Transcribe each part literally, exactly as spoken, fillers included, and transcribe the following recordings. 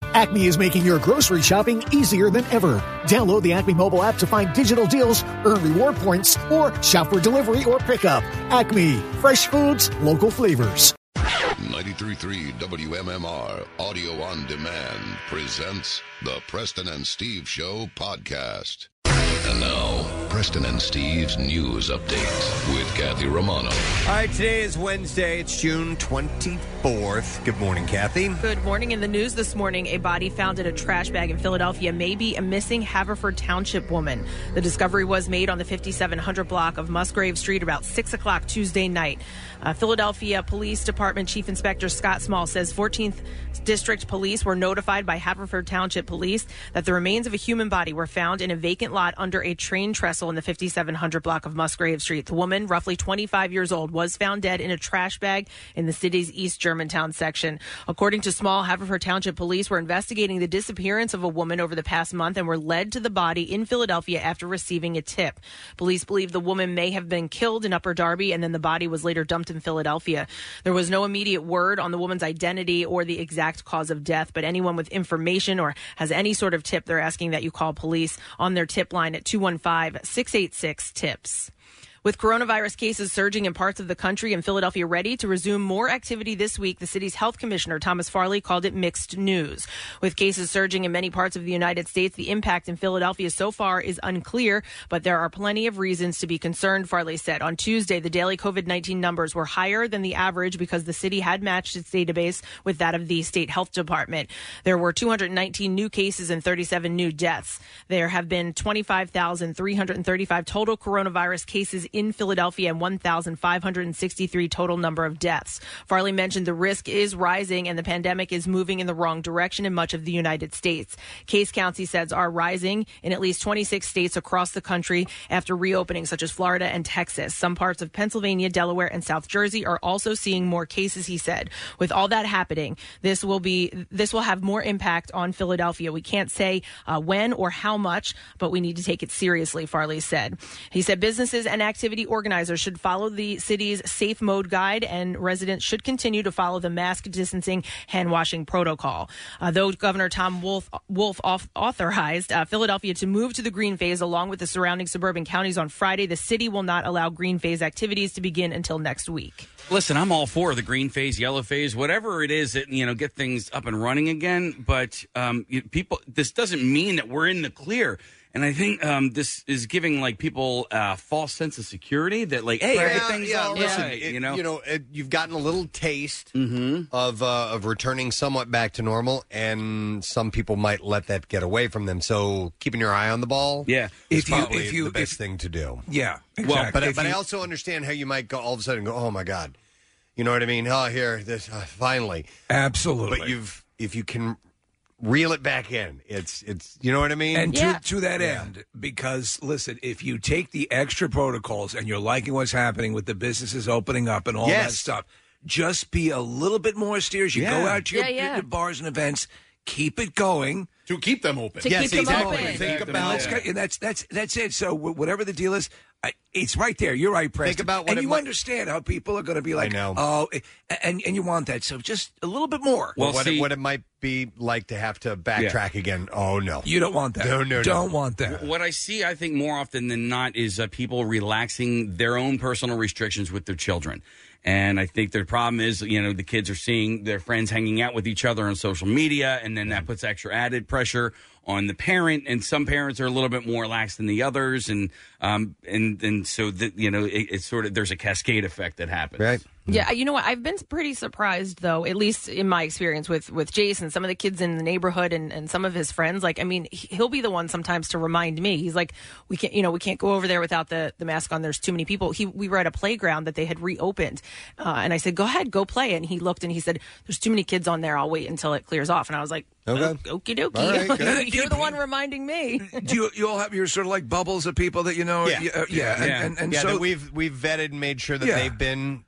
Acme is making your grocery shopping easier than ever. Download the Acme mobile app to find digital deals, earn reward points, or shop for delivery or pickup. Acme, fresh foods, local flavors. ninety-three point three W M M R Audio on Demand presents the Preston and Steve Show podcast. And now, Preston and Steve's news update with Kathy Romano. All right, today is Wednesday. It's June twenty-fourth. Good morning, Kathy. Good morning. In the news this morning, a body found in a trash bag in Philadelphia may be a missing Haverford Township woman. The discovery was made on the fifty-seven hundred block of Musgrave Street about six o'clock Tuesday night. Uh, Philadelphia Police Department Chief Inspector Scott Small says fourteenth District Police were notified by Haverford Township Police that the remains of a human body were found in a vacant lot under a train trestle in the fifty-seven hundred block of Musgrave Street. The woman, roughly twenty-five years old, was found dead in a trash bag in the city's East Germantown section. According to Small, Haverford Township Police were investigating the disappearance of a woman over the past month and were led to the body in Philadelphia after receiving a tip. Police believe the woman may have been killed in Upper Darby, and then the body was later dumped in Philadelphia. There was no immediate word on the woman's identity or the exact cause of death, but anyone with information or has any sort of tip, they're asking that you call police on their tip line at two one five, six eight six, TIPS. With coronavirus cases surging in parts of the country and Philadelphia ready to resume more activity this week, the city's health commissioner, Thomas Farley, called it mixed news. With cases surging in many parts of the United States, the impact in Philadelphia so far is unclear, but there are plenty of reasons to be concerned, Farley said. On Tuesday, the daily COVID nineteen numbers were higher than the average because the city had matched its database with that of the state health department. There were two hundred nineteen new cases and thirty-seven new deaths. There have been twenty-five thousand three hundred thirty-five total coronavirus cases in Philadelphia and one thousand five hundred sixty-three total number of deaths. Farley mentioned the risk is rising and the pandemic is moving in the wrong direction in much of the United States. Case counts, he says, are rising in at least twenty-six states across the country after reopening, such as Florida and Texas. Some parts of Pennsylvania, Delaware, and South Jersey are also seeing more cases, he said. With all that happening, this will be this will have more impact on Philadelphia. We can't say uh, when or how much, but we need to take it seriously, Farley said. He said businesses and activity organizers should follow the city's safe mode guide, and residents should continue to follow the mask distancing, hand washing protocol. Uh, though Governor Tom Wolf, Wolf off, authorized uh, Philadelphia to move to the green phase along with the surrounding suburban counties on Friday, the city will not allow green phase activities to begin until next week. Listen, I'm all for the green phase, yellow phase, whatever it is that, you know, get things up and running again. But um, you, people, this doesn't mean that we're in the clear. And I think um, this is giving, like, people a false sense of security that, like, hey, yeah, everything's yeah, all listen, right, it, you know? You know, it, you've gotten a little taste mm-hmm. of uh, of returning somewhat back to normal, and some people might let that get away from them. So keeping your eye on the ball yeah. is If you- probably if you- the best if- thing to do. Yeah, exactly. Well, but, If but I you- also understand how you might go all of a sudden go, oh, my God. You know what I mean? Oh, here, this uh, finally. Absolutely. But you've if you can reel it back in, it's it's you know what I mean. And Yeah. to, to that Yeah. end, because listen, if you take the extra protocols and you're liking what's happening with the businesses opening up and all that Yes. stuff, just be a little bit more austere. You Yeah. go out to your, Yeah, yeah. your bars and events, keep it going. To keep them open. To yes, keep them exactly. open. Think And about let's go- and that's that's that's it. So wh- whatever the deal is, I, it's right there. You're right, Preston. about what and it you might- understand how people are going to be like, know. oh, eh, and and you want that. So just a little bit more. well, Well, what, see- it, what it might be like to have to backtrack again. Oh no, You don't want that. No, no, no. Don't want that. What I see, I think, more often than not is uh, people relaxing their own personal restrictions with their children. And I think the problem is, you know, the kids are seeing their friends hanging out with each other on social media, and then that puts extra added pressure on the parent. And some parents are a little bit more lax than the others, and um, and and so that you know, it, it's sort of there's a cascade effect that happens. right? Yeah, you know what? I've been pretty surprised, though, at least in my experience with, with Jason, some of the kids in the neighborhood and, and some of his friends. Like, I mean, he'll be the one sometimes to remind me. He's like, we can't, you know, we can't go over there without the, the mask on. There's too many people. He, we were at a playground that they had reopened. Uh, and I said, go ahead, go play. And he looked and he said, there's too many kids on there. I'll wait until it clears off. And I was like, Okay. okie dokie. All right, good. You're the one reminding me. Do you you all have your sort of like bubbles of people that you know? Yeah. uh, yeah, and, Yeah. and, and yeah, so that we've we've vetted and made sure that Yeah. they've been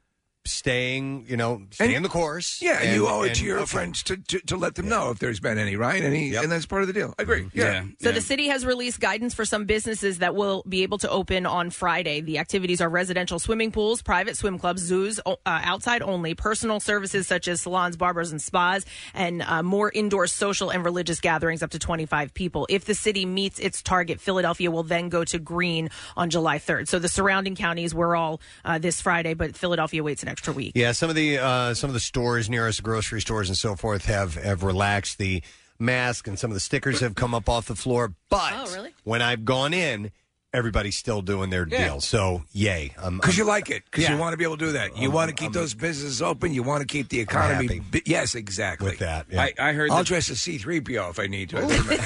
staying, you know, staying the course. Yeah, and, you owe it and, to your okay. friends to, to, to let them know if there's been any, right? And, he, Yep. and that's part of the deal. I agree. Yeah. So the city has released guidance for some businesses that will be able to open on Friday. The activities are residential swimming pools, private swim clubs, zoos, uh, outside only, personal services such as salons, barbers, and spas, and uh, more indoor social and religious gatherings up to twenty-five people. If the city meets its target, Philadelphia will then go to green on July third. So the surrounding counties were all uh, this Friday, but Philadelphia waits an extra week. Yeah, some of the uh, some of the stores near us, grocery stores and so forth, have, have relaxed the mask, and some of the stickers have come up off the floor. But Oh, really? when I've gone in, everybody's still doing their Yeah. deal. So, yay. Because you like it. Because Yeah. you want to be able to do that. You Um, want to keep um, those businesses open. You want to keep the economy. happy. Bi- yes, exactly. with that. Yeah. I, I heard I'll that- dress as C three P O if I need to.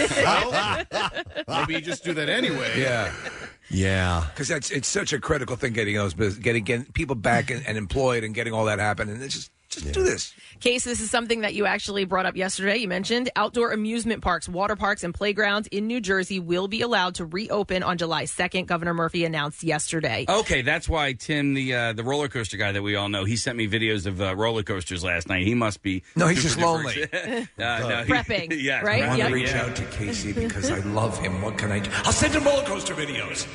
Maybe you just do that anyway. Yeah. Yeah. Because that's it's such a critical thing getting those business, getting, getting people back and, and employed and getting all that happen. And it's just just do this. Case, this is something that you actually brought up yesterday. You mentioned outdoor amusement parks, water parks, and playgrounds in New Jersey will be allowed to reopen on July second. Governor Murphy announced yesterday. Okay, that's why Tim, the uh, the roller coaster guy that we all know, he sent me videos of uh, roller coasters last night. He must be No, he's super just lonely. duper- uh, no, he- Prepping, yeah, right? I want Yep. to reach Yeah. out to Casey because I love him. What can I do? I'll send him roller coaster videos.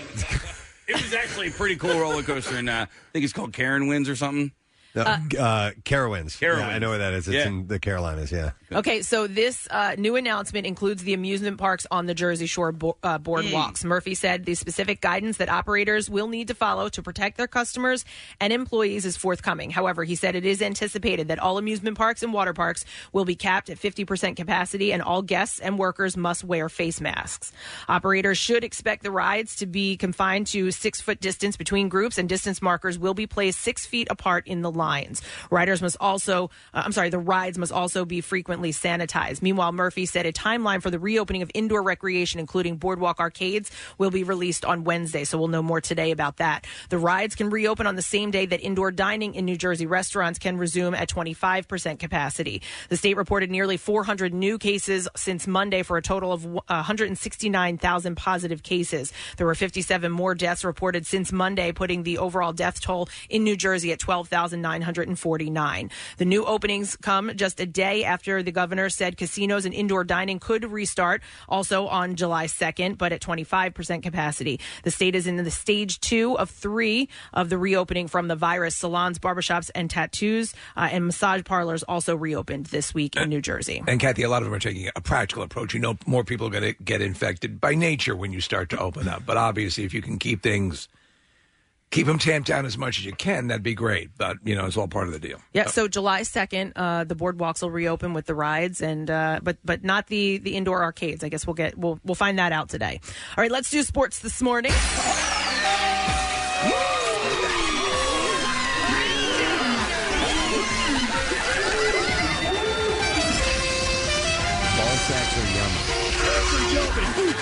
It was actually a pretty cool roller coaster, and uh, I think it's called Karen Winds or something. Uh, uh, Carowinds. Carowinds. Yeah, I know where that is. It's Yeah. in the Carolinas, yeah. Okay, so this uh, new announcement includes the amusement parks on the Jersey Shore bo- uh, boardwalks. Murphy said the specific guidance that operators will need to follow to protect their customers and employees is forthcoming. However, he said it is anticipated that all amusement parks and water parks will be capped at fifty percent capacity, and all guests and workers must wear face masks. Operators should expect the rides to be confined to six-foot distance between groups, and distance markers will be placed six feet apart in the lines. Riders must also, uh, I'm sorry, the rides must also be frequently sanitized. Meanwhile, Murphy said a timeline for the reopening of indoor recreation, including boardwalk arcades, will be released on Wednesday. So we'll know more today about that. The rides can reopen on the same day that indoor dining in New Jersey restaurants can resume at twenty-five percent capacity. The state reported nearly four hundred new cases since Monday for a total of one hundred sixty-nine thousand positive cases. There were fifty-seven more deaths reported since Monday, putting the overall death toll in New Jersey at twelve thousand nine hundred forty-nine. The new openings come just a day after the governor said casinos and indoor dining could restart also on July second, but at twenty-five percent capacity. The state is in the stage two of three of the reopening from the virus. Salons, barbershops, and tattoos uh, and massage parlors also reopened this week in New Jersey. And Kathy, a lot of them are taking a practical approach. You know, more people are going to get infected by nature when you start to open up. But obviously, if you can keep things, keep them tamped down as much as you can, that'd be great. But, you know, it's all part of the deal. Yeah, so July second, uh, the boardwalks will reopen with the rides, and uh, but but not the the indoor arcades. I guess we'll get we'll we'll find that out today. All right, let's do sports this morning. Ball sacks are yummy.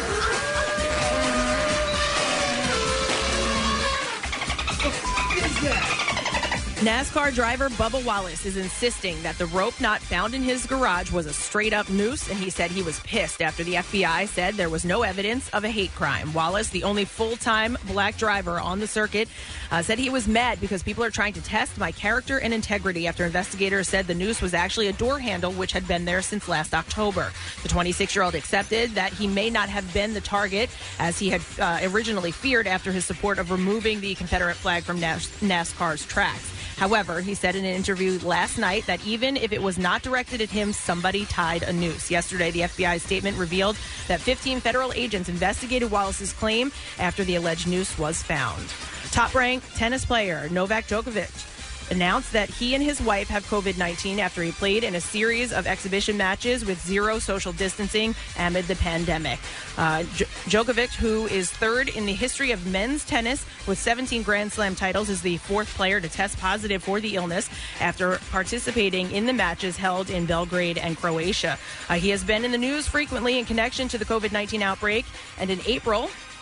NASCAR driver Bubba Wallace is insisting that the rope knot found in his garage was a straight-up noose, and he said he was pissed after the F B I said there was no evidence of a hate crime. Wallace, the only full-time black driver on the circuit, uh, said he was mad because people are trying to test my character and integrity after investigators said the noose was actually a door handle which had been there since last October. The twenty-six-year-old accepted that he may not have been the target as he had uh, originally feared after his support of removing the Confederate flag from NAS- NASCAR's tracks. However, he said in an interview last night that even if it was not directed at him, somebody tied a noose. Yesterday, the F B I statement revealed that fifteen federal agents investigated Wallace's claim after the alleged noose was found. Top-ranked tennis player Novak Djokovic announced that he and his wife have covid nineteen after he played in a series of exhibition matches with zero social distancing amid the pandemic. Uh, J- Djokovic, who is third in the history of men's tennis with seventeen Grand Slam titles, is the fourth player to test positive for the illness after participating in the matches held in Belgrade and Croatia. Uh, he has been in the news frequently in connection to the covid nineteen outbreak, and in April,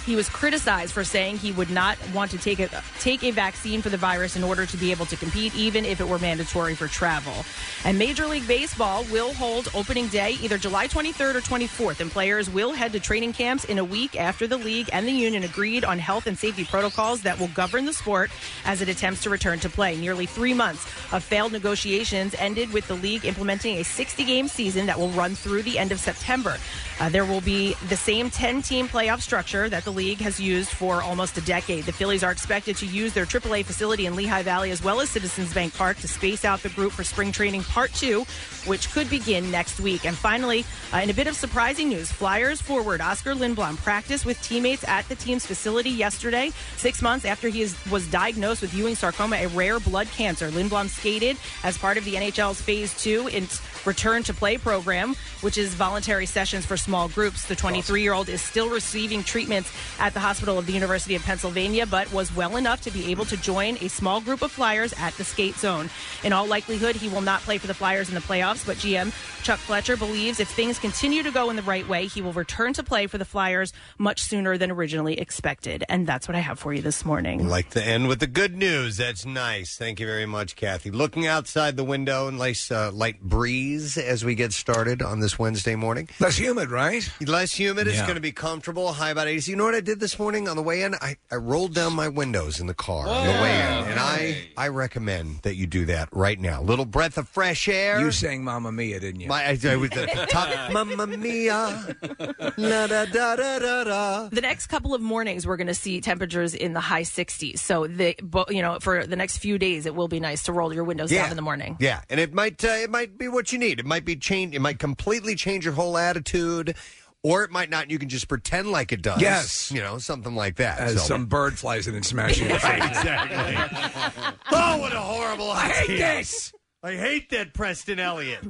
He was criticized for saying he would not want to take a, take a vaccine for the virus in order to be able to compete, even if it were mandatory for travel. And Major League Baseball will hold opening day either July twenty-third or twenty-fourth, and players will head to training camps in a week after the league and the union agreed on health and safety protocols that will govern the sport as it attempts to return to play. Nearly three months of failed negotiations ended with the league implementing a sixty-game season that will run through the end of September. Uh, there will be the same ten-team playoff structure that the league has used for almost a decade. The Phillies are expected to use their triple A facility in Lehigh Valley as well as Citizens Bank Park to space out the group for spring training part two, which could begin next week. And finally, uh, in a bit of surprising news, Flyers forward Oskar Lindblom practiced with teammates at the team's facility yesterday, six months after he is, was diagnosed with Ewing sarcoma, a rare blood cancer. Lindblom skated as part of the N H L's Phase two in return to play program, which is voluntary sessions for small groups. The twenty-three-year-old is still receiving treatments at the hospital of the University of Pennsylvania, but was well enough to be able to join a small group of Flyers at the skate zone. In all likelihood, he will not play for the Flyers in the playoffs, but G M Chuck Fletcher believes if things continue to go in the right way, he will return to play for the Flyers much sooner than originally expected. And that's what I have for you this morning. Like to end with the good news. That's nice. Thank you very much, Kathy. Looking outside the window, nice uh, light breeze as we get started on this Wednesday morning. Less humid, right? Less humid. It's Yeah. going to be comfortable. High about eighty. You know what I did this morning on the way in? I, I rolled down my windows in the car on the way in. And I, I recommend that you do that right now. Little breath of fresh air. You sang Mamma Mia, didn't you? My, I, I was at the top. Mamma Mia. La, da, da, da, da, da. The next couple of mornings, we're going to see temperatures in the high sixties. So, the bo- you know, for the next few days, it will be nice to roll your windows Yeah. down in the morning. Yeah, and it might uh, it might be what you need. It might be change. It might completely change your whole attitude, or it might not. You can just pretend like it does. Yes. you know, something like that. As So- some bird flies in and smashes your face. exactly. Oh, what a horrible I hate idea. this! I hate that Preston Elliott.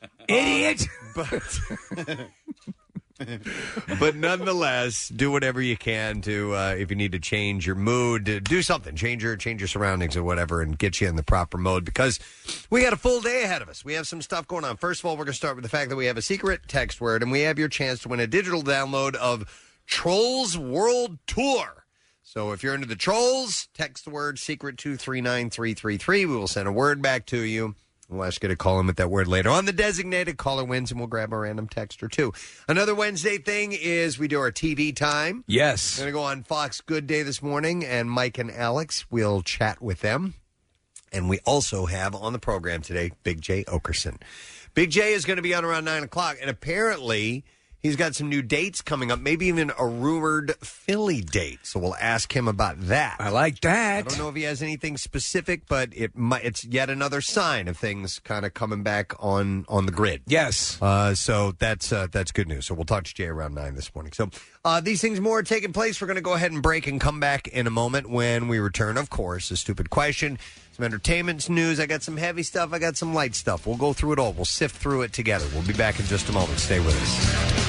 Idiot! But but nonetheless, do whatever you can to uh, if you need to change your mood, to do something, change your change your surroundings or whatever, and get you in the proper mode because we got a full day ahead of us. We have some stuff going on. First of all, we're going to start with the fact that we have a secret text word, and we have your chance to win a digital download of Trolls World Tour. So if you're into the Trolls, text the word secret to three nine three three three. We will send a word back to you. We'll ask you to call in with that word later on. The designated caller wins, and we'll grab a random text or two. Another Wednesday thing is we do our T V time. Yes. We're going to go on Fox Good Day this morning, and Mike and Alex will chat with them. And we also have on the program today Big J Okerson. Big J is going to be on around nine o'clock, and apparently he's got some new dates coming up, maybe even a rumored Philly date. So we'll ask him about that. I like that. I don't know if he has anything specific, but it might, it's yet another sign of things kind of coming back on, on the grid. Yes. Uh, so that's uh, that's good news. So we'll talk to Jay around nine this morning. So uh, these things more are taking place. We're going to go ahead and break and come back in a moment when we return. Of course, a stupid question, some entertainment news. I got some heavy stuff. I got some light stuff. We'll go through it all. We'll sift through it together. We'll be back in just a moment. Stay with us.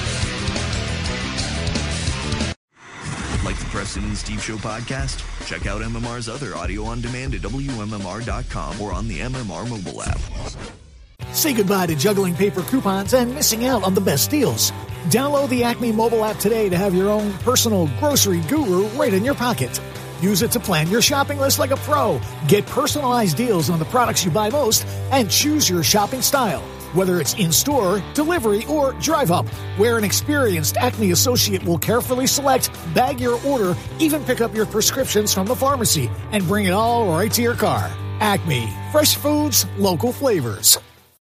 Like the Preston and Steve Show podcast? Check out M M R's other audio on demand at W M M R dot com or on the M M R mobile app. Say goodbye to juggling paper coupons and missing out on the best deals. Download the Acme mobile app today to have your own personal grocery guru right in your pocket. Use it to plan your shopping list like a pro. Get personalized deals on the products you buy most and choose your shopping style. Whether it's in-store, delivery, or drive-up, where an experienced Acme associate will carefully select, bag your order, even pick up your prescriptions from the pharmacy, and bring it all right to your car. Acme. Fresh foods, local flavors.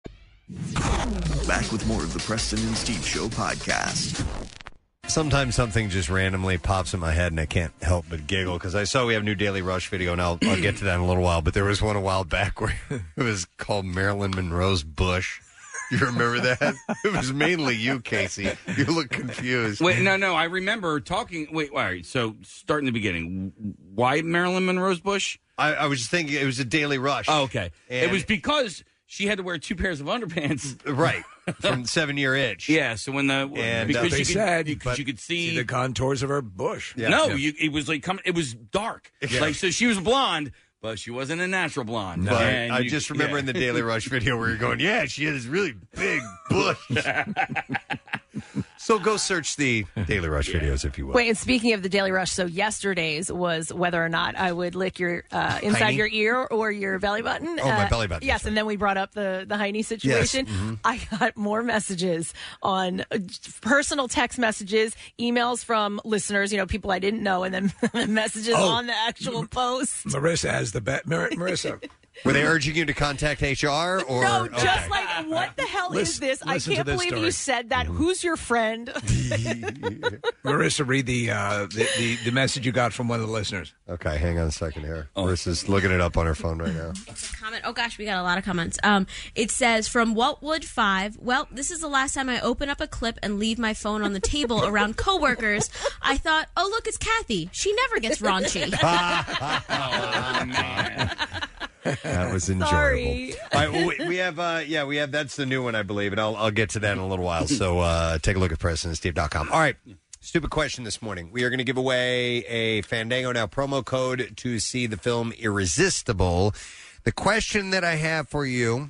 Back with more of the Preston and Steve Show podcast. Sometimes something just randomly pops in my head, and I can't help but giggle because I saw we have a new Daily Rush video, and I'll, I'll get to that in a little while. But there was one a while back where it was called Marilyn Monroe's Bush. You remember that? It was mainly you, Casey. You look confused. Wait, no, no. I remember talking. Wait, all right. So, start in the beginning. Why Marilyn Monroe's bush? I, I was just thinking it was a Daily Rush. Oh, okay. And it was because she had to wear two pairs of underpants. Right. From Seven Year Itch. Yeah. So when the And, because uh, you they could, said, because but you could see, See the contours of her bush. Yeah. no, Yeah. You, it was like coming. It was dark. Like so, she was blonde, but she wasn't a natural blonde. But And I you- just remember yeah. in the Daily Rush video where you're going, yeah, she had this really big bush. So go search the Daily Rush videos if you will. Wait, and speaking of the Daily Rush, so yesterday's was whether or not I would lick your uh, inside Hiney? your ear or your belly button. Oh, my Uh, belly button, Yes, that's and then we brought up the the Heine situation. Yes, mhm. I got more messages on uh, personal text messages, emails from listeners, you know, people I didn't know, and then messages Oh. on the actual post. Marissa has the bet. Mar- Marissa. Were they urging you to contact H R or No, okay. just like, what the hell is Listen- this? I listen to can't this believe story. you said that. Who's your friend? Marissa, read the, uh, the, the the message you got from one of the listeners. Okay, hang on a second here. Marissa's looking it up on her phone right now. Comment. Oh gosh, we got a lot of comments. Um, it says from Waltwood Five. Well, this is the last time I open up a clip and leave my phone on the table around coworkers. I thought, oh look, it's Kathy. She never gets raunchy. Oh, man. That was enjoyable. Sorry. All right, well, we, we have, uh, yeah, we have, that's the new one, I believe, and I'll, I'll get to that in a little while. So uh, take a look at Preston and Steve dot com. All right, stupid question this morning. We are going to give away a Fandango Now promo code to see the film Irresistible. The question that I have for you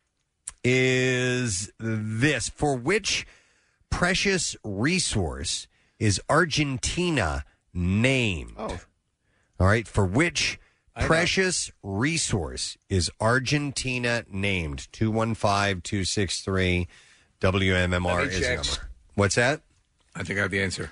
is this: for which precious resource is Argentina named? Oh. All right, for which precious resource is Argentina named? two one five, two six three W M M R Let me is the check. number. What's that? I think I have the answer.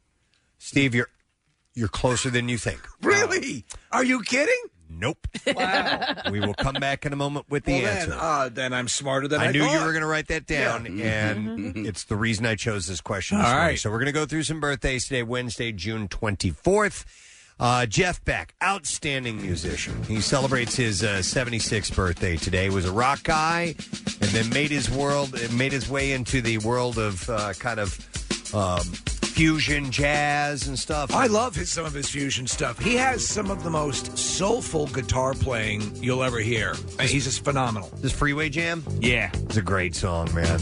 Steve, you're you're closer than you think. Really? Are you kidding? Nope. Wow. We will come back in a moment with the well, answer. Then, uh, then I'm smarter than I, I knew you thought. were going to write that down, Yeah. and it's the reason I chose this question this All morning. right. So we're going to go through some birthdays today, Wednesday, June twenty-fourth. Uh, Jeff Beck, outstanding musician. He celebrates his uh, seventy-sixth birthday today. Was a rock guy, and then made his world, made his way into the world of uh, kind of um, fusion jazz and stuff. I love his, some of his fusion stuff. He has some of the most soulful guitar playing you'll ever hear. He's just phenomenal. This Freeway Jam? Yeah. It's a great song, man.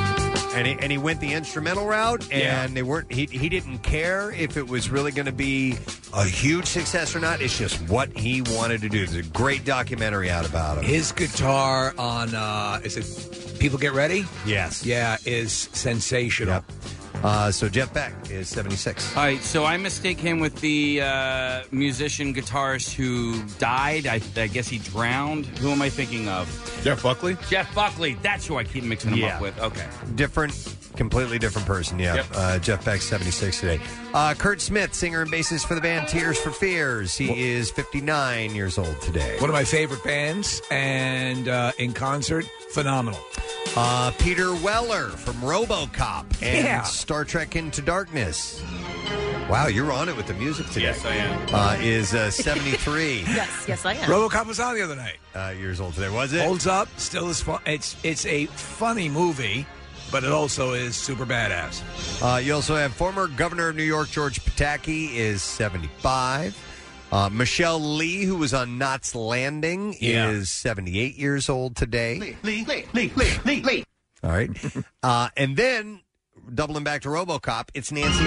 And he, and he went the instrumental route, and Yeah. they weren't. He, he didn't care if it was really going to be a huge success or not. It's just what he wanted to do. There's a great documentary out about him. His guitar on, uh, is it People Get Ready? Yes. Yeah, is sensational. Yep. Uh, so Jeff Beck is seventy-six. All right, so I mistake him with the uh, musician guitarist who died. I, I guess he drowned. Who am I thinking of? Jeff Buckley? Jeff Buckley. That's who I keep mixing him Yeah. up with. Okay. Different, completely different person. Yeah. Yep. Uh, Jeff Beck's seventy-six today. Uh, Kurt Smith, singer and bassist for the band Tears for Fears. He is fifty-nine years old today. One of my favorite bands, and uh, in concert, phenomenal. Uh, Peter Weller from RoboCop and Yeah. Star Trek Into Darkness. Wow, you're on it with the music today. Yes, I am. Uh, is uh, seventy-three Yes, yes, I am. RoboCop was on the other night. uh, years old today. Was it? Holds up, still is fun. It's it's a funny movie, but it also is super badass. Uh, you also have former Governor of New York George Pataki is seventy-five. Uh, Michelle Lee, who was on Knots Landing, Yeah. is seventy-eight years old today. Lee, Lee, Lee, Lee, Lee, Lee. All right. Uh, and then, doubling back to RoboCop, it's Nancy.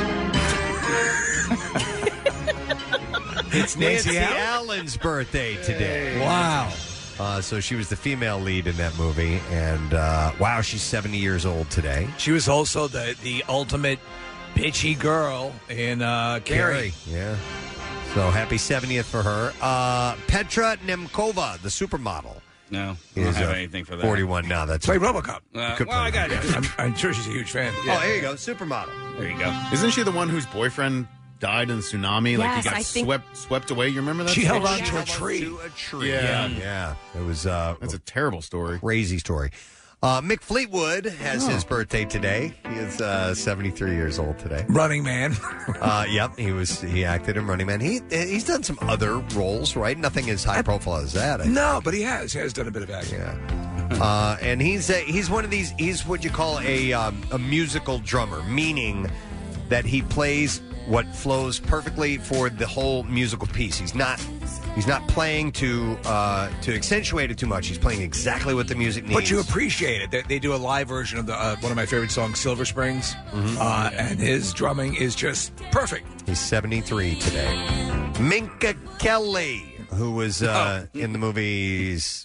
it's Nancy, Nancy Allen? Allen's birthday today. Wow. Uh, so she was the female lead in that movie, and uh, wow, she's seventy years old today. She was also the, the ultimate bitchy girl in uh, Carrie. yeah. So happy seventieth for her. Uh, Petra Nemkova, the supermodel, No, I don't is have uh, anything for that. forty-one now. That's Play RoboCop. Uh, Good well, I point. got it. I'm, I'm sure she's a huge fan. Oh, there you go, supermodel. There you go. Isn't she the one whose boyfriend died in the tsunami? Like Yes, he got I think- swept swept away. You remember that? She story? held on She to a held on tree. to a tree. Yeah. yeah. It was uh, That's a terrible story. crazy story. Uh, Mick Fleetwood has his birthday today. He is uh, seventy-three years old today. Running Man. Uh, yep, he was. He acted in Running Man. He he's done some other roles, right? Nothing as high profile as that. I No, but he has. He has done a bit of acting. Yeah. Uh, and he's a, he's one of these. He's what you call a um, a musical drummer, meaning that he plays what flows perfectly for the whole musical piece. He's not he's not playing to uh, to accentuate it too much. He's playing exactly what the music needs. But you appreciate it. They, they do a live version of the uh, one of my favorite songs, Silver Springs, Mm-hmm. uh, and his drumming is just perfect. He's seventy-three today. Minka Kelly, who was uh, in the movies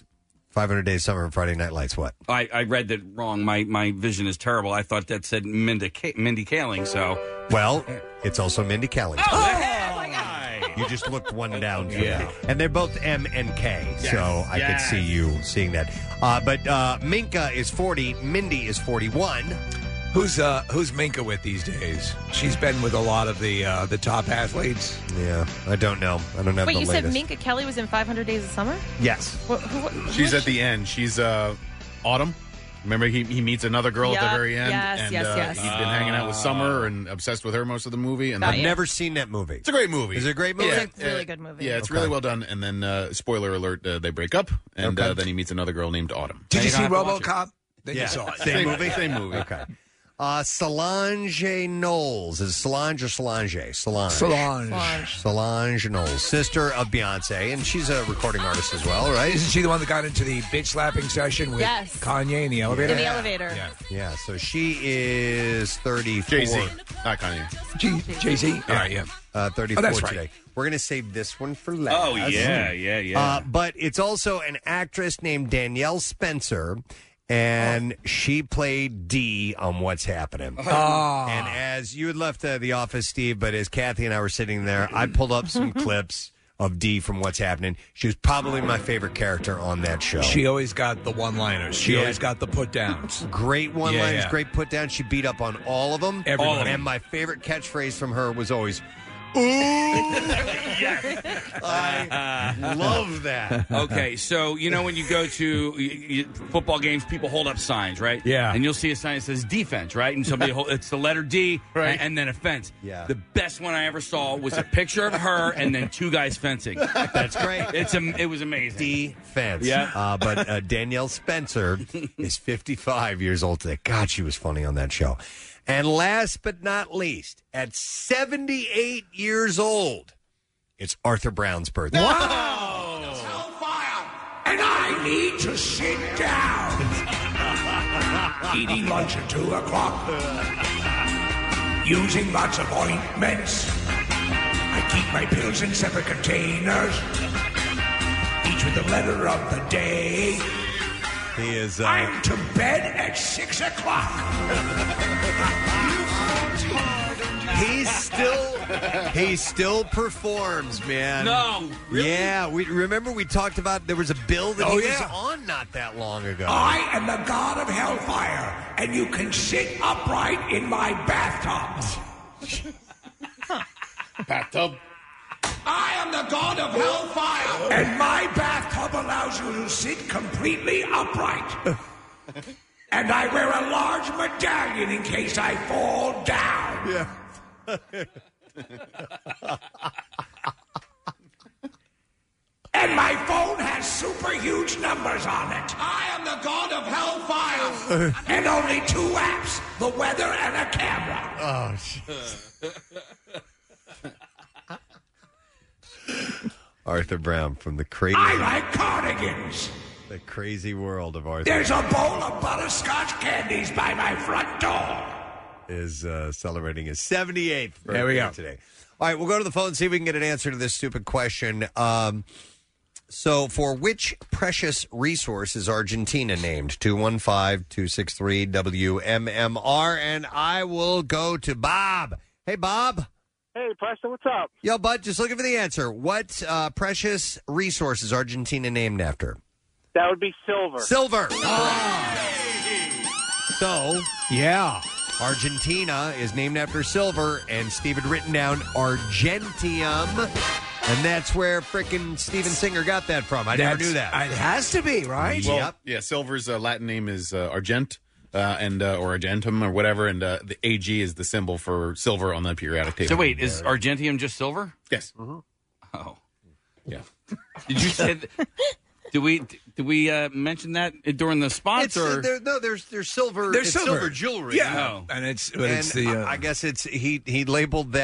five hundred Days Summer and Friday Night Lights. What? I, I read that wrong. My my vision is terrible. I thought that said Mindy, K- Mindy Kaling, so. Well, it's also Mindy Kaling. Oh, oh my God. You just looked one down from Yeah. me. And they're both M and K, Yes. so I Yes. could see you seeing that. Uh, but uh, Minka is forty, Mindy is forty-one. Who's uh who's Minka with these days? She's been with a lot of the uh, the top athletes. Yeah, I don't know. I don't know. Wait, the you latest. said Minka Kelly was in five hundred Days of Summer? Yes. What, who, who She's is at she? the end. She's uh, Autumn. Remember, he he meets another girl at Yeah, the very end, yes, and yes, uh, yes. he's been hanging out with Summer and obsessed with her most of the movie. And Got then, you. Never seen that movie. it's a great movie. Is it a great movie? It's a really uh, good movie. Yeah, it's Okay. really well done. And then, uh, spoiler alert, uh, they break up, and Okay. uh, then he meets another girl named Autumn. Did Now you you see don't have to watch it. RoboCop? Then Yeah. you saw it. Same movie? Same movie. Okay. Uh, Solange Knowles. Is it Solange or Solange? Solange. Solange. Solange Knowles, sister of Beyonce, and she's a recording artist as well, right? Isn't she the one that got into the bitch slapping session with Yes. Kanye in the elevator? In the elevator. Yeah. Yeah, so she is thirty-four. Jay-Z. Not Kanye. G- Jay-Z? All right, yeah. Uh, thirty-four Oh, that's right. today. We're going to save this one for last. Oh, yeah, yeah, yeah. Uh, but it's also an actress named Danielle Spencer, and she played Dee on What's Happening. Oh. And as you had left uh, the office, Steve, but as Kathy and I were sitting there, I pulled up some clips of Dee from What's Happening. She was probably my favorite character on that show. She always got the one-liners. She Yeah. always got the put-downs. Great one-liners, Yeah, yeah. great put-down. She beat up on all of them. Everybody. All of them. And my favorite catchphrase from her was always, ooh. I love that. Okay, so you know when you go to y- y- football games, people hold up signs, right? Yeah. And you'll see a sign that says defense, right? And somebody hold, it's the letter D, Right. and, and then a fence. Yeah. The best one I ever saw was a picture of her and then two guys fencing. That's great. It's a, it was amazing. Defense. Yeah. Uh, but uh, Danielle Spencer is fifty-five years old today. God, she was funny on that show. And last but not least, at seventy-eight years old, it's Arthur Brown's birthday. And I need to sit down. Eating lunch at two o'clock. Using lots of ointments. I keep my pills in separate containers. Each with the letter of the day. He is. Uh, I'm to bed at six o'clock. He still he still performs, man. No, really? Yeah, we remember we talked about there was a bill that Oh, he yeah. was on not that long ago. I am the god of hellfire, and you can sit upright in my bathtub. Bathtub. I am the god of hellfire, and my bathtub allows you to sit completely upright. And I wear a large medallion in case I fall down. Yeah. And my phone has super huge numbers on it. I am the god of hellfire. And only two apps, the weather and a camera. Oh, jeez. Arthur Brown from the crazy, I like cardigans. the crazy world of Arthur There's a bowl of butterscotch candies by my front door. is uh, celebrating his seventy-eighth birthday There we go. today. All right, we'll go to the phone and see if we can get an answer to this stupid question. Um, so, for which precious resource is Argentina named? two one five, two six three, W M M R. And I will go to Bob. Hey, Bob. Hey, Preston, what's up? Yo, bud, just looking for the answer. What uh, precious resource is Argentina named after? That would be silver. Silver. So, Yeah. Argentina is named after silver, and Steve had written down Argentium, and that's where frickin' Steven Singer got that from. I never That's- knew that. It has to be, right? Well, Yep. yeah, silver's uh, Latin name is uh, argent, uh, and uh, or argentum or whatever, and uh, the A G is the symbol for silver on the periodic table. So wait, is Argentium just silver? Yes. Oh, Yeah. did you say? That, did we did we uh, mention that during the spots It's, or? uh, there, no, there's there's silver. There's it's silver. jewelry. Yeah. Oh. And it's, but And it's the. Uh, I I guess it's he he labeled that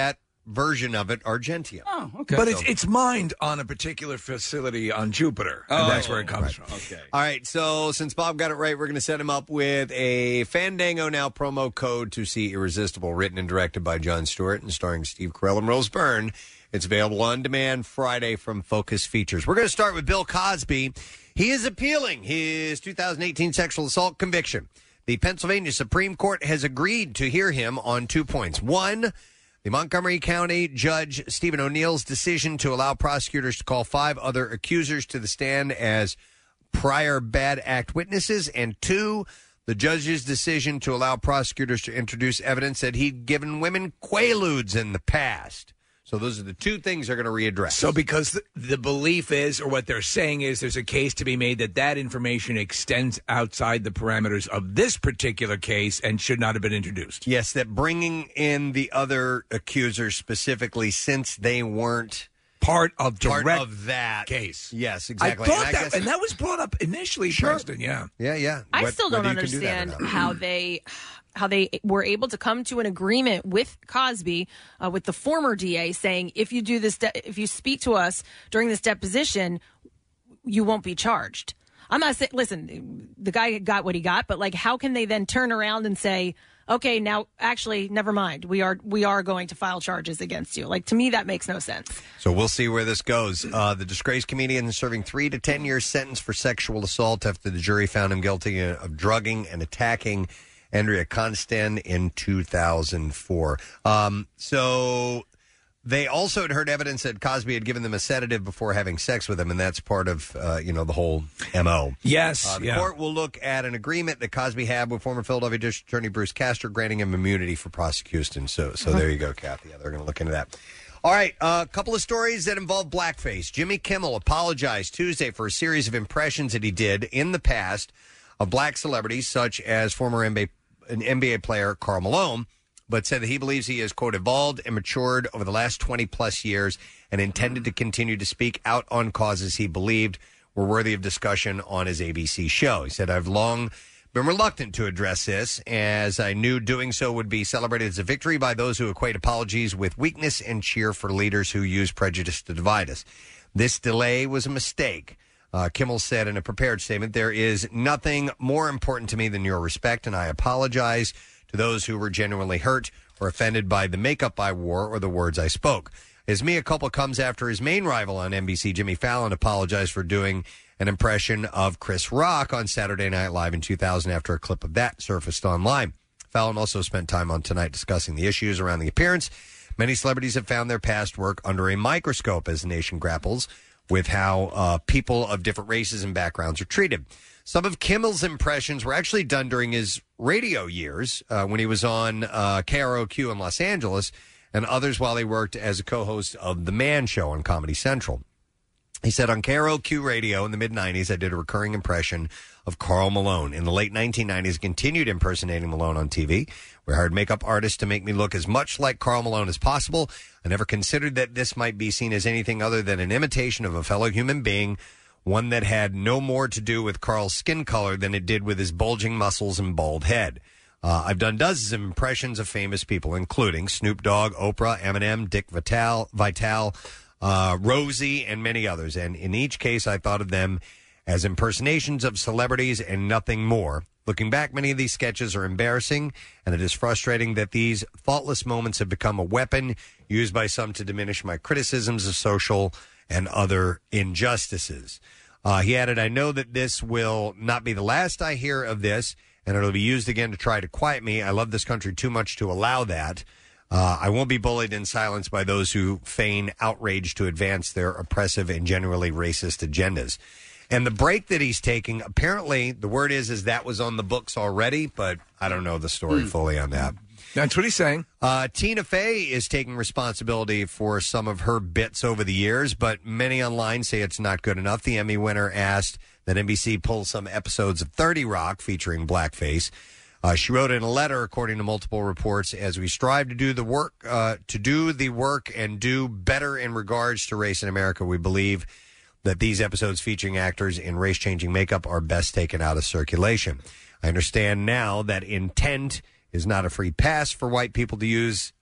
version of it, Argentium. Oh, But it's it's mined on a particular facility on Jupiter, and Oh, that's where it comes right. from. Okay. All right, so since Bob got it right, we're going to set him up with a Fandango Now promo code to see Irresistible, written and directed by Jon Stewart and starring Steve Carell and Rose Byrne. It's available on demand Friday from Focus Features. We're going to start with Bill Cosby. He is appealing his two thousand eighteen sexual assault conviction. The Pennsylvania Supreme Court has agreed to hear him on two points. One, the Montgomery County Judge Stephen O'Neill's decision to allow prosecutors to call five other accusers to the stand as prior bad act witnesses. And two, the judge's decision to allow prosecutors to introduce evidence that he'd given women Quaaludes in the past. So those are the two things they're going to readdress. So because the, the belief is, or what they're saying is, there's a case to be made that that information extends outside the parameters of this particular case and should not have been introduced. Yes, that bringing in the other accusers specifically, since they weren't part of part direct of that case. Yes, exactly. I thought and, I that, guess, and that was brought up initially, Preston, yeah. Yeah, yeah. I What- still don't whether you can do that or understand not. how they how they were able to come to an agreement with Cosby, uh, with the former D A, saying if you do this, de- if you speak to us during this deposition, you won't be charged. I'm not saying, listen, the guy got what he got, but like, how can they then turn around and say, okay, now actually, never mind, we are we are going to file charges against you? Like, to me, that makes no sense. So we'll see where this goes. Uh, the disgraced comedian is serving three to ten years sentence for sexual assault after the jury found him guilty of drugging and attacking Andrea Constand in two thousand four. Um, so they also had heard evidence that Cosby had given them a sedative before having sex with him, and that's part of, uh, you know, the whole M O. Yes. Uh, the yeah. court will look at an agreement that Cosby had with former Philadelphia District Attorney Bruce Castor, granting him immunity for prosecution. So, so there you go, Kathy. Yeah, they're going to look into that. All right, a uh, couple of stories that involve blackface. Jimmy Kimmel apologized Tuesday for a series of impressions that he did in the past of black celebrities, such as former N B A, an N B A player Karl Malone, but said that he believes he has, quote, evolved and matured over the last twenty-plus years and intended to continue to speak out on causes he believed were worthy of discussion on his A B C show. He said, I've long been reluctant to address this, as I knew doing so would be celebrated as a victory by those who equate apologies with weakness and cheer for leaders who use prejudice to divide us. This delay was a mistake. Uh, Kimmel said in a prepared statement, there is nothing more important to me than your respect, and I apologize to those who were genuinely hurt or offended by the makeup I wore or the words I spoke. His mea culpa comes after his main rival on N B C, Jimmy Fallon, apologized for doing an impression of Chris Rock on Saturday Night Live in two thousand after a clip of that surfaced online. Fallon also spent time on Tonight discussing the issues around the appearance. Many celebrities have found their past work under a microscope as the nation grapples with how uh, people of different races and backgrounds are treated. Some of Kimmel's impressions were actually done during his radio years uh, when he was on uh, K R O Q in Los Angeles, and others while he worked as a co-host of The Man Show on Comedy Central. He said, on K R O Q radio in the mid-nineties, I did a recurring impression of Karl Malone. In the late nineteen nineties, I continued impersonating Malone on T V. We hired makeup artists to make me look as much like Karl Malone as possible. I never considered that this might be seen as anything other than an imitation of a fellow human being, one that had no more to do with Karl's skin color than it did with his bulging muscles and bald head. Uh, I've done dozens of impressions of famous people, including Snoop Dogg, Oprah, Eminem, Dick Vitale, Vitale, uh, Rosie, and many others. And in each case, I thought of them as impersonations of celebrities and nothing more. Looking back, many of these sketches are embarrassing, and it is frustrating that these thoughtless moments have become a weapon used by some to diminish my criticisms of social and other injustices. Uh, he added, I know that this will not be the last I hear of this, and it'll be used again to try to quiet me. I love this country too much to allow that. Uh, I won't be bullied and silenced by those who feign outrage to advance their oppressive and generally racist agendas. And the break that he's taking, apparently, the word is, is that was on the books already, but I don't know the story Mm. fully on that. That's what he's saying. Uh, Tina Fey is taking responsibility for some of her bits over the years, but many online say it's not good enough. The Emmy winner asked that N B C pull some episodes of thirty Rock featuring blackface. Uh, she wrote in a letter, according to multiple reports, as we strive to do the work, uh, to do the work and do better in regards to race in America, we believe that these episodes featuring actors in race-changing makeup are best taken out of circulation. I understand now that intent is not a free pass for white people to use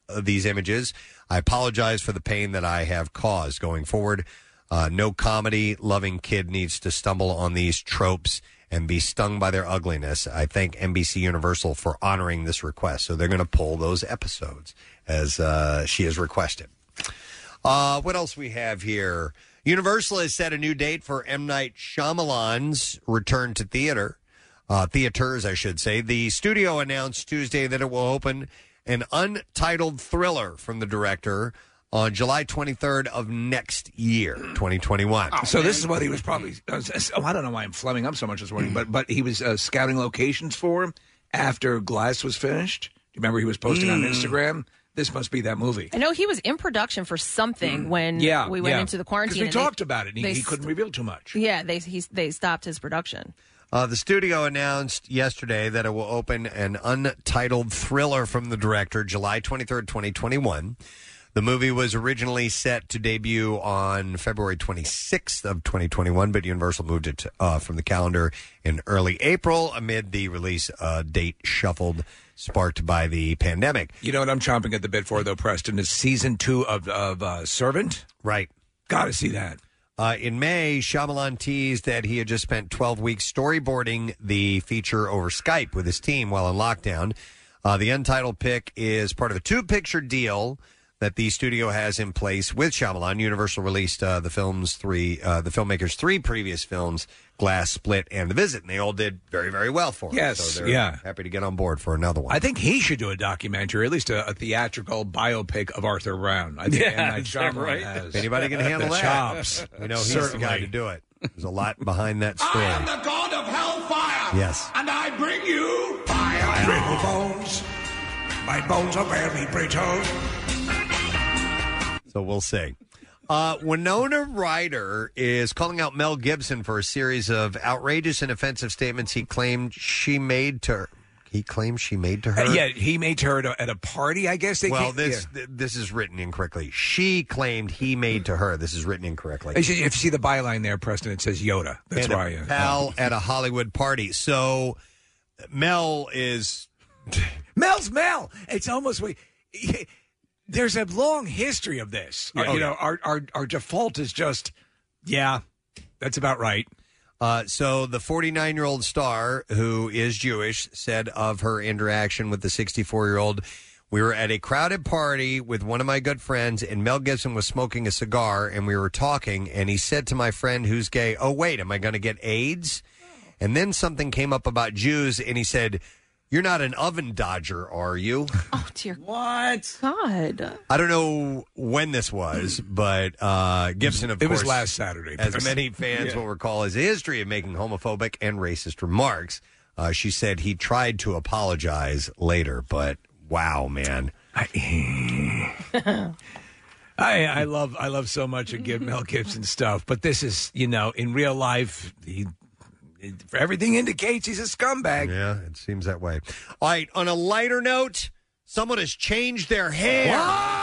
uh, these images. I apologize for the pain that I have caused going forward. Uh, no comedy-loving kid needs to stumble on these tropes and be stung by their ugliness. I thank N B C Universal for honoring this request. So they're going to pull those episodes as uh, she has requested. Uh, what else we have here? Universal has set a new date for M. Night Shyamalan's return to theater. Uh, theaters, I should say. The studio announced Tuesday that it will open an untitled thriller from the director on July twenty-third of next year, twenty twenty-one. Oh, so this is what he was probably. Uh, oh, I don't know why I'm flumming up so much this morning, but but he was uh, scouting locations for after Glass was finished. Do you remember he was posting mm. on Instagram? This must be that movie. I know he was in production for something when yeah, we went yeah. into the quarantine. We talked they, about it. And he, he couldn't reveal too much. Yeah, they he, they stopped his production. Uh, the studio announced yesterday that it will open an untitled thriller from the director July twenty-third, twenty twenty-one. The movie was originally set to debut on February twenty-sixth of twenty twenty-one, but Universal moved it to, uh, from the calendar in early April amid the release uh, date shuffled sparked by the pandemic. You know what I'm chomping at the bit for, though, Preston, is season two of, of uh, Servant. Right. Got to see that. Uh, in May, Shyamalan teased that he had just spent twelve weeks storyboarding the feature over Skype with his team while in lockdown. Uh, the untitled pick is part of a two-picture deal that the studio has in place with Shyamalan. Universal released uh, the film's three, uh, the filmmaker's three previous films, Glass, Split, and The Visit, and they all did very, very well for him. Yes, so they're yeah. happy to get on board for another one. I think he should do a documentary, at least a, a theatrical biopic of Arthur Brown. I think Yeah, M. Night is that Shyamalan right? has If anybody can handle the that, chops. we know he's Certainly. the guy to do it. There's a lot behind that story. I am the god of hellfire. Yes. And I bring you fire. Brittle bones. My bones are very brittle. So we'll see. Uh, Winona Ryder is calling out Mel Gibson for a series of outrageous and offensive statements he claimed she made to her. He claims she made to her? Uh, yeah, he made to her at a, at a party, I guess. They well, came, this yeah. th- this is written incorrectly. She claimed he made to her. This is written incorrectly. If you see the byline there, Preston, it says Yoda. That's and why. a Uh, pal at a Hollywood party. So Mel is... Mel's Mel. It's almost... There's a long history of this. Oh, Uh, you yeah. know, our, our our default is just, yeah, that's about right. Uh, so the forty-nine-year-old star, who is Jewish, said of her interaction with the sixty-four-year-old, we were at a crowded party with one of my good friends, and Mel Gibson was smoking a cigar, and we were talking, and he said to my friend who's gay, oh, wait, am I going to get AIDS? And then something came up about Jews, and he said, you're not an oven dodger, are you? Oh, dear. What? God. I don't know when this was, but uh, Gibson, of It course, was last Saturday. as many fans Yeah. will recall, has a history of making homophobic and racist remarks. Uh, she said he tried to apologize later, but wow, man. I, I love I love so much of Gib- Mel Gibson stuff, but this is, you know, in real life, he, for everything indicates he's a scumbag. Yeah, it seems that way. All right, on a lighter note, someone has changed their hair.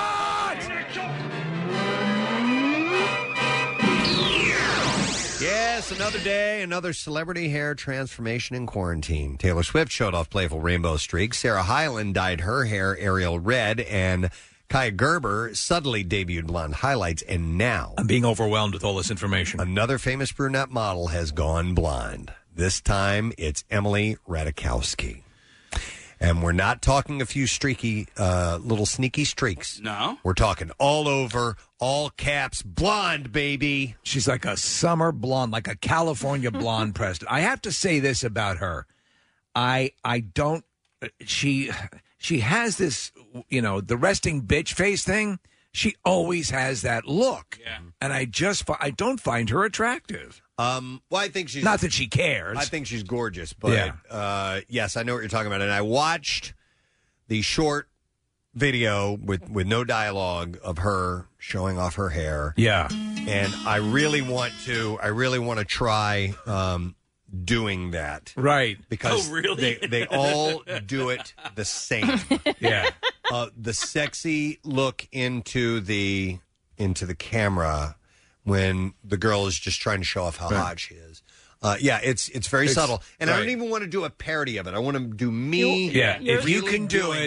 Yes, another day, another celebrity hair transformation in quarantine. Taylor Swift showed off playful rainbow streaks. Sarah Hyland dyed her hair Ariel red, and Kaya Gerber suddenly debuted blonde highlights. And now, I'm being overwhelmed with all this information. Another famous brunette model has gone blonde. This time, it's Emily Ratajkowski. And we're not talking a few streaky, uh, little sneaky streaks. No. We're talking all over, all caps, blonde, baby. She's like a summer blonde, like a California blonde, Preston. I have to say this about her. I I don't she she has this, you know, the resting bitch face thing. She always has that look. Yeah. And I just fi- I don't find her attractive. Um, well, I think she's not that she cares. I think she's gorgeous, but Yeah. uh, yes, I know what you're talking about. And I watched the short video with with no dialogue of her showing off her hair. Yeah, and I really want to. I really want to try um, doing that. Right? Because Oh, really? they they all do it the same. Yeah. Uh, the sexy look into the into the camera when the girl is just trying to show off how Right. hot she is. Uh, yeah, it's it's very It's- subtle, and I right. don't even want to do a parody of it. I want to do me. Yeah, if you really can do doing it,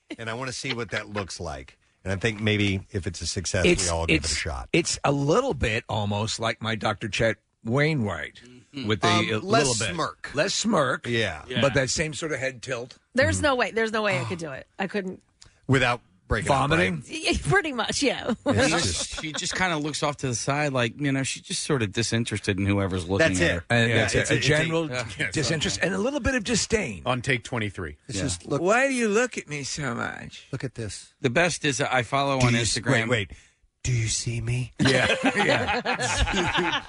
and I want to see what that looks like. And I think maybe if it's a success, It's- we all give it a it's- shot. It's a little bit almost like my Doctor Chet Wainwright with the Um, a less little bit smirk. less smirk, Yeah. Yeah. but that same sort of head tilt. There's no way. There's no way I could do it. I couldn't. Without breaking up, Vomiting? right? Pretty much, yeah. she just kind of looks off to the side, like, you know, she's just sort of disinterested in whoever's looking That's at it. her. And Yeah, that's it's a, a- a it's a- general yeah. disinterest and a little bit of disdain. On take twenty-three. It's just look. Why do you look at me so much? Look at this. The best is I follow Do on you- Instagram. Wait, wait. Do you see me? Yeah, yeah.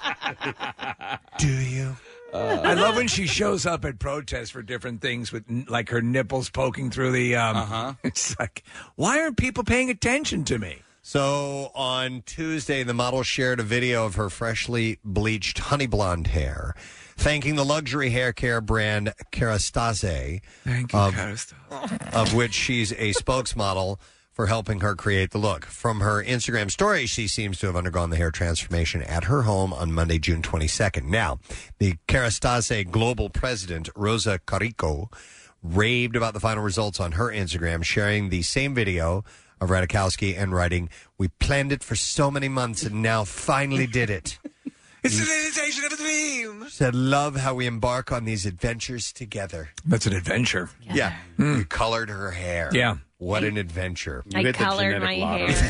Do you? I love when she shows up at protests for different things with n- like her nipples poking through the. Um, Uh-huh. It's like, why aren't people paying attention to me? So on Tuesday, the model shared a video of her freshly bleached honey blonde hair, thanking the luxury hair care brand Kerastase, Thank you, of, Kerastase. of which she's a spokesmodel for helping her create the look. From her Instagram story, she seems to have undergone the hair transformation at her home on Monday, June twenty-second. Now, the Kerastase global president, Rosa Carico, raved about the final results on her Instagram, sharing the same video of Radikowski and writing, "We planned it for so many months and now finally did it." It's the realization of a dream. Said, "Love how we embark on these adventures together." That's an adventure. Yeah. You colored her hair. Yeah. What an adventure. You I hit the colored genetic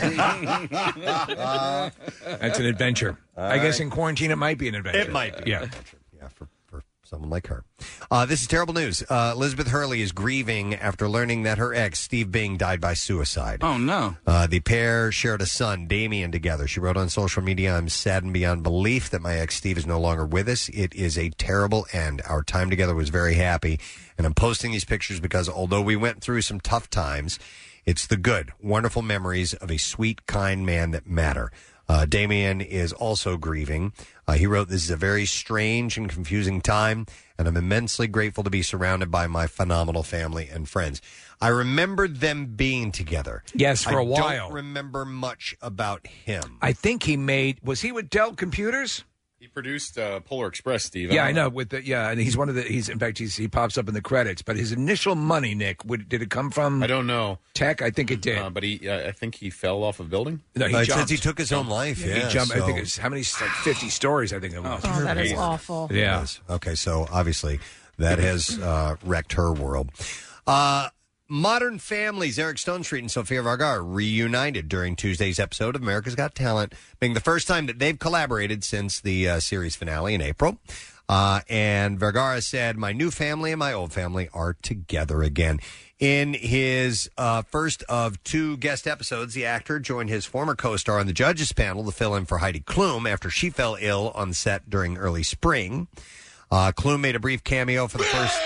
my lottery. hair. That's an adventure. I guess in quarantine it might be an adventure. It might be. Yeah. an adventure. Yeah, for, for someone like her. Uh, this is terrible news. Uh, Elizabeth Hurley is grieving after learning that her ex, Steve Bing, died by suicide. Oh, no. Uh, the pair shared a son, Damien, together. She wrote on social media, "I'm saddened beyond belief that my ex, Steve, is no longer with us. It is a terrible end. Our time together was very happy. And I'm posting these pictures because although we went through some tough times, it's the good, wonderful memories of a sweet, kind man that matter." Uh, Damien is also grieving. Uh, he wrote, "This is a very strange and confusing time, and I'm immensely grateful to be surrounded by my phenomenal family and friends." I remember them being together. Yes, for a a while. I don't remember much about him. I think he made. Was he with Dell Computers? He produced uh, Polar Express, Steve. Yeah, I don't know. With the yeah, and he's one of the. He's in fact he's, he pops up in the credits. But his initial money, Nick, would, did it come from? I don't know. Tech. I think it did. Uh, but he, uh, I think he fell off a building. No, he Uh, it jumped. says he took his own life. Yeah, he jumped. I so- think it's how many? Like fifty stories. I think it was. Oh, that is awful. Yeah. Yes. Okay, so obviously that has uh, wrecked her world. Uh, Modern Families, Eric Stone Street and Sofia Vergara reunited during Tuesday's episode of America's Got Talent, being the first time that they've collaborated since the uh, series finale in April. Uh, and Vergara said, "My new family and my old family are together again." In his uh, first of two guest episodes, the actor joined his former co-star on the judges panel to fill in for Heidi Klum after she fell ill on set during early spring. Uh, Klum made a brief cameo for the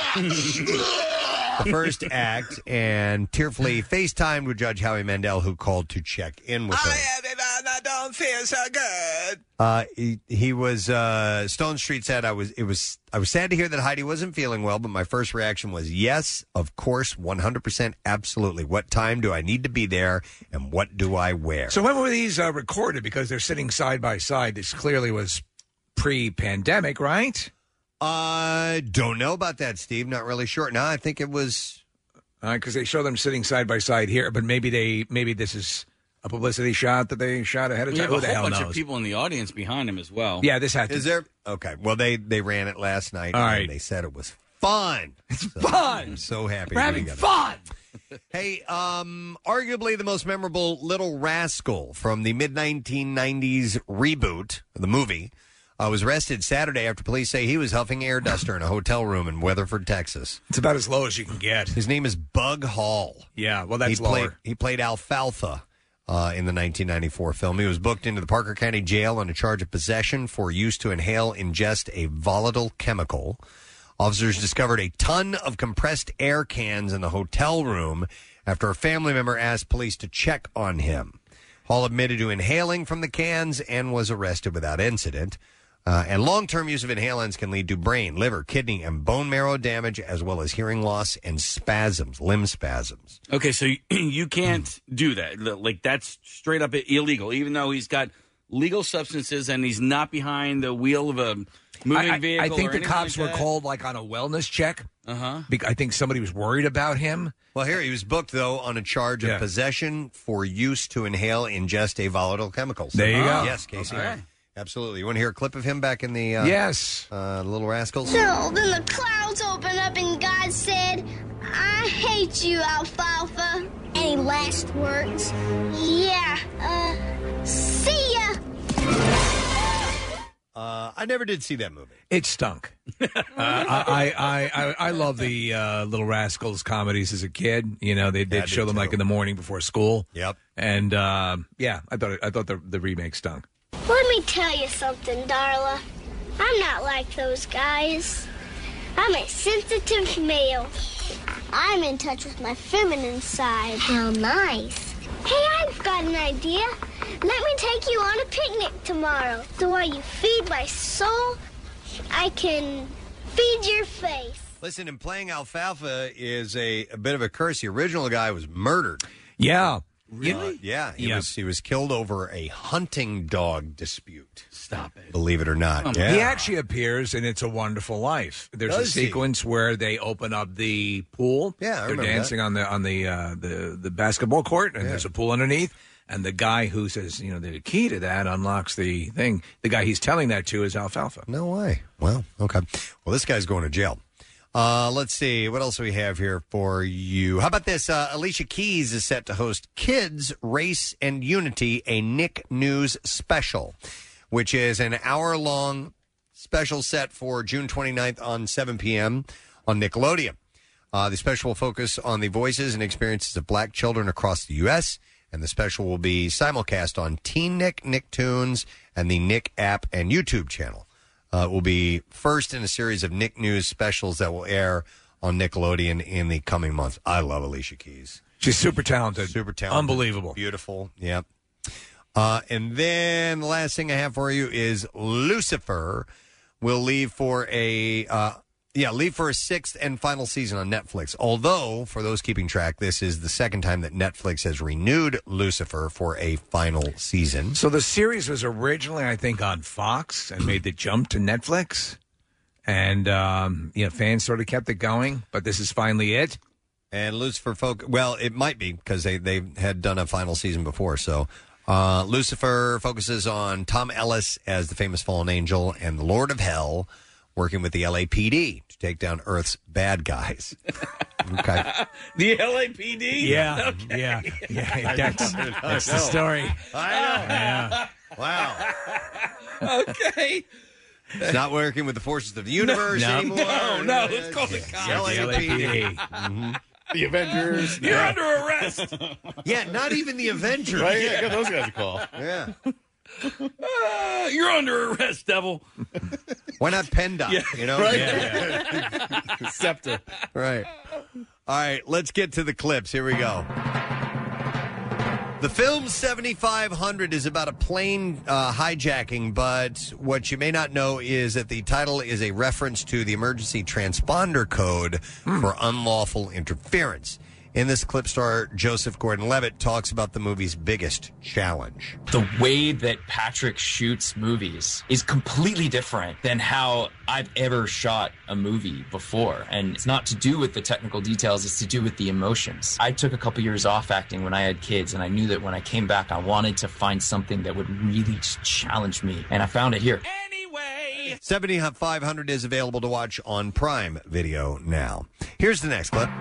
first... the first act, and tearfully FaceTimed with Judge Howie Mandel, who called to check in with her. I don't feel so good. Uh, he, he was uh, Stone Street said, "I was it was I was sad to hear that Heidi wasn't feeling well, but my first reaction was yes, of course, one hundred percent, absolutely. What time do I need to be there, and what do I wear?" So when were these uh, recorded? Because they're sitting side by side. This clearly was pre-pandemic, right? I uh, don't know about that, Steve. Not really sure. No, I think it was because uh, they show them sitting side by side here, but maybe they maybe this is a publicity shot that they shot ahead of We time. have Who a the whole hell bunch knows? of people in the audience behind him as well. Yeah, this had to. Is there? Okay. Well, they they ran it last night. All and right. They said it was fun. It's So fun. I'm so happy. We're to be having together. fun. Hey, um, arguably the most memorable Little Rascal from the mid nineteen nineties reboot, the movie, uh, was arrested Saturday after police say he was huffing air duster in a hotel room in Weatherford, Texas. It's about as low as you can get. His name is Bug Hall. Yeah, well, that's he lower. played, he played Alfalfa uh, in the nineteen ninety-four film. He was booked into the Parker County Jail on a charge of possession for use to inhale, ingest a volatile chemical. Officers discovered a ton of compressed air cans in the hotel room after a family member asked police to check on him. Hall admitted to inhaling from the cans and was arrested without incident. Uh, and long-term use of inhalants can lead to brain, liver, kidney, and bone marrow damage, as well as hearing loss and spasms, limb spasms. Okay, so you, you can't do that. Like, that's straight up illegal, even though he's got legal substances and he's not behind the wheel of a moving I, I, vehicle. I think or the anything cops like were that. called like on a wellness check. Uh huh. I think somebody was worried about him. Well, here he was booked though on a charge Yeah. of possession for use to inhale, ingest a volatile chemicals. There you go. Yes, Casey. Okay. Absolutely. You want to hear a clip of him back in the uh, Yes, uh, Little Rascals? So then the clouds opened up and God said, I hate you, Alfalfa. Any last words? Yeah, uh, see ya. Uh, I never did see that movie. It stunk. uh, I, I, I, I love the uh, Little Rascals comedies as a kid. You know, they Yeah, I did did show them too. like in the morning before school. Yep. And um, yeah, I thought it, I thought the, the remake stunk. Let me tell you something, Darla. I'm not like those guys. I'm a sensitive male. I'm in touch with my feminine side. How nice. Hey, I've got an idea. Let me take you on a picnic tomorrow. So while you feed my soul, I can feed your face. Listen, and playing Alfalfa is a, a bit of a curse. The original guy was murdered. Yeah. Really? Uh, yeah. He Yeah. was he was killed over a hunting dog dispute. Stop it. Believe it or not. Yeah. He actually appears in It's a Wonderful Life. There's Does a he? sequence where they open up the pool. Yeah, I they're remember dancing on the on the uh, the the basketball court, and there's a pool underneath. And the guy who says, you know, the key to that unlocks the thing. The guy he's telling that to is Alfalfa. No way. Well, okay. Well, this guy's going to jail. Uh, let's see. What else do we have here for you? How about this? Uh, Alicia Keys is set to host Kids, Race, and Unity, a Nick News special, which is an hour-long special set for June twenty-ninth on seven p.m. on Nickelodeon. Uh, the special will focus on the voices and experiences of black children across the U S, and the special will be simulcast on Teen Nick, Nicktoons, and the Nick app and YouTube channel. Uh, it will be first in a series of Nick News specials that will air on Nickelodeon in the coming months. I love Alicia Keys. She's super talented. Super talented. Unbelievable. Beautiful. Yep. Uh, and then the last thing I have for you is Lucifer will leave for a uh, yeah leave for a sixth and final season on Netflix. Although, for those keeping track, this is the second time that Netflix has renewed Lucifer for a final season. So the series was originally, I think, on Fox and made the jump to Netflix. And, um, you know, fans sort of kept it going, but this is finally it. And Lucifer, folk, well, it might be because they, they had done a final season before. So uh, Lucifer focuses on Tom Ellis as the famous fallen angel and the Lord of Hell, working with the L A P D to take down Earth's bad guys. Okay. The L A P D? Yeah, Okay. yeah, yeah. That's, that's the story. I know. Yeah. Wow. Okay. It's not working with the forces of the universe No. anymore. No, no, it's called the cops. L A P D. Mhm. The Avengers. You're under arrest. Yeah, not even the Avengers. Right? Yeah, give those guys a call. Yeah. Uh, you're under arrest, devil. Why not PennDOT? Yeah. You know? Right? Yeah. Scepter. Right. All right, let's get to the clips. Here we go. The film seventy-five hundred is about a plane uh, hijacking, but what you may not know is that the title is a reference to the emergency transponder code for unlawful interference. In this clip, star Joseph Gordon-Levitt talks about the movie's biggest challenge. The way that Patrick shoots movies is completely different than how I've ever shot a movie before. And it's not to do with the technical details, it's to do with the emotions. I took a couple years off acting when I had kids, and I knew that when I came back, I wanted to find something that would really just challenge me. And I found it here. Anyway. seventy-five hundred is available to watch on Prime Video now. Here's the next clip.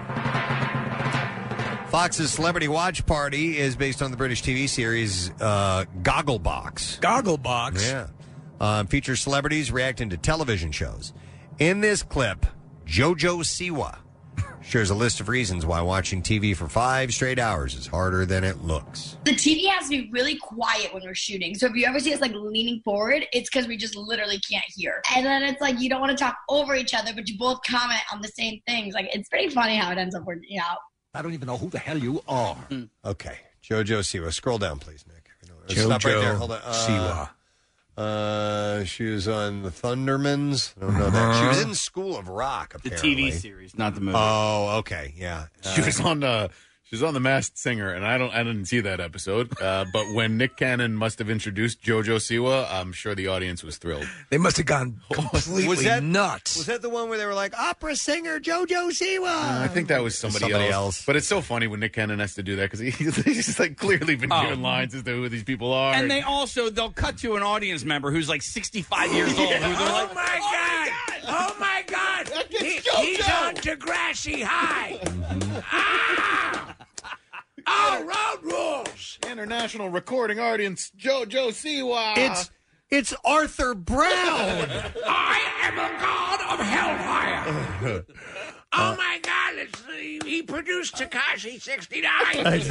Fox's Celebrity Watch Party is based on the British T V series uh, Gogglebox. Gogglebox. Yeah. Uh, features celebrities reacting to television shows. In this clip, JoJo Siwa shares a list of reasons why watching T V for five straight hours is harder than it looks. The T V has to be really quiet when we're shooting. So if you ever see us like leaning forward, it's because we just literally can't hear. And then it's like you don't want to talk over each other, but you both comment on the same things. Like it's pretty funny how it ends up working out. I don't even know who the hell you are. Okay. JoJo Siwa. Scroll down, please, Nick. JoJo Stop right there. Hold on. Uh, Siwa. Uh, she was on the Thundermans. I don't know that. She was in School of Rock, The apparently. T V series, not the movie. Oh, okay. Yeah. She Uh, was on uh, She's on The Masked Singer, and I don't, I didn't see that episode. Uh, but when Nick Cannon must have introduced JoJo Siwa, I'm sure the audience was thrilled. They must have gone completely Was that nuts. Was that the one where they were like opera singer JoJo Siwa? Uh, I think that was somebody, Somebody else. else. But it's so funny when Nick Cannon has to do that because he, he's just like clearly been Oh. given lines as to who these people are. And they also they'll cut to an audience member who's like sixty-five years old. Who they're like, Oh my God! Oh my God! He- he's on Degrassi High. Ah! Oh, road rules. International recording audience, JoJo Siwa. It's it's Arthur Brown. I am a god of hellfire. Oh my God! It's, he produced Tekashi sixty-nine.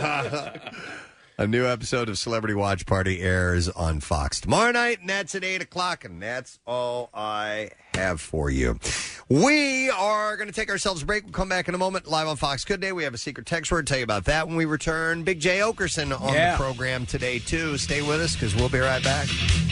A new episode of Celebrity Watch Party airs on Fox tomorrow night, and that's at eight o'clock, and that's all I have for you. We are going to take ourselves a break. We'll come back in a moment, live on Fox Good Day. We have a secret text word. Tell you about that when we return. Big Jay Okerson on Yeah. the program today, too. Stay with us, because we'll be right back.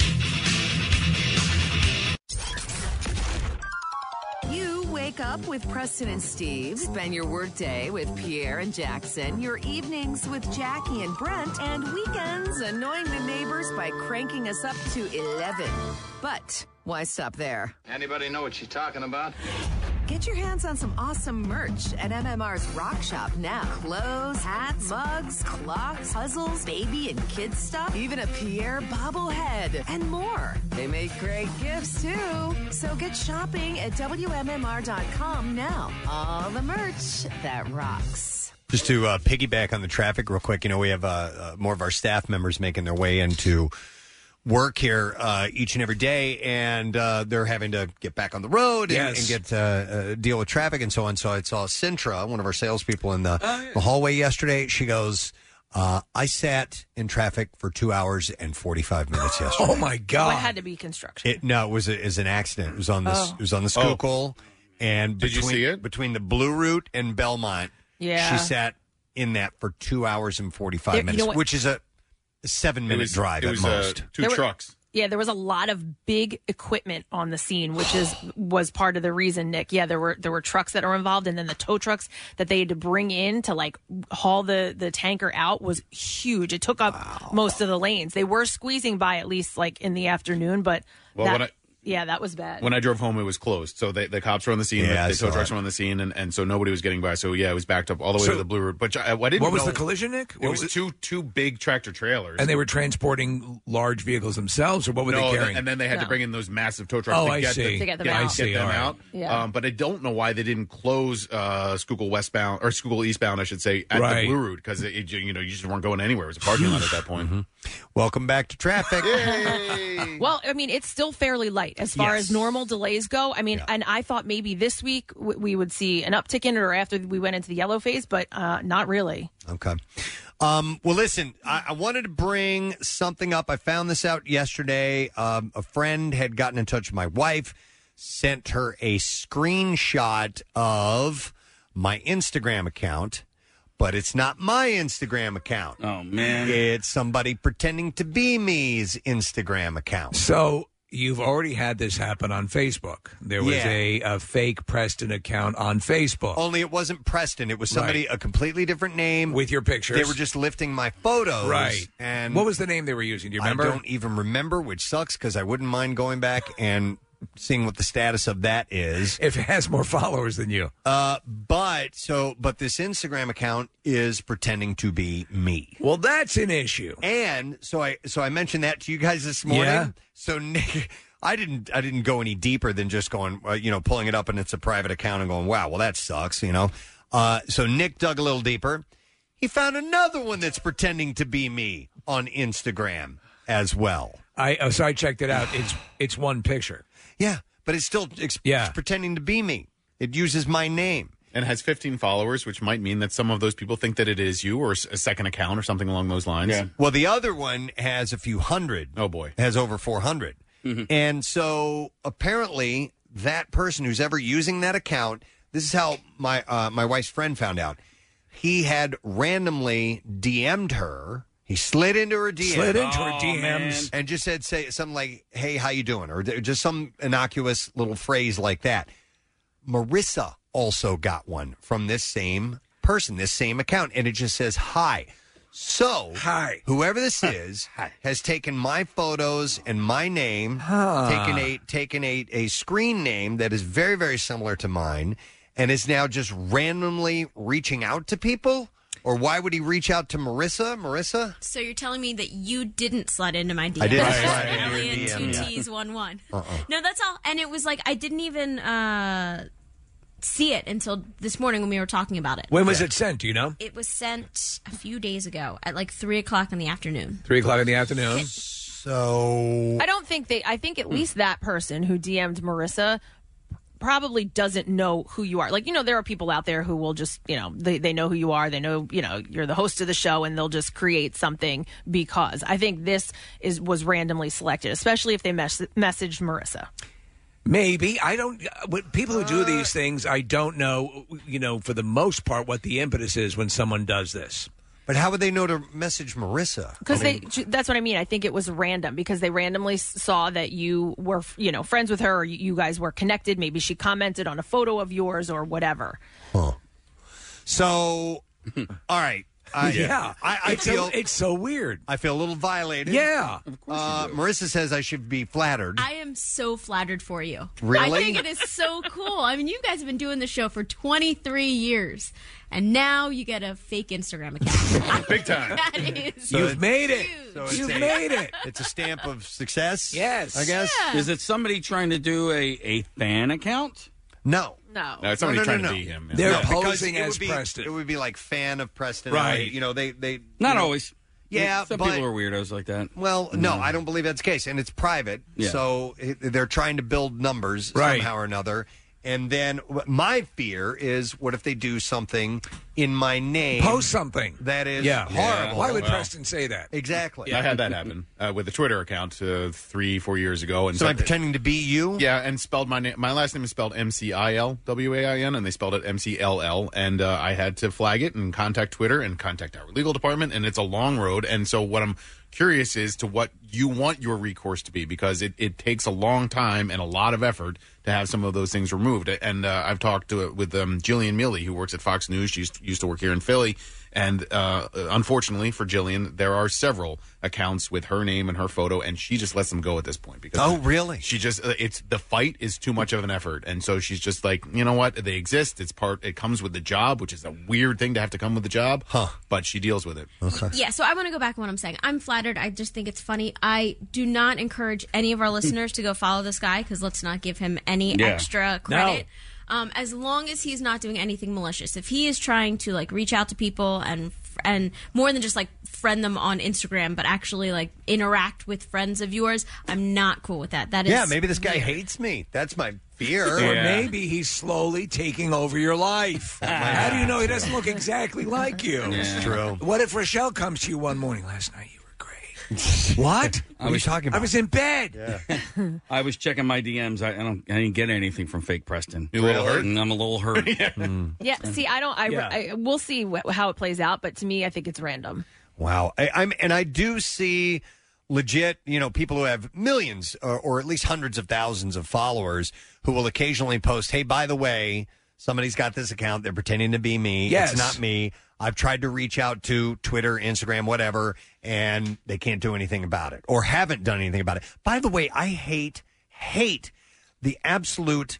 You wake up with Preston and Steve, spend your workday with Pierre and Jackson, your evenings with Jackie and Brent, and weekends annoying the neighbors by cranking us up to eleven. But why stop there? Anybody know what she's talking about? Get your hands on some awesome merch at M M R's Rock Shop now. Clothes, hats, mugs, clocks, puzzles, baby and kids stuff, even a Pierre bobblehead, and more. They make great gifts, too. So get shopping at W M M R dot com now. All the merch that rocks. Just to uh, piggyback on the traffic real quick, you know, we have uh, uh, more of our staff members making their way into work here uh, each and every day, and uh, they're having to get back on the road and, Yes. and get uh, uh, deal with traffic and so on. So I saw Sintra, one of our salespeople, in the, the hallway yesterday. She goes, uh, I sat in traffic for two hours and forty-five minutes yesterday. Oh, my What God. had to be construction? It, no, it was, a, it was an accident. It was on the, Oh. it was on the Schuylkill. And Did you between, see it? Between the Blue Route and Belmont, Yeah. she sat in that for two hours and forty-five There- you minutes, know what- which is a seven-minute It was- drive it at was, uh, most. two There were- trucks. Yeah, there was a lot of big equipment on the scene, which is was part of the reason, Nick. Yeah, there were there were trucks that were involved, and then the tow trucks that they had to bring in to like haul the the tanker out was huge. It took up most of the lanes. They were squeezing by at least like in the afternoon, but Well, that, when I- yeah, that was bad. When I drove home, it was closed. So they, the cops were on the scene. Yeah, I the saw tow trucks it. were on the scene, and, and so nobody was getting by. So, yeah, it was backed up all the way So- to the Blue Route. But I, I didn't What was know- the collision, Nick? It What was was it? two two big tractor trailers. And they were transporting large vehicles themselves, or what were no, they carrying? and then they had No. to bring in those massive tow trucks Oh, to, I get see. The, To get them yeah, out. I get see, them all right. out. Yeah. Um, but I don't know why they didn't close uh, Schuylkill westbound or Schuylkill eastbound, I should say, at Right. the Blue Route because you know you just weren't going anywhere. It was a parking lot at that point. Mm-hmm. Welcome back to traffic. Well, I mean, it's still fairly light as far Yes. as normal delays go. I mean, Yeah. and I thought maybe this week w- we would see an uptick in it or after we went into the yellow phase, but uh, not really. Okay. Um, well, listen, I, I wanted to bring something up. I found this out yesterday. Um, a friend had gotten in touch with my wife, sent her a screenshot of my Instagram account, but it's not my Instagram account. Oh, man. It's somebody pretending to be me's Instagram account. So you've already had this happen on Facebook. There was Yeah. a, a fake Preston account on Facebook. Only it wasn't Preston. It was somebody, Right. a completely different name. With your pictures. They were just lifting my photos. Right. And what was the name they were using? Do you remember? I don't even remember, which sucks because I wouldn't mind going back and seeing what the status of that is. If it has more followers than you. Uh, but so, but this Instagram account is pretending to be me. Well, that's an issue. And so I, so I mentioned that to you guys this morning. Yeah. So Nick, I didn't, I didn't go any deeper than just going, uh, you know, pulling it up and it's a private account and going, wow, well that sucks, you know. Uh, so Nick dug a little deeper. He found another one that's pretending to be me on Instagram as well. I oh, so I checked it out. It's it's one picture. Yeah, but it's still it's, Yeah. it's pretending to be me. It uses my name. And has fifteen followers, which might mean that some of those people think that it is you or a second account or something along those lines. Yeah. Well, the other one has a few hundred. Oh, boy. Has over four hundred. Mm-hmm. And so apparently that person who's ever using that account, this is how my uh, my wife's friend found out. He had randomly D M'd her. He slid into her D Ms. Slid into her Oh, D Ms. man. And just said say something like, hey, how you doing? Or just some innocuous little phrase like that. Marissa also got one from this same person, this same account, and it just says hi. So, hi. Whoever this is has taken my photos and my name, Huh. taken a taken a, a screen name that is very, very similar to mine, and is now just randomly reaching out to people? Or why would he reach out to Marissa? Marissa? So you're telling me that you didn't slide into my D Ms? I didn't It's slide into your Alien D M, two yeah. T's one one. Uh-uh. No, that's all. And it was like I didn't even uh, see it until this morning when we were talking about it. When was it sent? Do you know? It was sent a few days ago at like three o'clock in the afternoon. Three o'clock in the afternoon. So I don't think they. I think at least that person who D M'd Marissa probably doesn't know who you are. Like, you know, there are people out there who will just, you know, they, they know who you are. They know, you know, you're the host of the show, and they'll just create something because. I think this is was randomly selected, especially if they mes- messaged Marissa. Maybe. I don't. With people who do these things, I don't know, you know, for the most part, what the impetus is when someone does this. But how would they know to message Marissa? Because I mean, they, that's what I mean. I think it was random because they randomly s- saw that you were, you know, friends with her, or you you guys were connected. Maybe she commented on a photo of yours or whatever. So, all right. I, Yeah. I, I It's feel so- it's so weird. I feel a little violated. Yeah. Uh, Marissa says I should be flattered. I am so flattered for you. Really? I think it is so cool. I mean, you guys have been doing the show for twenty-three years, and now you get a fake Instagram account. Big time. That is So You've it's- made it. So it's You've a- made it. It's a stamp of success. Yes. I guess. Is it somebody trying to do a, a fan account? No. No. No, it's somebody no, no, trying no, to no. be him. yeah. They're No, because posing it as would be, Preston. It would be like fan of Preston. Right. I- you know, they they Not you know, always. Yeah, Some but people are weirdos like that. well, no, I don't believe that's the case, and it's private. Yeah. So it, they're trying to build numbers Right. somehow or another. And then wh- my fear is, what if they do something in my name? Post something. That is Yeah. horrible. Why would Well. Preston say that? Exactly. Yeah, I had that happen uh, with a Twitter account uh, three, four years ago. And So I'm something- pretending to be you? Yeah, and spelled my name. My last name is spelled M C I L W A I N, and they spelled it M C L L. And uh, I had to flag it and contact Twitter and contact our legal department. And it's a long road. And so what I'm curious is to what you want your recourse to be, because it, it takes a long time and a lot of effort to have some of those things removed. And uh, I've talked to, with um, Jillian Milley, who works at Fox News. She used, used to work here in Philly. And uh, unfortunately for Jillian, there are several accounts with her name and her photo, and she just lets them go at this point. Because Oh, really? She just uh, it's the fight is too much of an effort, and so she's just like, you know what? They exist. It's part. It comes with the job, which is a weird thing to have to come with the job. Huh? But she deals with it. Okay. Yeah, so I want to go back on what I'm saying. I'm flattered. I just think it's funny. I do not encourage any of our listeners to go follow this guy because let's not give him any Yeah. extra credit. Um, as long as he's not doing anything malicious. If he is trying to like reach out to people and and more than just like friend them on Instagram, but actually like interact with friends of yours, I'm not cool with that. That is Yeah, maybe this guy weird. hates me. That's my fear. Or maybe he's slowly taking over your life. How do you know he doesn't look exactly like you? It's true. What if Rochelle comes to you one morning last night? You were great. What? What are you talking about? I was in bed. I was checking my D Ms. I, I don't. I didn't get anything from fake Preston. You a little hurt? And I'm a little hurt. Yeah. See, I don't. I, Yeah. I we'll see wh- how it plays out, but to me, I think it's random. Wow. I, I'm and I do see legit, you know, people who have millions or, or at least hundreds of thousands of followers who will occasionally post, "Hey, by the way, somebody's got this account. They're pretending to be me. Yes. It's not me. I've tried to reach out to Twitter, Instagram, whatever, and they can't do anything about it or haven't done anything about it." By the way, I hate hate the absolute.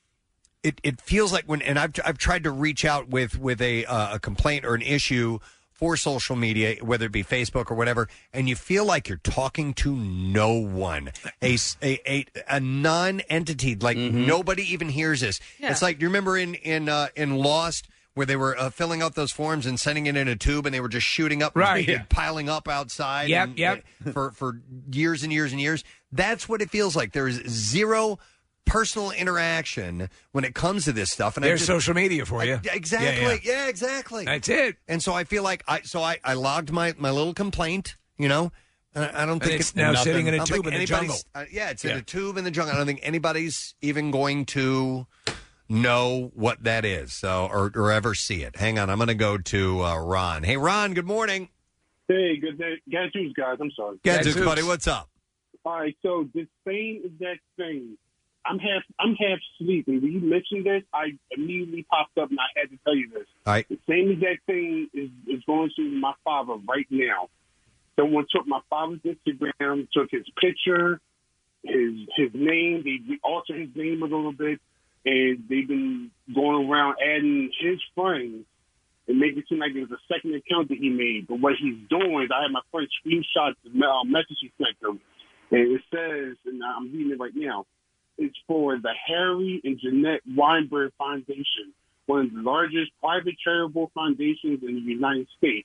It it feels like when and I've I've tried to reach out with with a uh, a complaint or an issue for social media, whether it be Facebook or whatever, and you feel like you're talking to no one, a a a, a non-entity, like nobody even hears this. Yeah. It's like, do you remember in in uh, in Lost where they were uh, filling out those forms and sending it in a tube, and they were just shooting up, Right, and yeah. piling up outside, Yep, and, yep. uh, for for years and years and years. That's what it feels like. There is zero personal interaction when it comes to this stuff, and I There's just, social media for you. I- exactly, Yeah, yeah, yeah. exactly. That's it. And so I feel like I so I, I logged my, my little complaint, you know. And I I don't And think it's now sitting in a I don't tube think in the anybody's- jungle. Uh, yeah, it's in Yeah. a tube in the jungle. I don't think anybody's even going to know what that is, so or, or ever see it. Hang on, I'm going to go to uh, Ron. Hey, Ron. Good morning. Hey, good day. Gadzooks, guys. I'm sorry. Gadzooks, buddy. What's up? All right, so this same exact thing I'm half I'm half asleep, and when you mentioned this, I immediately popped up and I had to tell you this. All right. The same exact thing is, is going through my father right now. Someone took my father's Instagram, took his picture, his his name. They altered his name a little bit, and they've been going around adding his friends and make it seem like it was a second account that he made. But what he's doing is, I had my friend screenshot the uh, message he sent him, and it says, and I'm reading it right now. It's for the Harry and Jeanette Weinberg Foundation, one of the largest private charitable foundations in the United States.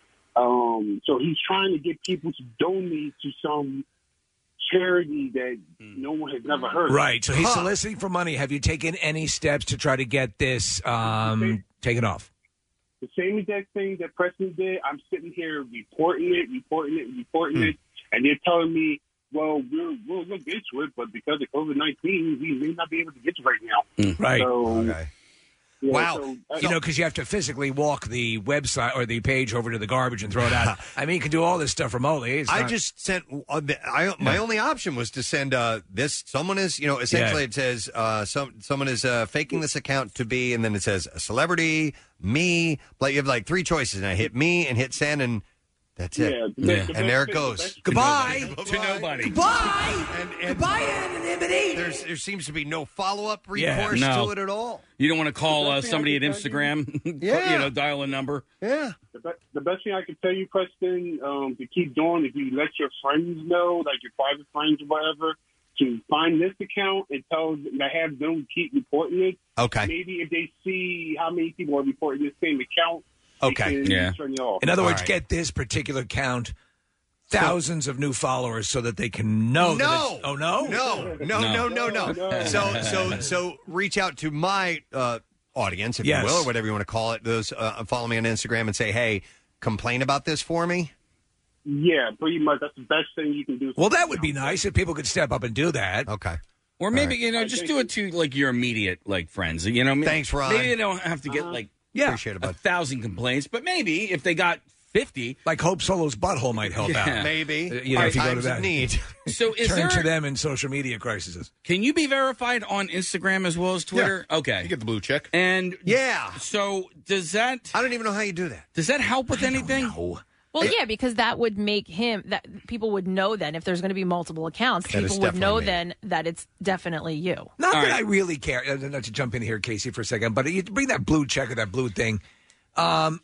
Um, so he's trying to get people to donate to some charity that no one has never heard of. Right. So he's Huh. soliciting for money. Have you taken any steps to try to get this um, taken off? The same exact thing that Preston did. I'm sitting here reporting it, reporting it, reporting Hmm. it, and they're telling me, well, we'll, we'll look into it, but because of COVID nineteen, we may not be able to get to it right now. Right. So, yeah, Wow. so, uh, you know, because you have to physically walk the website or the page over to the garbage and throw it out. I mean, you can do all this stuff remotely. It's I not- just sent. Uh, I, my Yeah. only option was to send uh, this. Someone is, you know, essentially Yeah. it says uh, some someone is uh, faking this account to be, and then it says a celebrity, me. Like you have like three choices, and I hit me and hit send, and that's it. Yeah, the Yeah. best- the And there it best thing- goes. the best- Goodbye. To nobody. Goodbye. And, and Goodbye, anonymity. There's, there seems to be no follow up Yeah. recourse No. to it at all. You don't want to call The uh, best thing somebody I at can tell Instagram, Yeah. you know, dial a number. Yeah. The, be- the best thing I can tell you, Preston, um, to keep doing, if you let your friends know, like your private friends or whatever, to find this account and tell them, have them keep reporting it. Okay. Maybe if they see how many people are reporting this same account, they Okay. can Yeah. turn it off. In other All words, right. get this particular account thousands of new followers so that they can know. That No. it's, oh no, No, no, no, no, no. No. So, so, so, reach out to my uh, audience, if Yes. you will, or whatever you want to call it. Those uh, follow me on Instagram and say, "Hey, complain about this for me." Yeah, pretty much. That's the best thing you can do. Well, that would be nice if people could step up and do that. Okay. Or maybe, right. you know, just do it to, like, your immediate, like, friends. You know, maybe, Thanks, Ron. Maybe you don't have to get, like, Yeah. Appreciate it, a bud. thousand complaints, but maybe if they got fifty. Like Hope Solo's butthole might help Yeah. out. Maybe. Uh, you know, if you go to Times of that. need. So is Turn there, to them in social media crises. can you be verified on Instagram as well as Twitter? Okay. You get the blue check. And Yeah. so does that, I don't even know how you do that. does that help with anything? Well, yeah, because that would make him that people would know then if there's going to be multiple accounts, That is people would know definitely me. then that it's definitely you. Not All that right. I really care. uh, Not to jump in here, Casey, for a second, but you bring that blue check or that blue thing. Um,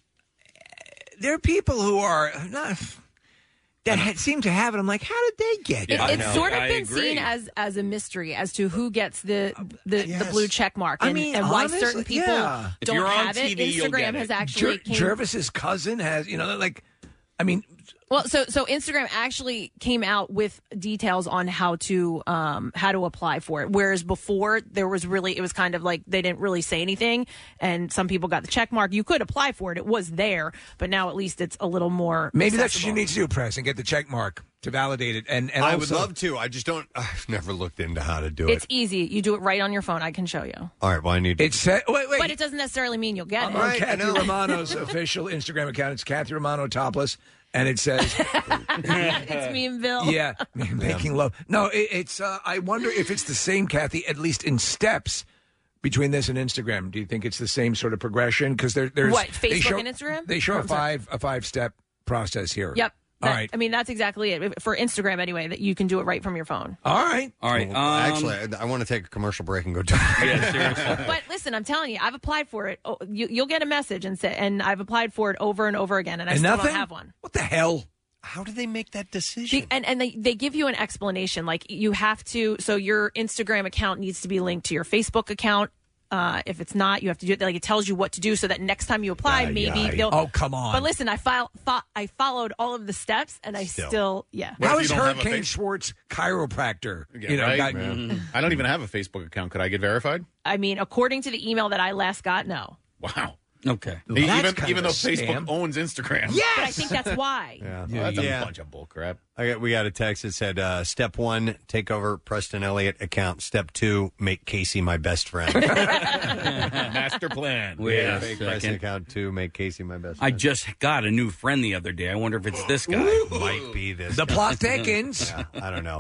there are people who are not that ha- seem to have it. I'm like, how did they get it? It- it's sort of I been agree. seen as as a mystery as to who gets the the, the Yes. blue check mark I and, mean, and why honestly, certain people yeah. If don't you're on have T V, it. you'll get Instagram it. has actually Jer- came, Jervis's cousin has, you know, like, I mean, well, so so Instagram actually came out with details on how to um how to apply for it. Whereas before there was really it was kind of like they didn't really say anything, and some people got the check mark. You could apply for it; it was there, but now at least it's a little more. maybe that's what accessible. you need to do, press, and get the check mark to validate it. And, and I would also- love to. I just don't. I've never looked into how to do It's it. easy. You do it right on your phone. I can show you. All right. Well, I need. To, It's uh, wait, wait. But it doesn't necessarily mean you'll get I'm it. on Right, I Kathy know. Romano's official Instagram account. It's Kathy Romano topless, and it says, It's me and Bill. "Yeah, making love." No, it, it's. Uh, I wonder if it's the same, Kathy, at least in steps between this and Instagram. Do you think it's the same sort of progression? Because there, there's What, they Facebook show, and Instagram? They show Oh, a I'm sorry. five a five step process here. Yep. All That- right. I mean, that's exactly it. For Instagram, anyway, that you can do it right from your phone. All right. All right. Well, um, actually, I, I want to take a commercial break and go do it. yeah, seriously. But listen, I'm telling you, I've applied for it. Oh, you, you'll get a message and say, and I've applied for it over and over again, and I And still nothing? don't have one. What the hell? How did they make that decision? Be- And and they, they give you an explanation. Like you have to, so your Instagram account needs to be linked to your Facebook account. Uh, if it's not, you have to do it. Like it tells you what to do, so that next time you apply, Aye, maybe aye. they'll. Oh, come on. But listen, I file, fo- I followed all of the steps, and I Still. still, yeah. What if How you is don't have a Hurricane face- Schwartz chiropractor? Yeah, you know, right? got- Yeah. I don't even have a Facebook account. Could I get verified? I mean, according to the email that I last got, no. Wow. Okay. Well, that's even kind even of though a Facebook scam. owns Instagram. Yes! But I think that's why. Yeah. Well, that's Yeah. a bunch of bull crap. I got, we got a text that said, uh, step one, take over Preston Elliott account. Step two, make Casey my best friend. Master plan. Wait yeah, a make second. Preston account two, make Casey my best I friend. just got a new friend the other day. I wonder if it's this guy. Might be this. The guy. plot thickens. Yeah, I don't know.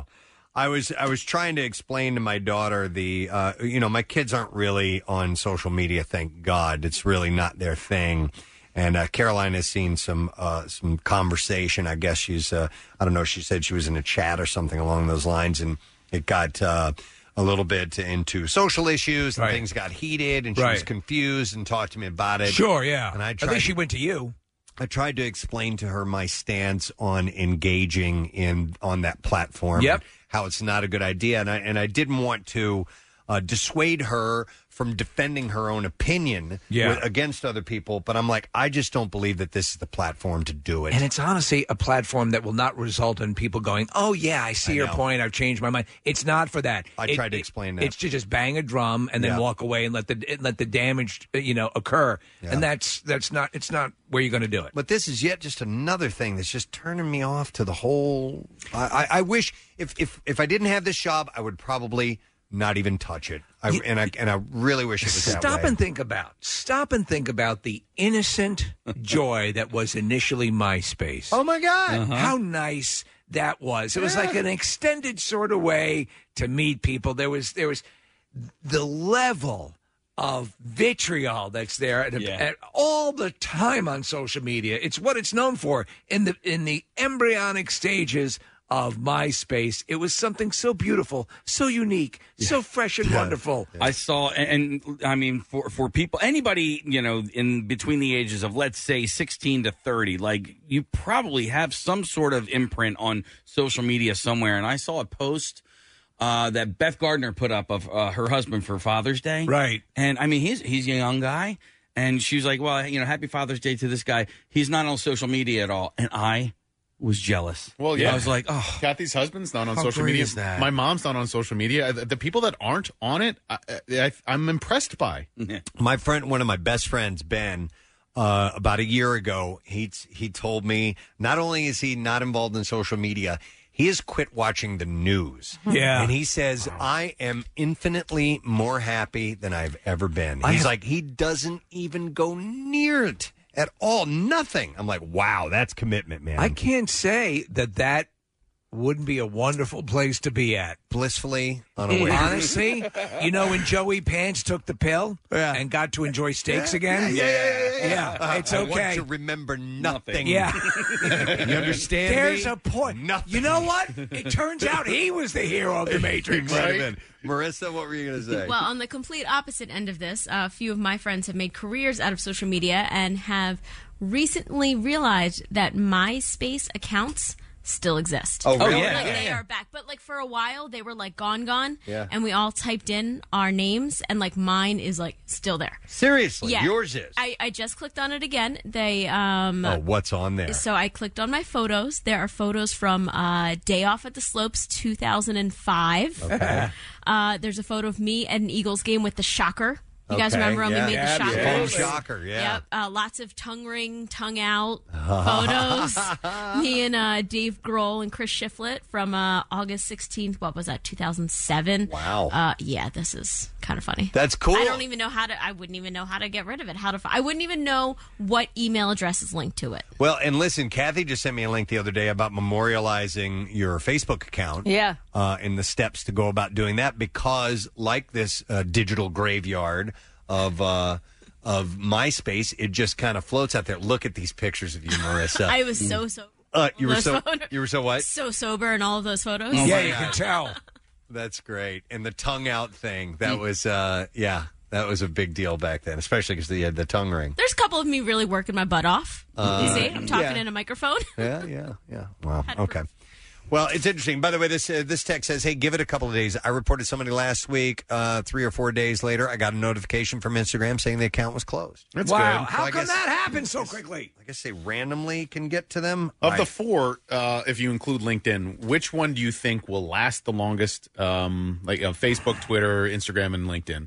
I was I was trying to explain to my daughter the uh, you know my kids aren't really on social media, thank God. It's really not their thing. And uh, Caroline has seen some uh, some conversation. I guess she's uh, I don't know. She said she was in a chat or something along those lines, and it got uh, a little bit into social issues, and Right. things got heated, and she was Right. confused and talked to me about it. Sure, yeah. And I At tried least she to- went to you. I tried to explain to her my stance on engaging in on that platform. Yep. and how it's not a good idea, and I and I didn't want to uh, dissuade her from defending her own opinion Yeah. with, against other people. But I'm like, I just don't believe that this is the platform to do it. And it's honestly a platform that will not result in people going, oh, yeah, I see I your know. point. I've changed my mind. It's not for that. I It- tried to it- explain that. It's to just bang a drum and then Yeah. walk away and let the let the damage, uh, you know, occur. Yeah. And that's that's not it's not where you're going to do it. But this is yet just another thing that's just turning me off to the whole. I, I, I wish if, if if I didn't have this job, I would probably not even touch it. I, and I and I really wish it was that Stop way. and think about. Stop and think about the innocent joy that was initially MySpace. Oh my God! Uh-huh. How nice that was! It was like an extended sort of way to meet people. There was there was the level of vitriol that's there at, Yeah. at all the time on social media. It's what it's known for in the in the embryonic stages of MySpace. It was something so beautiful, so unique, so fresh and wonderful. I saw, and, and I mean, for for people, anybody, you know, in between the ages of, let's say, sixteen to thirty, like, you probably have some sort of imprint on social media somewhere. And I saw a post uh, that Beth Gardner put up of uh, her husband for Father's Day. Right. And I mean, he's he's a young guy. And she was like, well, you know, happy Father's Day to this guy. He's not on social media at all. And I was jealous. Well, yeah. I was like, oh. Kathy's husband's not on How social great media. is that? My mom's not on social media. The, the people that aren't on it, I, I, I'm impressed by. My friend, one of my best friends, Ben, uh, about a year ago, he he told me not only is he not involved in social media, he has quit watching the news. Yeah. And he says, I am infinitely more happy than I've ever been. I He's have- like, he doesn't even go near it at all. Nothing. I'm like, wow, that's commitment, man. I can't say that that wouldn't be a wonderful place to be at. Blissfully unaware. Honestly, you know, when Joey Pants took the pill and got to enjoy steaks again? Yeah, yeah, yeah, yeah. Yeah, Uh, it's I okay. want to remember nothing. Yeah. You understand There's me? a point. Nothing. You know what? It turns out he was the hero of the Matrix. He might have right? been. Marissa, what were you going to say? Well, on the complete opposite end of this, uh, a few of my friends have made careers out of social media and have recently realized that MySpace accounts still exist. Oh, really? Like, Yeah. they are back. But, like, for a while, they were, like, gone, gone. Yeah. And we all typed in our names, and, like, mine is, like, still there. Seriously, Yeah. yours is. I, I just clicked on it again. They, um... Oh, what's on there? So I clicked on my photos. There are photos from uh, Day Off at the Slopes two thousand five. Okay. Uh, there's a photo of me at an Eagles game with the Shocker. You guys Okay, remember when yeah. we made the Shocker? Yeah, Foam Shocker, yeah. Yep. Uh, lots of tongue ring, tongue out photos. Me and uh, Dave Grohl and Chris Shiflett from uh, August sixteenth. What was that? two thousand seven. Wow. Uh, yeah, this is kind of funny. That's cool. I don't even know how to. I wouldn't even know how to get rid of it. How to? I wouldn't even know what email address is linked to it. Well, and listen, Kathy just sent me a link the other day about memorializing your Facebook account. Yeah. Uh, and the steps to go about doing that because, like this uh, digital graveyard of uh, of MySpace, it just kind of floats out there. Look at these pictures of you, Marissa. I was so so. Uh, you were those so photos- you were so what? So sober in all of those photos. Oh, yeah, my you God. can tell. That's great. And the tongue out thing, that was, uh, yeah, that was a big deal back then, especially because the, uh, the tongue ring. There's a couple of me really working my butt off. Uh, you see, I'm talking yeah. in a microphone. Yeah, yeah, yeah. Wow. Okay. Well, it's interesting. By the way, this uh, this text says, hey, give it a couple of days. I reported somebody last week. Uh, three or four days later, I got a notification from Instagram saying the account was closed. That's wow. good. How So I come guess- that happened so quickly? I guess they randomly can get to them. Of I- the four, uh, if you include LinkedIn, which one do you think will last the longest? Um, like uh, Facebook, Twitter, Instagram, and LinkedIn.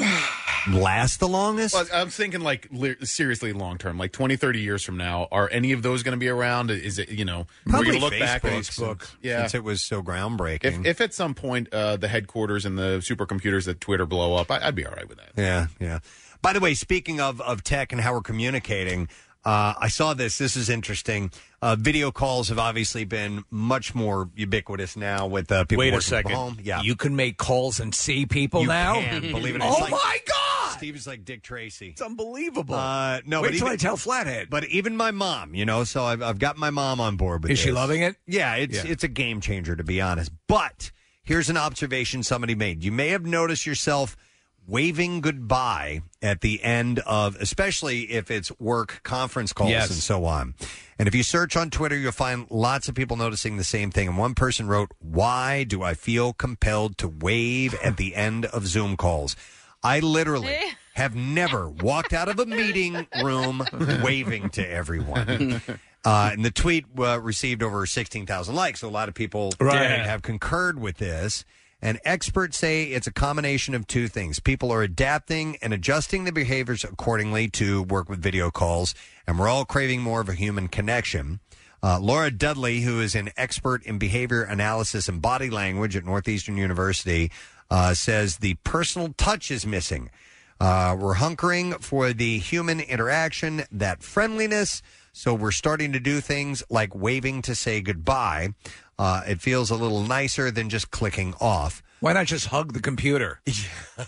last the longest? Well, I'm thinking like li- seriously long term, like twenty, thirty years from now. Are any of those going to be around? Is it, you know, Probably we're going to look Facebook, back on since, yeah. since it was so groundbreaking. If, if at some point uh, the headquarters and the supercomputers at Twitter blow up, I, I'd be all right with that. Yeah, yeah. By the way, speaking of, of tech and how we're communicating, Uh, I saw this. This is interesting. Uh, video calls have obviously been much more ubiquitous now with uh, people Wait working a second. from home. Yeah, You can make calls and see people You now? can, believe it or not. Oh, It's like- my God! Steve is like Dick Tracy. It's unbelievable. Uh, no, Wait but till even, I tell Flathead. But even my mom, you know, so I've, I've got my mom on board with Is this. she loving it? Yeah, it's Yeah. it's a game changer, to be honest. But here's an observation somebody made. You may have noticed yourself waving goodbye at the end of, especially if it's work conference calls Yes. and so on. And if you search on Twitter, you'll find lots of people noticing the same thing. And one person wrote, "Why do I feel compelled to wave at the end of Zoom calls? I literally have never walked out of a meeting room waving to everyone." Uh, and the tweet uh, received over sixteen thousand likes, so a lot of people Right. have concurred with this. And experts say it's a combination of two things. People are adapting and adjusting their behaviors accordingly to work with video calls, and we're all craving more of a human connection. Uh, Laura Dudley, who is an expert in behavior analysis and body language at Northeastern University, uh, says the personal touch is missing. Uh, we're hunkering for the human interaction, that friendliness, so we're starting to do things like waving to say goodbye. Uh, it feels a little nicer than just clicking off. Why not just hug the computer? that,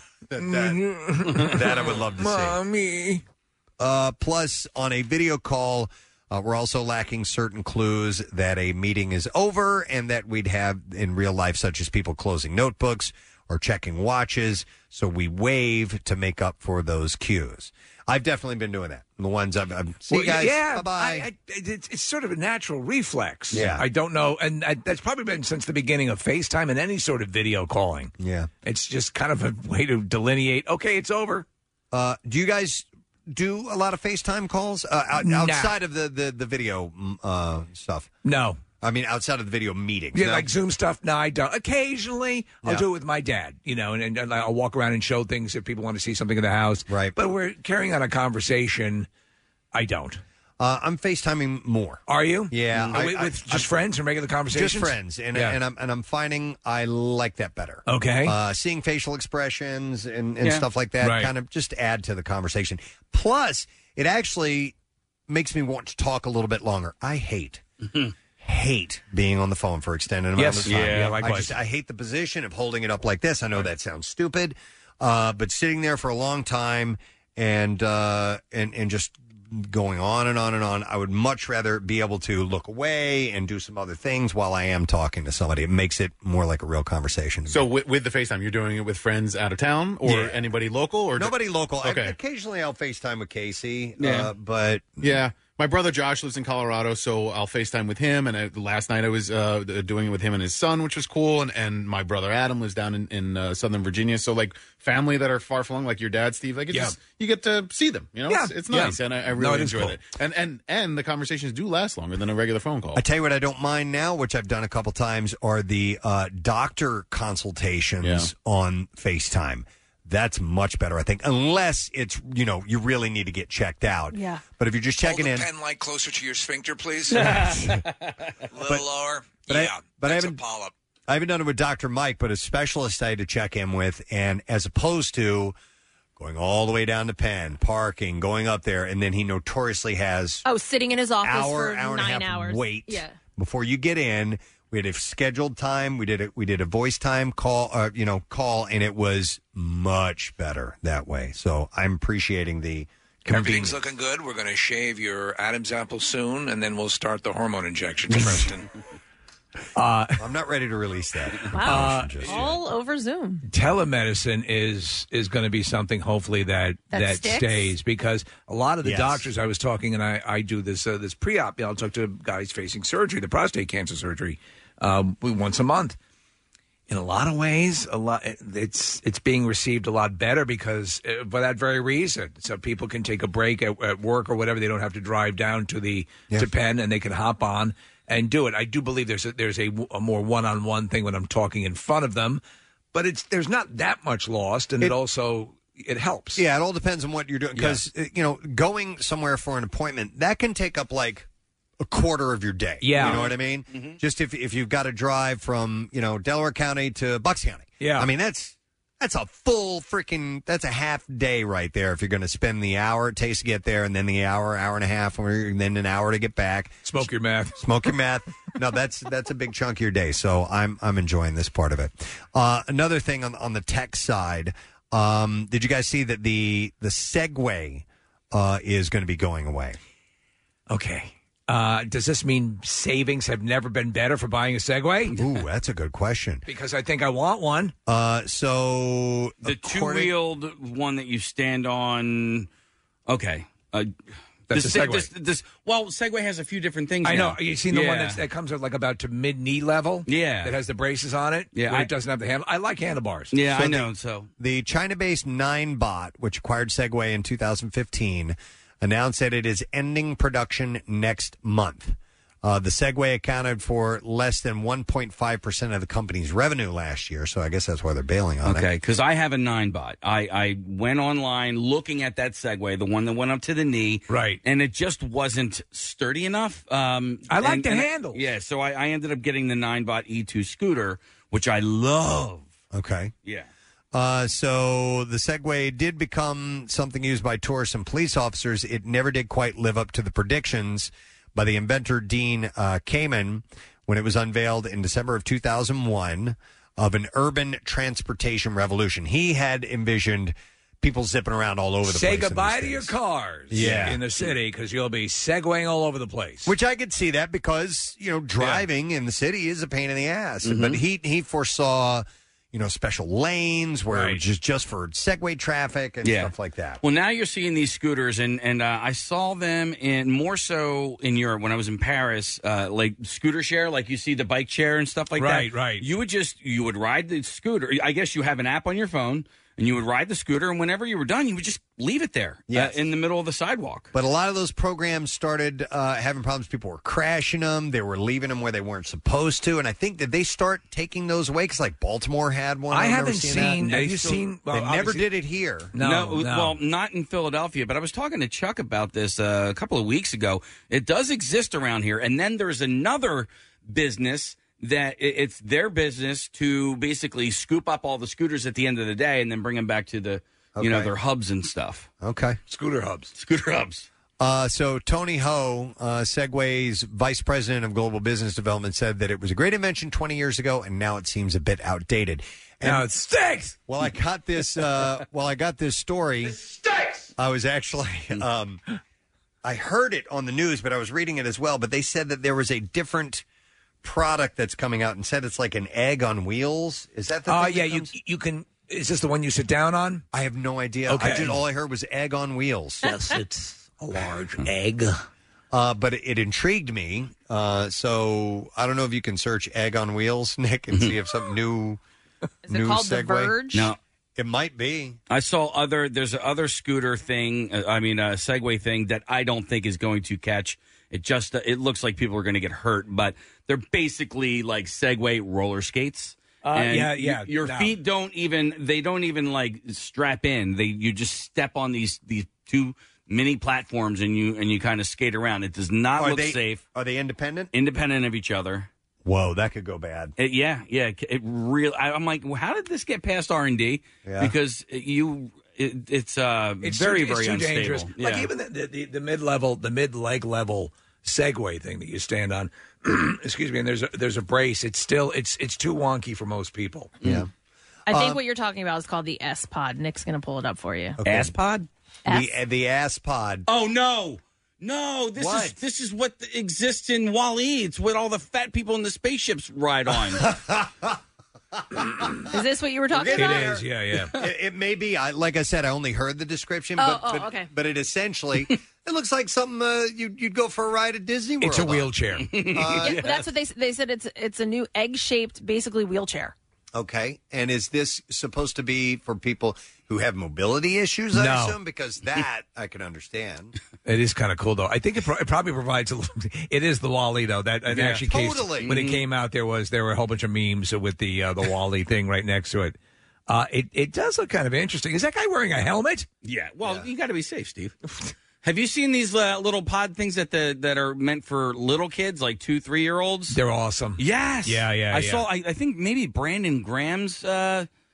that, that I would love to see. Mommy. Uh, plus, on a video call, uh, we're also lacking certain clues that a meeting is over and that we'd have in real life, such as people closing notebooks or checking watches. So we wave to make up for those cues. I've definitely been doing that. The ones I've, I've see Well, you guys. yeah, Bye-bye. I, I, it's, it's sort of a natural reflex. Yeah. I don't know. And I, that's probably been since the beginning of FaceTime and any sort of video calling. Yeah. It's just kind of a way to delineate, okay, it's over. Uh, do you guys do a lot of FaceTime calls uh, out, Nah. outside of the, the, the video mm, uh, stuff? No. I mean, outside of the video meetings. Yeah, No? like Zoom stuff. No, I don't. Occasionally, I'll Yeah. do it with my dad, you know, and, and, and I'll walk around and show things if people want to see something in the house. Right. But we're carrying on a conversation. I don't. Uh, I'm FaceTiming more. Are you? Yeah. Mm. With, with just friends and regular conversations? Just friends, and Yeah. and I'm and I'm finding I like that better. Okay. uh, seeing facial expressions and, and Yeah. stuff like that Right. kind of just add to the conversation. Plus, it actually makes me want to talk a little bit longer. I hate. hate being on the phone for extended amounts Yes. of time. Yeah, I likewise. just I hate the position of holding it up like this. I know that sounds stupid, uh, but sitting there for a long time and uh, and and just going on and on and on. I would much rather be able to look away and do some other things while I am talking to somebody. It makes it more like a real conversation. So with, with the FaceTime, you're doing it with friends out of town or Yeah. anybody local or Nobody local. I- Okay. occasionally I'll FaceTime with Casey, Yeah. uh, but Yeah. My brother Josh lives in Colorado, so I'll FaceTime with him. And uh, last night I was uh, doing it with him and his son, which was cool. And, and my brother Adam lives down in, in uh, Southern Virginia. So, like, family that are far flung, like your dad, Steve, like, it's Yeah. just, you get to see them. You know, Yeah. it's, it's Yeah. nice. And I, I No, really it is enjoy cool. it. And, and, and the conversations do last longer than a regular phone call. I tell you what I don't mind now, which I've done a couple times, are the uh, doctor consultations Yeah. on FaceTime. That's much better, I think, unless it's, you know, you really need to get checked out. Yeah. But if you're just checking Hold in. the pen light closer to your sphincter, please. a little lower. But yeah, I, but I that's haven't, a polyp. I haven't done it with Doctor Mike, but a specialist I had to check in with, and as opposed to going all the way down to Penn, parking, going up there, and then he notoriously has Oh, sitting in his office hour, for hour and a nine half hours. wait Yeah. before you get in. We had a scheduled time. We did a we did a voice time call, uh, you know, call, and it was much better that way. So I'm appreciating the Everything's convenience. looking good. We're going to shave your Adam's apple soon, and then we'll start the hormone injections, Preston. Uh, I'm not ready to release that. Wow. Just- All over Zoom. telemedicine is is going to be something hopefully that That that, sticks? stays, because a lot of the Yes. doctors I was talking, and I, I do this uh, this pre-op, I'll talk to guys facing surgery, the prostate cancer surgery, um, once a month. In a lot of ways, a lot it's it's being received a lot better because uh, for that very reason. So people can take a break at, at work or whatever. They don't have to drive down to the Yeah. to Penn, and they can hop on and do it. I do believe there's a, there's a, a more one-on-one thing when I'm talking in front of them, but it's there's not that much lost, and it, It- also it helps. Yeah, it all depends on what you're doing. Because, you know, going somewhere for an appointment, that can take up like a quarter of your day. Yeah. You know what I mean? Mm-hmm. Just if if you've got to drive from, you know, Delaware County to Bucks County. Yeah. I mean, that's That's a full freaking, that's a half day right there if you're going to spend the hour it takes to get there and then the hour, hour and a half, and then an hour to get back. Smoke your meth. Smoke your meth. No, that's that's a big chunk of your day. So I'm I'm enjoying this part of it. Uh, another thing on, on the tech side, um, did you guys see that the, the Segway uh, is going to be going away? Okay. Uh, does this mean savings have never been better for buying a Segway? Ooh, that's a good question. Because I think I want one. Uh, so The two-wheeled one that you stand on. Okay. Uh, That's this, a Segway. This, this, well, Segway has a few different things. I know. now. You've seen the one Yeah. that's, that comes with like about to mid knee level. Yeah. That has the braces on it. Yeah, where I- it doesn't have the handle. I like handlebars. Yeah, So I the- know. So The China-based Ninebot, which acquired Segway in two thousand fifteen, announced that it is ending production next month. Uh, the Segway accounted for less than one point five percent of the company's revenue last year, so I guess that's why they're bailing on Okay, it. because I have a Ninebot. I, I went online looking at that Segway, the one that went up to the knee. Right. And it just wasn't sturdy enough. Um, I like and- the and- handles. Yeah, so I, I ended up getting the Ninebot E two scooter, which I love. Okay. Yeah. Uh, so the Segway did become something used by tourists and police officers. It never did quite live up to the predictions by the inventor Dean uh, Kamen when it was unveiled in December of two thousand one of an urban transportation revolution. He had envisioned people zipping around all over the Say place. in goodbye these to your days. cars Yeah. in the city because you'll be Segwaying all over the place. Which I could see that because, you know, driving in the city is a pain in the ass. Mhm. But he he foresaw, you know, special lanes where it was just, just for Segway traffic and stuff like that. Well, now you're seeing these scooters, and and uh, I saw them in more so in Europe when I was in Paris, uh, like scooter share, like you see the bike share and stuff like that. Right, right. You would just you would ride the scooter. I guess you have an app on your phone, and you would ride the scooter, and whenever you were done, you would just leave it there, Yes. uh, in the middle of the sidewalk. But a lot of those programs started uh, having problems. People were crashing them. They were leaving them where they weren't supposed to. And I think that they start taking those away because, like, Baltimore had one. I remember haven't seeing seen- that. have you seen- well, they never obviously- did it here. No, no. well, not in Philadelphia, but I was talking to Chuck about this uh, a couple of weeks ago. It does exist around here, and then there's another business that it- it's their business to basically scoop up all the scooters at the end of the day and then bring them back to the, you know, Okay. their hubs and stuff. Okay. Scooter hubs. Scooter hubs. Uh, so Tony Ho, uh, Segway's vice president of global business development, said that it was a great invention twenty years ago, and now it seems a bit outdated. And Now it stinks. Well, I got this. Uh, well, I got this story. Stinks! I was actually. Um, I heard it on the news, but I was reading it as well. But they said that there was a different product that's coming out, and said it's like an egg on wheels. Is that the? Oh, thing that yeah, you comes- you can. Is this the one you sit down on? I have no idea. Okay. I did, all I heard was egg on wheels. Yes, it's a large egg. Uh, but it, it intrigued me. Uh, so I don't know if you can search egg on wheels, Nick, and see if something new. Is it new called The Segway. Verge? No. It might be. I saw other. There's a other scooter thing. Uh, I mean, a Segway thing that I don't think is going to catch. It just. Uh, it looks like people are going to get hurt, but they're basically like Segway roller skates. Uh, And yeah, y- yeah, Your no. feet don't even. They don't even like strap in. They you just step on these these two mini platforms and you and you kind of skate around. It does not Are look they- safe. Are they independent? Independent of each other. Whoa, that could go bad. It, yeah, yeah. It real. I, I'm like, well, how did this get past R and D? Yeah. Because you, it, it's uh, It's very, too, very it's too unstable. dangerous. Yeah. Like even the, the, the, the mid level, the mid leg level Segway thing that you stand on. Excuse me. And there's a, there's a brace. It's still it's it's too wonky for most people. Yeah. I think Uh, what you're talking about is called the S Pod. Nick's going to pull it up for you. Okay. Ass pod. The the ass pod. Oh no, no! This What? is this is what exists in Wall-E. It's what all the fat people in the spaceships ride on. Is this what you were talking It about? is, yeah, yeah. It, it may be. I, like I said, I only heard the description, Oh, but, oh, but, okay. but it essentially it looks like something uh, you'd, you'd go for a ride at Disney World. It's a on. wheelchair. Uh, Yeah, that's what they they said. It's it's a new egg shaped, basically wheelchair. Okay, and is this supposed to be for people who have mobility issues? I No. assume because that I can understand. It is kind of cool though. I think it, pro- it probably provides a little. It is the Wall-E though. That in Yeah. actually case Totally. when Mhm. it came out, there was there were a whole bunch of memes with the uh, the Wall-E thing right next to it. Uh, it it does look kind of interesting. Is that guy wearing a helmet? yeah. Well, you got to be safe, Steve. Have you seen these uh, little pod things that the that are meant for little kids, like two, three year olds? They're awesome. Yes. Yeah, yeah, I yeah. saw. I, I think maybe Brandon Graham's uh,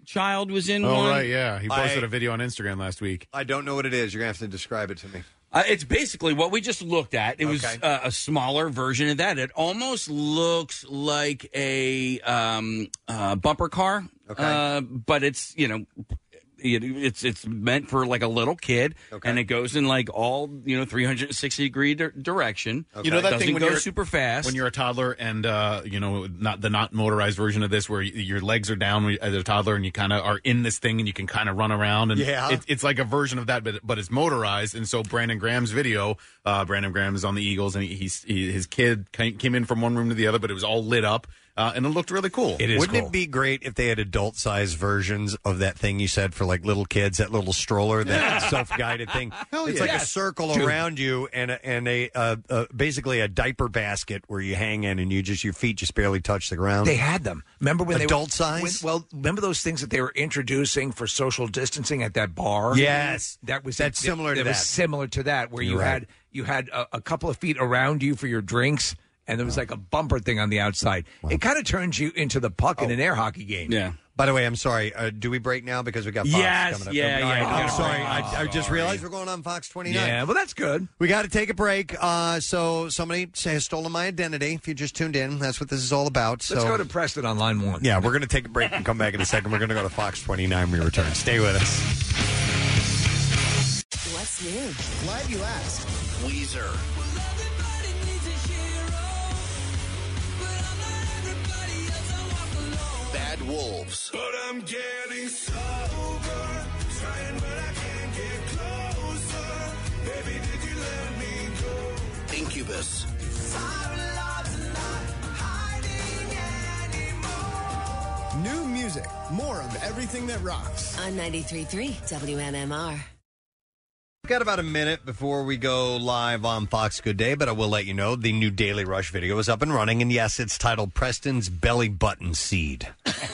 child was in Oh, one. right, yeah. He posted I- a video on Instagram last week. I don't know what it is. You're going to have to describe it to me. Uh, it's basically what we just looked at. It was Okay. uh, a smaller version of that. It almost looks like a um, uh, bumper car, Okay. uh, but it's you know. It, it's it's meant for like a little kid, Okay. and it goes in like all you know three hundred sixty degree di- direction. You know that Doesn't thing when go you're super fast when you're a toddler, and uh, you know not the not motorized version of this, where y- your legs are down as a toddler, and you kind of are in this thing, and you can kind of run around. And Yeah. it, it's like a version of that, but but it's motorized. And so Brandon Graham's video, uh, Brandon Graham is on the Eagles, and he, he's he, his kid came came in from one room to the other, but it was all lit up. Uh, and it looked really cool. It is Wouldn't cool. it be great if they had adult-sized versions of that thing you said for like little kids, that little stroller, that self-guided thing? Hell It's yeah. like a Yes. circle Dude. around you and a, and a uh, uh, basically a diaper basket where you hang in and you just your feet just barely touch the ground. They had them. Remember when Adult they were, size? when- well, remember those things that they were introducing for social distancing at that bar? Yes. that was That's similar to it was that. similar to that, where you You're right. had you had a, a couple of feet around you for your drinks, and there was like a bumper thing on the outside. It kind of turns you into the puck Oh. in an air hockey game. Yeah. By the way, I'm sorry. Uh, do we break now because we got Fox Yes, coming up? yeah, All yeah, we I'm gotta sorry. break. I, I just Sorry. realized we're going on Fox twenty-nine. Yeah, well, that's good. We got to take a break. Uh, so somebody has stolen my identity. If you just tuned in, that's what this is all about. So Let's go to Preston on line one. yeah, we're going to take a break and come back in a second. We're going to go to Fox twenty-nine when we return. Stay with us. What's new? Glad you asked. Weezer. Bad Wolves. But I'm getting sober. Trying, but I can't get closer. Baby, did you let me go? Incubus. New music. More of everything that rocks. On ninety-three point three W M M R. We've got about a minute before we go live on Fox Good Day, but I will let you know the new Daily Rush video is up and running. And yes, it's titled Preston's Belly Button Seed.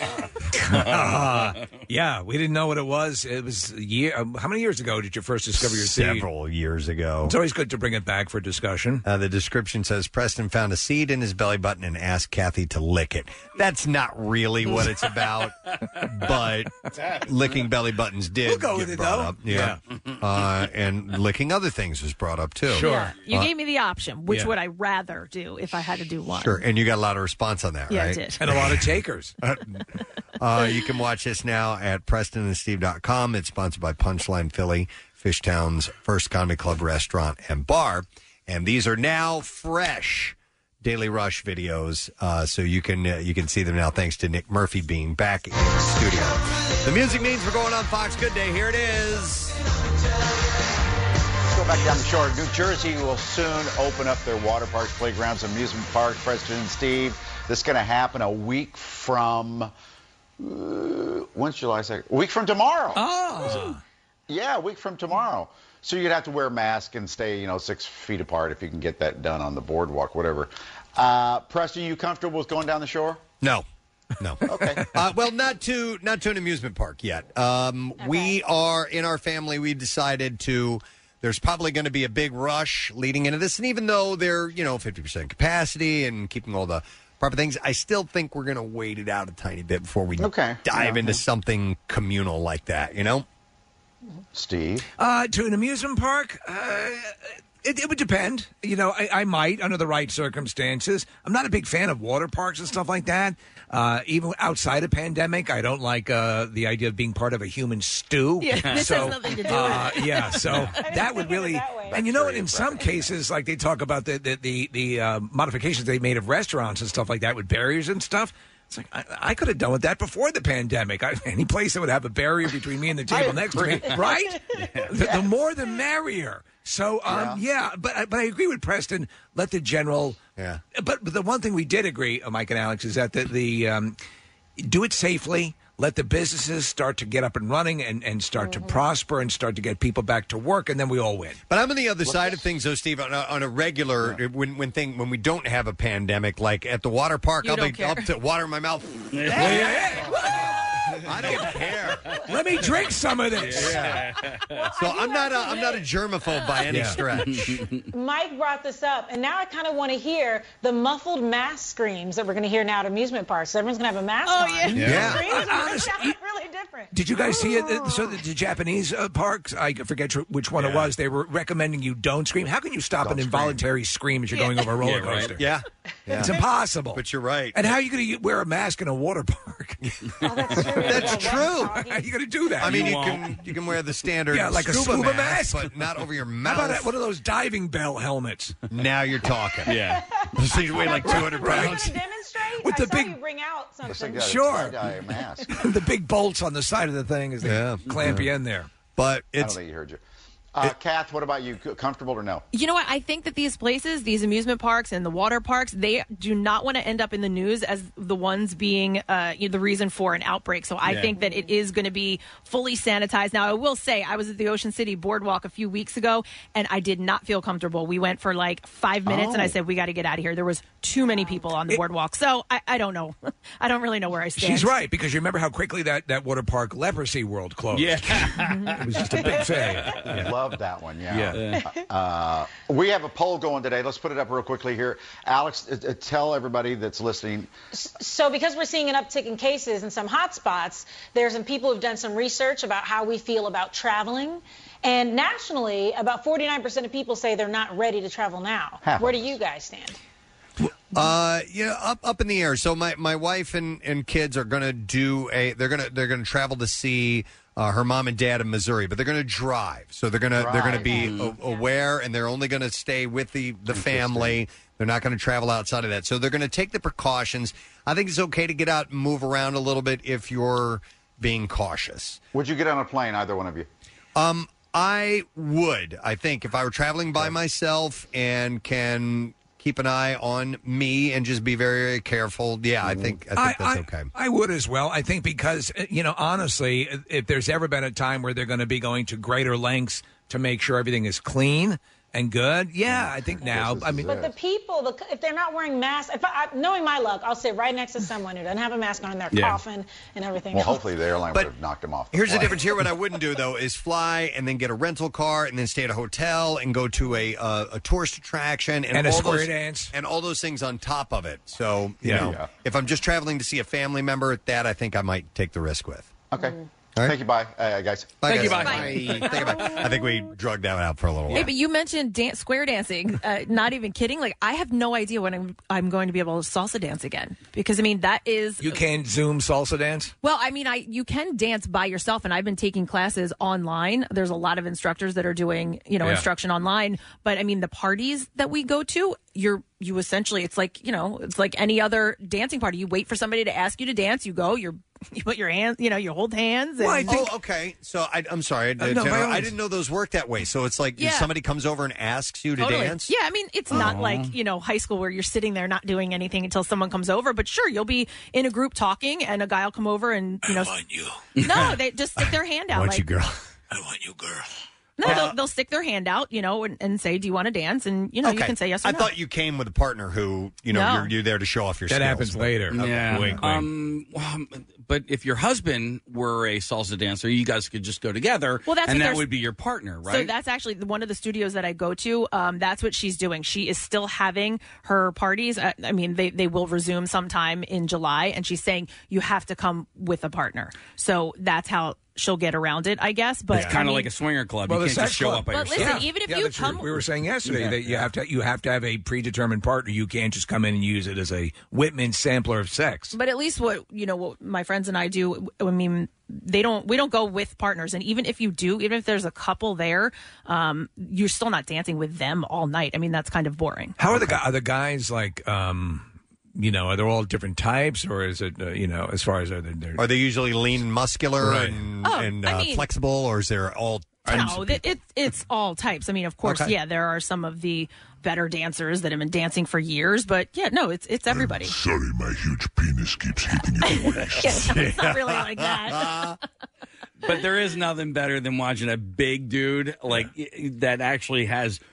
Uh, yeah, we didn't know what it was. It was a year. Um, how many years ago did you first discover your seed? Several years ago. It's always good to bring it back for discussion. Uh, the description says Preston found a seed in his belly button and asked Kathy to lick it. That's not really what it's about, but licking belly buttons did We'll go get with it, brought though. up. Yeah, uh, and licking other things was brought up too. Yeah. You Uh, gave me the option. Which yeah. would I rather do if I had to do one? Sure, and you got a lot of response on that, Yeah, I right? did. And a lot of takers. Uh, you can watch this now at preston and steve dot com. It's sponsored by Punchline Philly, Fishtown's first comedy club, restaurant, and bar. And these are now fresh Daily Rush videos, uh, so you can uh, you can see them now thanks to Nick Murphy being back in the studio. The music means we're going on Fox Good Day. Here it is. Let's go back down the shore. New Jersey will soon open up their water parks, playgrounds, amusement parks. Preston and Steve, this is going to happen a week from, uh, when's July second? A week from tomorrow. Oh. Yeah, a week from tomorrow. So you'd have to wear a mask and stay, you know, six feet apart if you can get that done on the boardwalk, whatever. Uh, Preston, you comfortable with going down the shore? No. No. Okay. Uh, well, not to not to an amusement park yet. Um, We are in our family. We decided to. There's probably going to be a big rush leading into this, and even though they're you know fifty percent capacity and keeping all the proper things, I still think we're going to wait it out a tiny bit before we Okay. dive Yeah. into something communal like that. You know. Steve? Uh, to an amusement park, uh, it, it would depend. You know, I, I might under the right circumstances. I'm not a big fan of water parks and stuff like that. Uh, even outside of pandemic, I don't like uh, the idea of being part of a human stew. Yeah, this so, has nothing to do uh, with it. yeah, so that would really. And you know what? In some cases, like they talk about the the the, the uh, modifications they made of restaurants and stuff like that with barriers and stuff. It's like I, I could have done with that before the pandemic. I, any place that would have a barrier between me and the table next to me, right? The, the more, the merrier. So, um, yeah. but I- but I agree with Preston. Let the general. Yeah. But, but the one thing we did agree, uh, Mike and Alex, is that the, the um, do it safely. Let the businesses start to get up and running and, and start to prosper and start to get people back to work, and then we all win. But I'm on the other side of things, though, Steve. On a, on a regular, when when thing when we don't have a pandemic, like at the water park, You I'll don't be care. up to water in my mouth. I don't care. Let me drink some of this. Yeah. So I'm not a, I'm not a germaphobe by any Yeah. stretch. Mike brought this up, and now I kind of want to hear the muffled mask screams that we're going to hear now at amusement parks. So everyone's going to have a mask Oh, on. yeah. The Yeah. screams are gonna Honest- sound really different. Did you guys see it? So the, the Japanese uh, parks, I forget tr- which one it Yeah. was, they were recommending you don't scream. How can you stop an involuntary scream as you're going over a roller Yeah, right. coaster? Yeah. Yeah. It's impossible. But you're right. And how are you going to wear a mask in a water park? That's true. How are you going to do that? I mean, you, won't. can you can wear the standard Yeah, like a scuba mask. but not over your How mouth. about that, one of those diving bell helmets? Now you're talking. Yeah. So you weigh like two hundred You want pounds. to demonstrate? With I the saw big- you bring out Looks like something. you got a Sure. tie-dye mask. The big bolts on the side of the thing as they Yeah. clamp you in there. But I don't it's think he heard you. Uh, Kath, what about you? Comfortable or no? You know what? I think that these places, these amusement parks and the water parks, they do not want to end up in the news as the ones being uh, you know, the reason for an outbreak. So I Yeah. think that it is going to be fully sanitized. Now, I will say, I was at the Ocean City Boardwalk a few weeks ago, and I did not feel comfortable. We went for like five minutes, and I Oh. said, we got to get out of here. There was too many people on the boardwalk. So I, I don't know. I don't really know where I stand. She's right, because you remember how quickly that, that water park leprosy world closed. Yeah. It was just a big failure. I love that one, yeah. Yeah. Uh, we have a poll going today. Let's put it up real quickly here. Alex, uh, uh, tell everybody that's listening. So because we're seeing an uptick in cases in some hot spots, there's some people who've done some research about how we feel about traveling. And nationally, about forty-nine percent of people say they're not ready to travel now. Half Where of do you guys stand? Uh, yeah, up up in the air. So my, my wife and, and kids are gonna do a. They're gonna they're gonna travel to see uh, her mom and dad in Missouri, but they're gonna drive. So they're gonna they're gonna be Drive. a, aware, and they're only gonna stay with the the family. They're not gonna travel outside of that. So they're gonna take the precautions. I think it's okay to get out and move around a little bit if you're being cautious. Would you get on a plane, either one of you? Um, I would. I think if I were traveling by myself and can keep an eye on me and just be very, very careful. Yeah, I think I think that's okay. I would as well. I think because, uh, you know, honestly, if there's ever been a time where they're going to be going to greater lengths to make sure everything is clean and good, yeah, I think now. I mean, But the people, the, if they're not wearing masks, if I, knowing my luck, I'll sit right next to someone who doesn't have a mask on, and they're Yeah. coughing and everything. Well, else. hopefully the airline would have knocked him off. Here's the flight. difference here. What I wouldn't do, though, is fly and then get a rental car and then stay at a hotel and go to a uh, a tourist attraction and, And a all square those, dance. and all those things on top of it. So, you Yeah. know, Yeah. if I'm just traveling to see a family member, that I think I might take the risk with. Okay. Thank you. Bye, uh, guys. Bye, Thank you, guys. bye. Think about- I think we drug that out for a little while. Hey, but you mentioned dance, square dancing. Uh, not even kidding. Like, I have no idea when I'm, I'm going to be able to salsa dance again. Because, I mean, that is... you can't Zoom salsa dance? Well, I mean, I you can dance by yourself, and I've been taking classes online. There's a lot of instructors that are doing, you know, Yeah. instruction online. But, I mean, the parties that we go to, you're you essentially, it's like, you know, it's like any other dancing party. You wait for somebody to ask you to dance. You go, you're, you put your hands, you know, you hold hands. And, oh, okay. So I, I'm sorry. Uh, no, by all I means. didn't know those worked that way. So it's like Yeah. somebody comes over and asks you to Totally. dance? Yeah, I mean, it's not like, you know, high school where you're sitting there not doing anything until someone comes over. But sure, you'll be in a group talking, and a guy will come over and, you know. I want you. No, they just stick their hand out. want like, you, girl. I want you, girl. No, they'll, they'll stick their hand out, you know, and, and say, do you want to dance? And, you know, you Okay. can say yes or I no. thought you came with a partner who, you know, No. you're, you're there to show off your That skills. happens later. Okay. Yeah. Wink, wink. Um, well, but if your husband were a salsa dancer, you guys could just go together, Well, that's and what that there's- would be your partner, right? So that's actually the- one of the studios that I go to. Um, that's what she's doing. She is still having her parties. I, I mean, they, they will resume sometime in July, and she's saying you have to come with a partner. So that's how she'll get around it, I guess. But it's kind I of mean- like a swinger club. Well, you the can't just sex show club. up by But yourself. listen, even if Yeah, you that's true. come, we were saying yesterday Yeah. that you have to you have to have a predetermined partner. You can't just come in and use it as a Whitman sampler of sex. But at least what you know, what my friends and I do. I mean, they don't. We don't go with partners, and even if you do, even if there's a couple there, um, you're still not dancing with them all night. I mean, that's kind of boring. How are the guys? Are the guys like, um, you know, are they all different types, or is it, uh, you know, as far as are they? Are they usually lean and muscular Right. and, Oh, and I uh, mean- flexible, or is there all types No, of that it, it's all types. I mean, of course, Okay. yeah, there are some of the better dancers that have been dancing for years, but yeah, no, it's it's everybody. Sorry, my huge penis keeps hitting your waist. Yeah, it's not really like that. But there is nothing better than watching a big dude like that actually has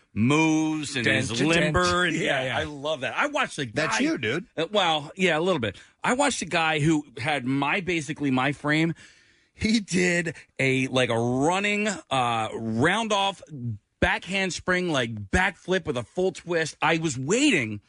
moves and Dent his to dent. limber. And, Yeah, yeah, yeah. I love that. I watched the guy. That's you, dude. Uh, well, yeah, a little bit. I watched a guy who had my basically my frame. He did a like a running uh, round off back handspring, like backflip with a full twist. I was waiting.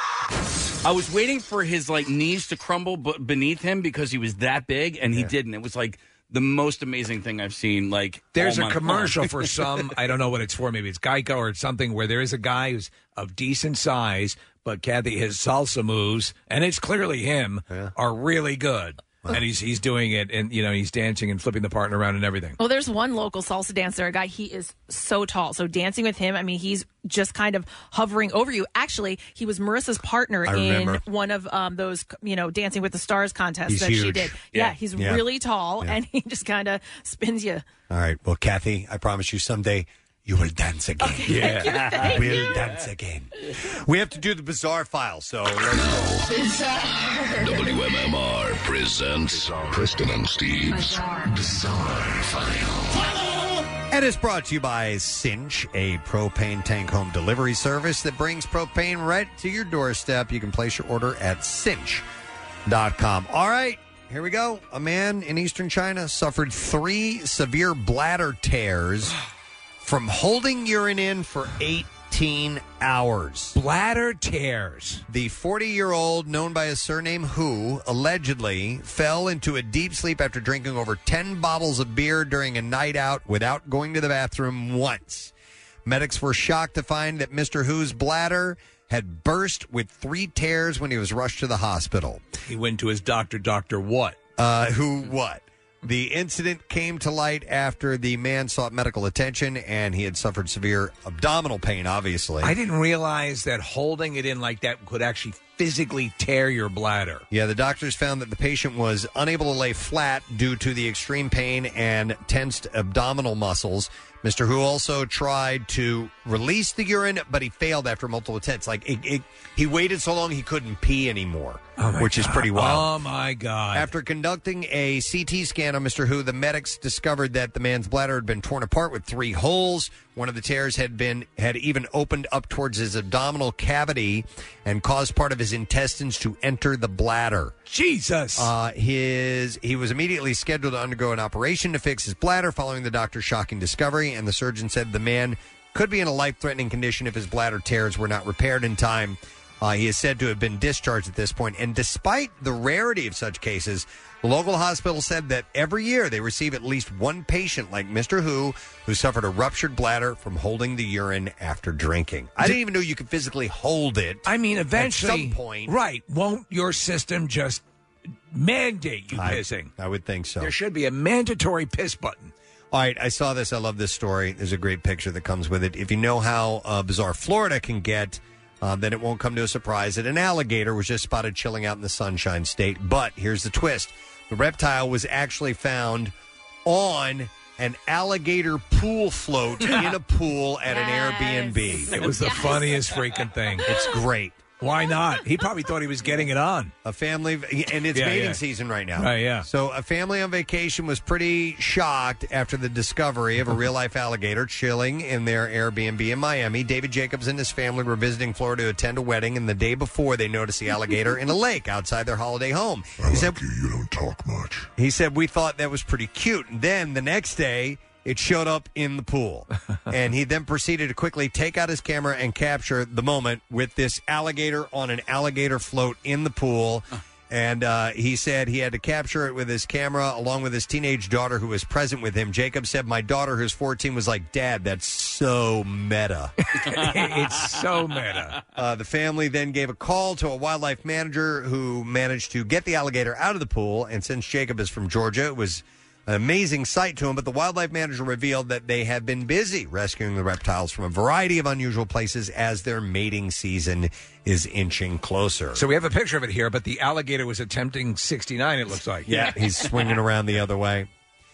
I was waiting for his like knees to crumble b- beneath him because he was that big, and he Yeah. didn't. It was like the most amazing thing I've seen. Like There's all a month commercial long. for some, I don't know what it's for, maybe it's Geico or it's something, where there is a guy who's of decent size, but Kathy, his salsa moves, and it's clearly him, are really good. And he's he's doing it, and you know he's dancing and flipping the partner around and everything. Well, there's one local salsa dancer, a guy, he is so tall. So dancing with him, I mean, he's just kind of hovering over you. Actually, he was Marissa's partner I in remember. one of um, those, you know, Dancing with the Stars contests He's that she huge. did. Yeah. Yeah, he's Yeah. really tall, Yeah. and he just kind of spins you. All right. Well, Kathy, I promise you someday you will dance again. Yeah. thank you, thank we'll you. dance again. We have to do the bizarre file, so let's go. W M M R presents Preston and Steve's Bizarre File. And it's brought to you by Cinch, a propane tank home delivery service that brings propane right to your doorstep. You can place your order at cinch dot com. All right, here we go. A man in eastern China suffered three severe bladder tears from holding urine in for eighteen hours. Bladder tears. The forty-year-old, known by his surname Hu, allegedly fell into a deep sleep after drinking over ten bottles of beer during a night out without going to the bathroom once. Medics were shocked to find that Mister Hu's bladder had burst with three tears when he was rushed to the hospital. He went to his doctor, Doctor what? Uh, who what? The incident came to light after the man sought medical attention, and he had suffered severe abdominal pain, obviously. I didn't realize that holding it in like that could actually physically tear your bladder. Yeah, the doctors found that the patient was unable to lay flat due to the extreme pain and tensed abdominal muscles. Mister Hu also tried to release the urine, but he failed after multiple attempts. Like, it, it, he waited so long he couldn't pee anymore, Oh my which is God. pretty wild. Oh, my God. After conducting a C T scan on Mister Hu, the medics discovered that the man's bladder had been torn apart with three holes. One of the tears had been had even opened up towards his abdominal cavity and caused part of his intestines to enter the bladder. Jesus! Uh, his he was immediately scheduled to undergo an operation to fix his bladder following the doctor's shocking discovery, and the surgeon said the man could be in a life-threatening condition if his bladder tears were not repaired in time. Uh, he is said to have been discharged at this point, and despite the rarity of such cases, the local hospital said that every year they receive at least one patient like Mister Hu who suffered a ruptured bladder from holding the urine after drinking. I didn't even know you could physically hold it. I mean, eventually, at some point, right? Won't your system just mandate you I- pissing? I would think so. There should be a mandatory piss button. All right, I saw this. I love this story. There's a great picture that comes with it. If you know how uh, bizarre Florida can get, uh, then it won't come to a surprise that an alligator was just spotted chilling out in the Sunshine State. But here's the twist. The reptile was actually found on an alligator pool float in a pool at an Airbnb. It was the funniest freaking thing. It's great. Why not? He probably thought he was getting it on. A family, and it's Yeah, mating yeah. season right now. Right, yeah. So a family on vacation was pretty shocked after the discovery of a real-life alligator chilling in their Airbnb in Miami. David Jacobs and his family were visiting Florida to attend a wedding, and the day before, they noticed the alligator in a lake outside their holiday home. He said, You don't talk much. He said, we thought that was pretty cute. And then the next day, it showed up in the pool. And he then proceeded to quickly take out his camera and capture the moment with this alligator on an alligator float in the pool. And uh, he said he had to capture it with his camera along with his teenage daughter who was present with him. Jacob said, my daughter, who's fourteen, was like, Dad, that's so meta. It's so meta. Uh, the family then gave a call to a wildlife manager who managed to get the alligator out of the pool. And since Jacob is from Georgia, it was an amazing sight to him. But the wildlife manager revealed that they have been busy rescuing the reptiles from a variety of unusual places as their mating season is inching closer. So we have a picture of it here, but the alligator was attempting sixty-nine, it looks like. Yeah, he's swinging around the other way.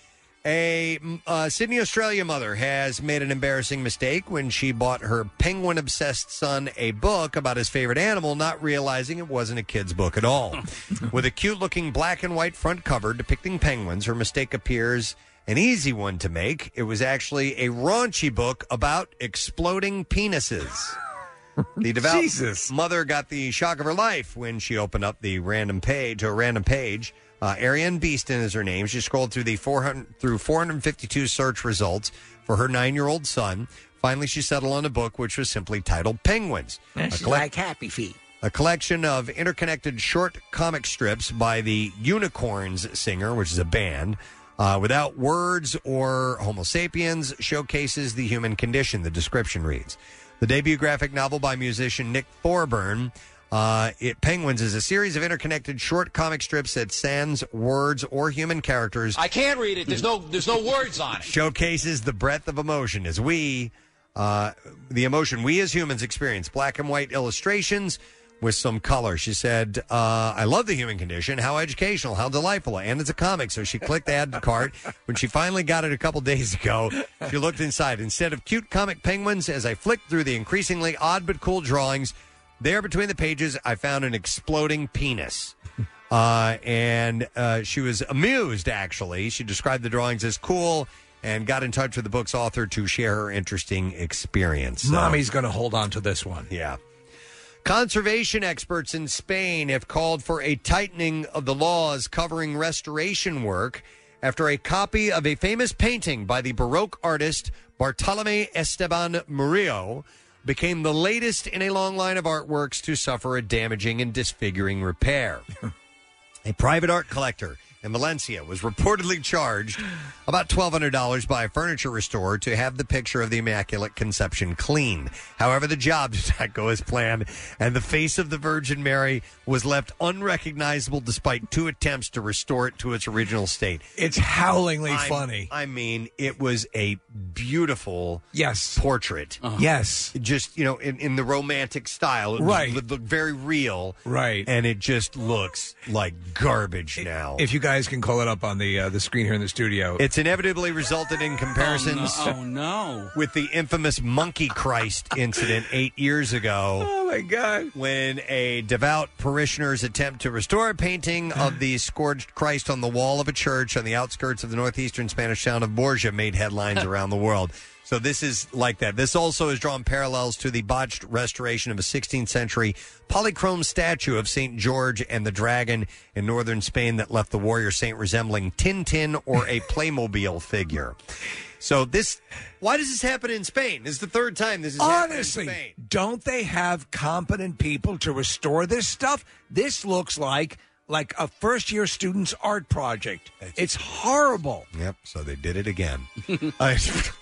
A uh, Sydney, Australia mother has made an embarrassing mistake when she bought her penguin-obsessed son a book about his favorite animal, not realizing it wasn't a kid's book at all. With a cute-looking black and white front cover depicting penguins, her mistake appears an easy one to make. It was actually a raunchy book about exploding penises. The devout Jesus. mother got the shock of her life when she opened up the random page, a random page. Uh, Ariane Beeston is her name. She scrolled through the four hundred through four hundred fifty-two search results for her nine-year-old son. Finally, she settled on a book which was simply titled Penguins. And she's A collect- like Happy Feet. A collection of interconnected short comic strips by the Unicorns Singer, which is a band, uh, without words or Homo sapiens, showcases the human condition, the description reads. The debut graphic novel by musician Nick Thorburn, uh, it Penguins, is a series of interconnected short comic strips that sans words or human characters. I can't read it. There's no there's no words on it. Showcases the breadth of emotion as we, uh, the emotion we as humans experience. Black and white illustrations with some color. She said, uh, I love the human condition. How educational, how delightful. And it's a comic. So she clicked add to cart. When she finally got it a couple days ago, she looked inside. Instead of cute comic penguins, as I flicked through the increasingly odd but cool drawings, there between the pages, I found an exploding penis. Uh, and uh, she was amused, actually. She described the drawings as cool and got in touch with the book's author to share her interesting experience. So- Mommy's going to hold on to this one. Yeah. Conservation experts in Spain have called for a tightening of the laws covering restoration work after a copy of a famous painting by the Baroque artist Bartolomé Esteban Murillo became the latest in a long line of artworks to suffer a damaging and disfiguring repair. A private art collector in Valencia was reportedly charged about twelve hundred dollars by a furniture restorer to have the picture of the Immaculate Conception cleaned. However, the job did not go as planned, and the face of the Virgin Mary was left unrecognizable despite two attempts to restore it to its original state. It's howlingly I'm- funny. I mean, it was a beautiful yes portrait. Yes. Just, you know, in, in the romantic style. It Right. Looked, looked very real. Right. And it just looks like garbage now. If you guys can call it up on the uh, the screen here in the studio. It's inevitably resulted in comparisons Oh, no. Oh, no. with the infamous Monkey Christ incident eight years ago. Oh, my God. When a devout parishioner's attempt to restore a painting of the scourged Christ on the wall of a church on the outskirts of the northeastern Spanish town of Borja made headlines around the world. So this is like that. This also has drawn parallels to the botched restoration of a sixteenth century polychrome statue of Saint George and the Dragon in northern Spain that left the warrior saint resembling Tintin or a Playmobil figure. So this, why does this happen in Spain? This is the third time this is happening in Honestly, Spain. don't they have competent people to restore this stuff? This looks like like a first year student's art project. It's horrible. Yep, so they did it again. I-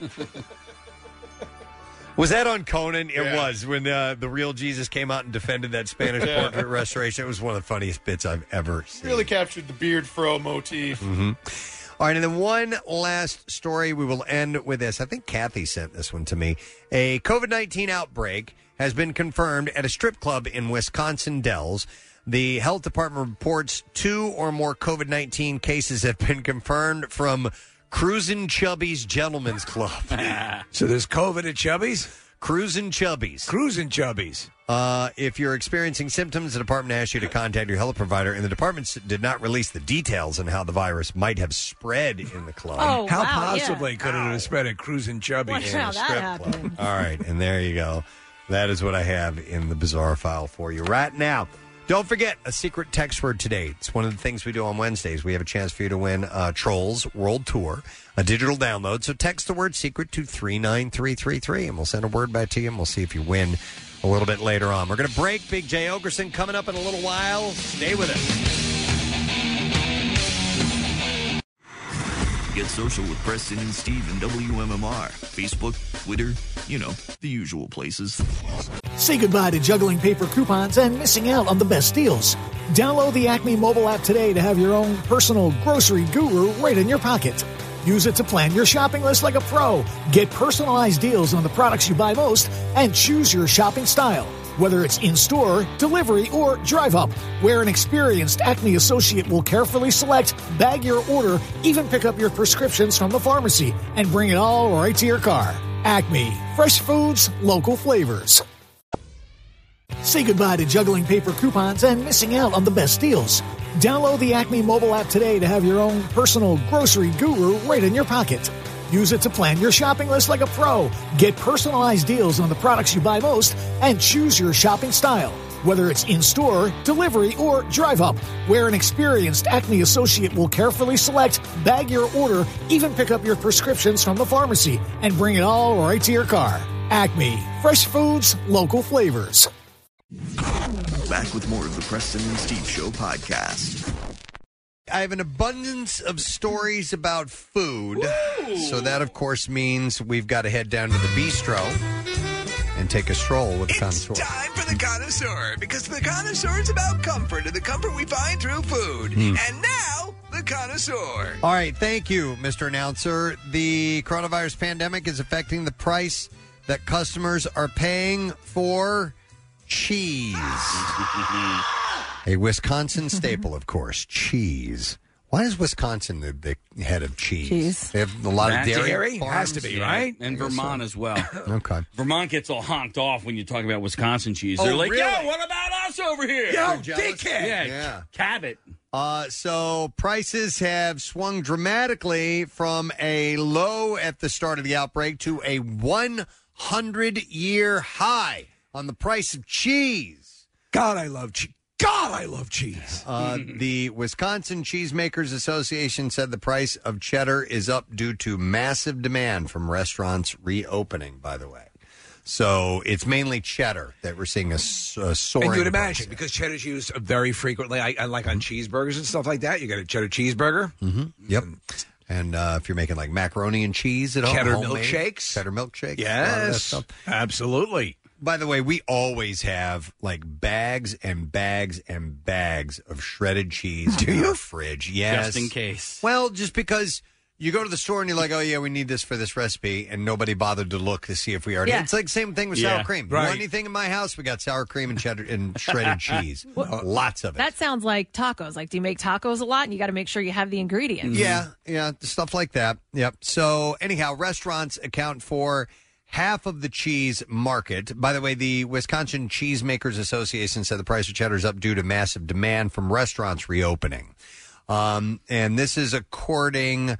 was that on Conan? It Yeah. was, when uh, the real Jesus came out and defended that Spanish Yeah. portrait restoration. It was one of the funniest bits I've ever seen. Really captured the beard fro motif. Mm-hmm. All right, and then one last story. We will end with this. I think Kathy sent this one to me. A COVID nineteen outbreak has been confirmed at a strip club in Wisconsin Dells. The health department reports two or more COVID nineteen cases have been confirmed from Cruisin' Chubby's Gentlemen's Club. So there's COVID at Chubby's? Cruisin' Chubby's. Cruisin' Chubby's. Uh, if you're experiencing symptoms, the department asks you to contact your health provider, and the department s- did not release the details on how the virus might have spread in the club. Oh, How wow, possibly yeah. could it have spread at Cruisin' Chubby's? Wonder in a how that strip happened. club. All right, and there you go. That is what I have in the bizarre file for you right now. Don't forget a secret text word today. It's one of the things we do on Wednesdays. We have a chance for you to win uh, Trolls World Tour, a digital download. So text the word secret to three nine three three three, and we'll send a word back to you, and we'll see if you win a little bit later on. We're going to break. Big Jay Ogerson coming up in a little while. Stay with us. Get social with Preston and Steve and W M M R. Facebook, Twitter, you know, the usual places. Say goodbye to juggling paper coupons and missing out on the best deals. Download the Acme mobile app today to have your own personal grocery guru right in your pocket. Use it to plan your shopping list like a pro. Get personalized deals on the products you buy most and choose your shopping style. Whether it's in-store, delivery, or drive-up, where an experienced Acme associate will carefully select, bag your order, even pick up your prescriptions from the pharmacy, and bring it all right to your car. Acme. Fresh foods, local flavors. Say goodbye to juggling paper coupons and missing out on the best deals. Download the Acme mobile app today to have your own personal grocery guru right in your pocket. Use it to plan your shopping list like a pro. Get personalized deals on the products you buy most and choose your shopping style. Whether it's in-store, delivery, or drive-up, where an experienced Acme associate will carefully select, bag your order, even pick up your prescriptions from the pharmacy, and bring it all right to your car. Acme. Fresh foods, local flavors. Back with more of the Preston and Steve Show podcast. I have an abundance of stories about food. Woo! So that, of course, means we've got to head down to the bistro and take a stroll with the connoisseur. Time for the connoisseur, because the connoisseur is about comfort, and the comfort we find through food. Hmm. And now, the connoisseur. All right, thank you, Mister Announcer. The coronavirus pandemic is affecting the price that customers are paying for cheese. A Wisconsin staple, of course, cheese. Why is Wisconsin the, the head of cheese? Cheese. They have a lot That- of dairy. Dairy? farms. Has to be, right? And I guess Vermont so. as well. Okay. Vermont gets all honked off when you talk about Wisconsin cheese. Oh, They're like, really? yo, what about us over here? Yo, You're jealous? dickhead. Yeah, Yeah. Cabot. Uh, so prices have swung dramatically from a low at the start of the outbreak to a one hundred year high on the price of cheese. God, I love cheese. God, I love cheese. Uh, the Wisconsin Cheesemakers Association said the price of cheddar is up due to massive demand from restaurants reopening, by the way. So it's mainly cheddar that we're seeing a, s- a soaring. And you would price. imagine, because cheddar's used very frequently, I, I like on cheeseburgers and stuff like that. You got a cheddar cheeseburger. Mm-hmm. Yep. And uh, if you're making like macaroni and cheese at home, Cheddar homemade, milkshakes. cheddar milkshakes, Yes, a lot of that stuff. absolutely. By the way, we always have like bags and bags and bags of shredded cheese Do in you? our fridge. Yes, Just in case. Well, just because you go to the store and you're like, oh yeah, we need this for this recipe, and nobody bothered to look to see if we already. Yeah. It's like the same thing with Yeah, sour cream. right. You want anything in my house? We got sour cream and cheddar and shredded cheese. Lots of it. That sounds like tacos. Like, do you make tacos a lot? And you got to make sure you have the ingredients. Yeah, yeah, stuff like that. Yep. So anyhow, restaurants account for half of the cheese market. By the way, the Wisconsin Cheesemakers Association said the price of cheddar is up due to massive demand from restaurants reopening. Um, and this is according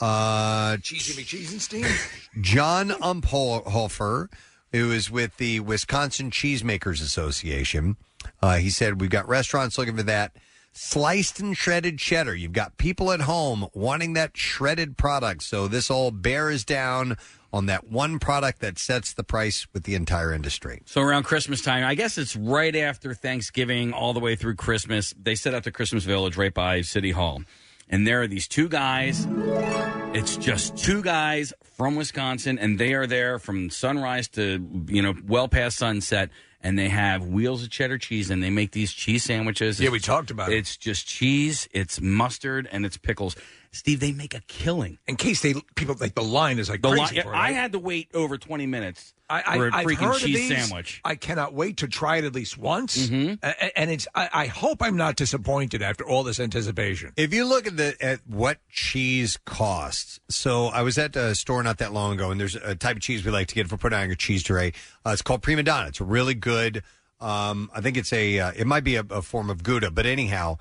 uh, Cheesy McCheesenstein. John Umphofer, who is with the Wisconsin Cheesemakers Association. Uh, he said, we've got restaurants looking for that sliced and shredded cheddar. You've got people at home wanting that shredded product. So this all bears down on that one product that sets the price with the entire industry. So around Christmas time, I guess it's right after Thanksgiving, all the way through Christmas, they set up the Christmas Village right by City Hall. And there are these two guys. It's just two guys from Wisconsin, and they are there from sunrise to, you know, well past sunset. And they have wheels of cheddar cheese, and they make these cheese sandwiches. Yeah, we talked about it. It's just cheese, it's mustard, and it's pickles. Steve, they make a killing. In case they people like the line is like The crazy li- for it, I right? had to wait over twenty minutes I, I, for a I've freaking heard of cheese these. sandwich. I cannot wait to try it at least once. Mhm. A- and it's. I, I hope I'm not disappointed after all this anticipation. If you look at the at what cheese costs, so I was at a store not that long ago, and there's a type of cheese we like to get for putting on your cheese tray. Uh, it's called Prima Donna. It's a really good. Um, I think it's a. Uh, it might be a, a form of Gouda, but anyhow,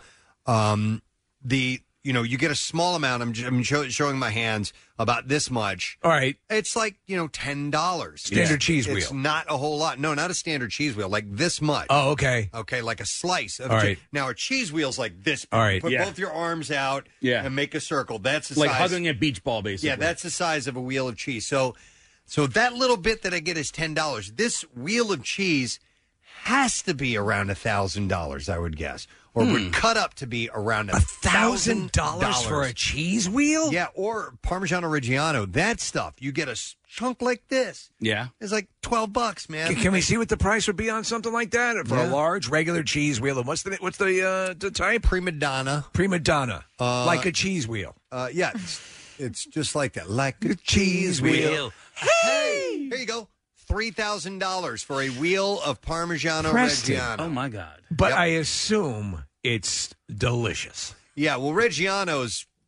um, the you know you get a small amount. I'm, j- I'm show, showing my hands about this much. All right, it's like you know ten dollars. Standard cheese It's wheel. not a whole lot. No, not a standard cheese wheel. Like this much. Oh, okay. Okay, like a slice of All che- right. Now a cheese wheel's like this. All right. Put Yeah. both your arms out Yeah. and make a circle. That's the Like size. hugging a beach ball, basically. Yeah, that's the size of a wheel of cheese. So so that little bit that I get is ten dollars. This wheel of cheese has to be around a thousand dollars, I would guess. Or Hmm. would cut up to be around a A thousand dollars for a cheese wheel? Yeah, or Parmigiano Reggiano. That stuff. You get a s- chunk like this. Yeah. It's like twelve bucks, man. Can, can we see what the price would be on something like that for Yeah. a large regular cheese wheel? And what's the what's the uh, the type? Prima Donna. Prima Donna, Uh, like a cheese wheel. Uh, yeah, it's, it's just like that, like a cheese wheel. Hey, here you go, three thousand dollars for a wheel of Parmigiano Preston. Reggiano. Oh my God! But Yep. I assume it's delicious. Yeah, well, Reggiano's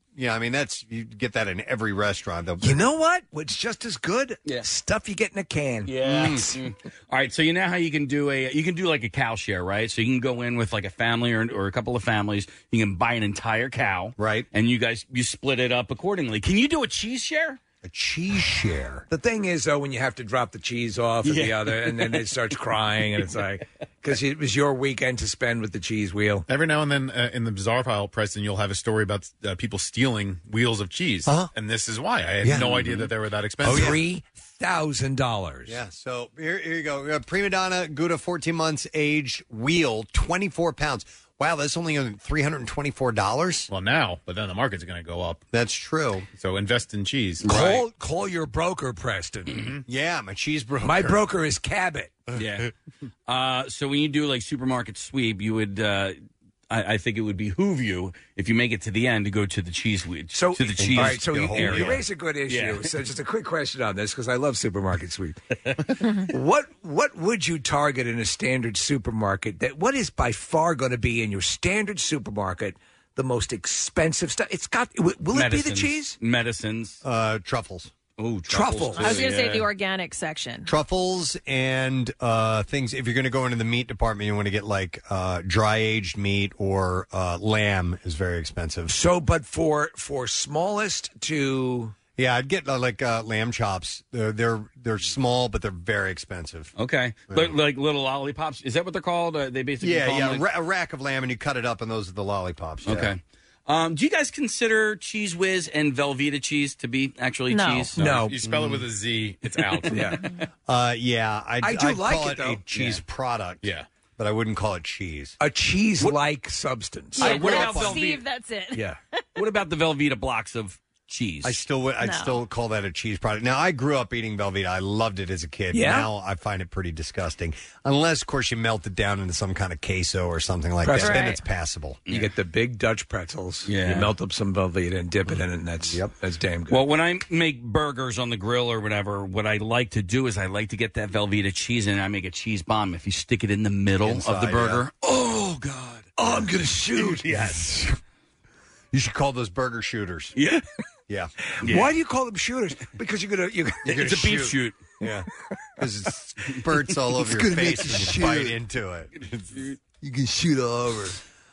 Yeah, I mean, that's you get that in every restaurant. Though. You know what? What's just as good? Yeah. Stuff you get in a can. Yeah. Mm. All right. So you know how you can do a you can do like a cow share, right? So you can go in with like a family or, or a couple of families. You can buy an entire cow, right? And you guys you split it up accordingly. Can you do a cheese share? A cheese share. The thing is, though, when you have to drop the cheese off and the Yeah. other, and then it starts crying, and it's like, because it was your weekend to spend with the cheese wheel. Every now and then uh, in the bizarre pile, Preston, you'll have a story about uh, people stealing wheels of cheese. Uh-huh. And this is why. I had Yeah. no idea that they were that expensive. Three thousand dollars. Yeah, so here, here you go. Uh, Prima Donna Gouda, fourteen months age, wheel, twenty-four pounds. Wow, that's only three hundred twenty-four dollars? Well, now, but then the market's going to go up. That's true. So invest in cheese. Call, call your broker, Preston. Yeah, my cheese broker. My broker is Cabot. Yeah. Uh, so when you do like supermarket sweep, you would. Uh, I, I think it would behoove you if you make it to the end to go to the cheese weed. So, to the cheese. all right, so you, area. you raise a good issue. Yeah. So just a quick question on this, because I love supermarket sweep. what what would you target in a standard supermarket? That what is by far going to be in your standard supermarket the most expensive stuff? It's got. Will will it be the Medicines. cheese? Medicines. Uh, truffles. Oh, Truffles. I was going to say the organic section. Truffles and uh, things. If you're going to go into the meat department, you want to get like uh, dry aged meat or uh, lamb is very expensive. So, but for for smallest to yeah, I'd get uh, like uh, lamb chops. They're, they're they're small, but they're very expensive. Okay, like, like little lollipops. Is that what they're called? Uh, they basically Yeah, call yeah, them ra- like- a rack of lamb, and you cut it up, and those are the lollipops. Yeah. Okay. Um, do you guys consider Cheese Whiz and Velveeta cheese to be actually No. cheese? No. If you spell it with a Z, it's out. yeah, uh, yeah. I'd, I do I'd like call it, it, a though. cheese Yeah. product. Yeah, but I wouldn't call it cheese. a cheese-like substance. Yeah, what that's about Steve, Velveeta? that's it. Yeah. What about the Velveeta blocks of cheese? I still would. I'd No. still call that a cheese product. Now, I grew up eating Velveeta. I loved it as a kid. Yeah? Now I find it pretty disgusting, unless, of course, you melt it down into some kind of queso or something like Press- that. Then Right. it's passable. You get the big Dutch pretzels. Yeah. You melt up some Velveeta and dip it in it, and that's that's damn good. Well, when I make burgers on the grill or whatever, what I like to do is I like to get that Velveeta cheese and I make a cheese bomb. If you stick it in the middle of Inside, the burger, yeah. oh god, oh, I'm gonna shoot. Yes. You should call those burger shooters. yeah, Yeah. Why do you call them shooters? Because you're gonna you're, You're gonna it's a beef shoot. Yeah. Because it's spurts all over It's your gonna face make you and you shoot. bite into it. you can shoot all over.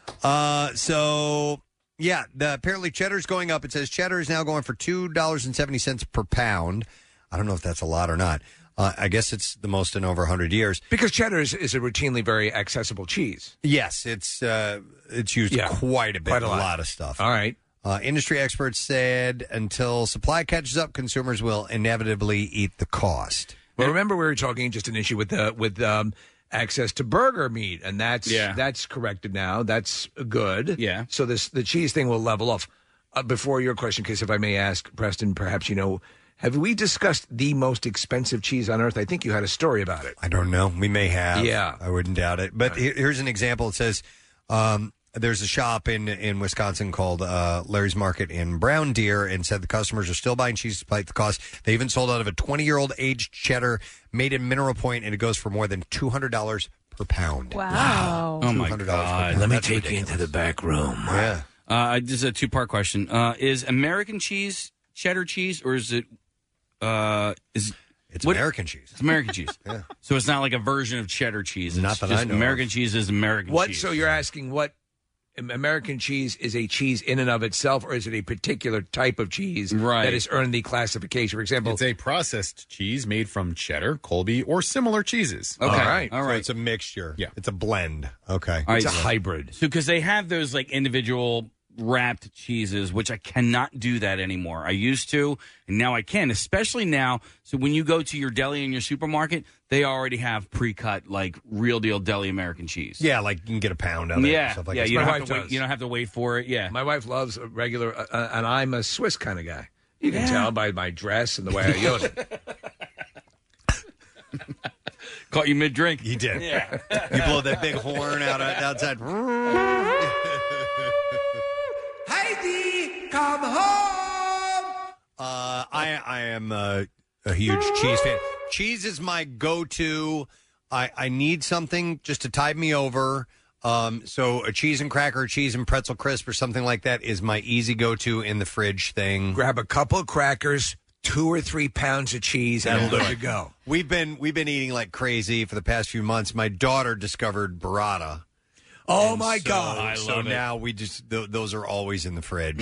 Uh, so yeah, the, apparently cheddar's going up. It says cheddar is now going for two dollars and seventy cents per pound. I don't know if that's a lot or not. Uh, I guess it's the most in over a hundred years. Because cheddar is, is a routinely very accessible cheese. Yes, it's uh, it's used Yeah, quite a bit, quite a in a lot. lot of stuff. All right. Uh, industry experts said until supply catches up, consumers will inevitably eat the cost. Well, remember we were talking just an issue with the with um, access to burger meat, and that's Yeah. that's corrected now. That's good. Yeah. So this the cheese thing will level off. Uh, before your question, case if I may ask, Preston, perhaps you know, have we discussed the most expensive cheese on earth? I think you had a story about it. I don't know. We may have. Yeah. I wouldn't doubt it. But here- here's an example. It says um, there's a shop in, in Wisconsin called uh, Larry's Market in Brown Deer, and said the customers are still buying cheese despite the cost. They even sold out of a twenty-year-old aged cheddar made in Mineral Point, and it goes for more than two hundred dollars per pound. Wow. Oh my $200 per god! pound. Let me That's take you into the back room. Yeah. Uh, this is a two part question. Uh, is American cheese cheddar cheese or is it uh, is It's what- American cheese. It's American cheese. Yeah. So it's not like a version of cheddar cheese. It's Not that just I know of. American cheese is American What? cheese. So you're asking what American cheese is a cheese in and of itself, or is it a particular type of cheese Right. that has earned the classification? For example, It's a processed cheese made from cheddar, Colby, or similar cheeses. Okay. All right. All So right. it's a mixture. Yeah. It's a blend. Okay. All right. it's a hybrid. So because they have those like individual wrapped cheeses, which I cannot do that anymore. I used to, and now I can, especially now. So when you go to your deli in your supermarket, they already have pre-cut like real deal deli American cheese. Yeah, like you can get a pound of it. Yeah, and stuff like yeah. that. You My don't, wife have to wait, does. you don't have to wait for it. Yeah. My wife loves a regular, uh, uh, and I'm a Swiss kind of guy. You can tell by my dress and the way I use it. Caught you mid drink. You did. Yeah. You blow that big horn out outside. Heidi, come home. Uh, I I am uh, a huge cheese fan. Cheese is my go-to. I, I need something just to tide me over. Um, so a cheese and cracker, cheese and pretzel crisp, or something like that is my easy go-to in the fridge thing. Grab a couple of crackers, two or three pounds of cheese, and That'll good do to it. go. We've been we've been eating like crazy for the past few months. My daughter discovered burrata. Oh And my so- God! I So love it. now we just th- those are always in the fridge.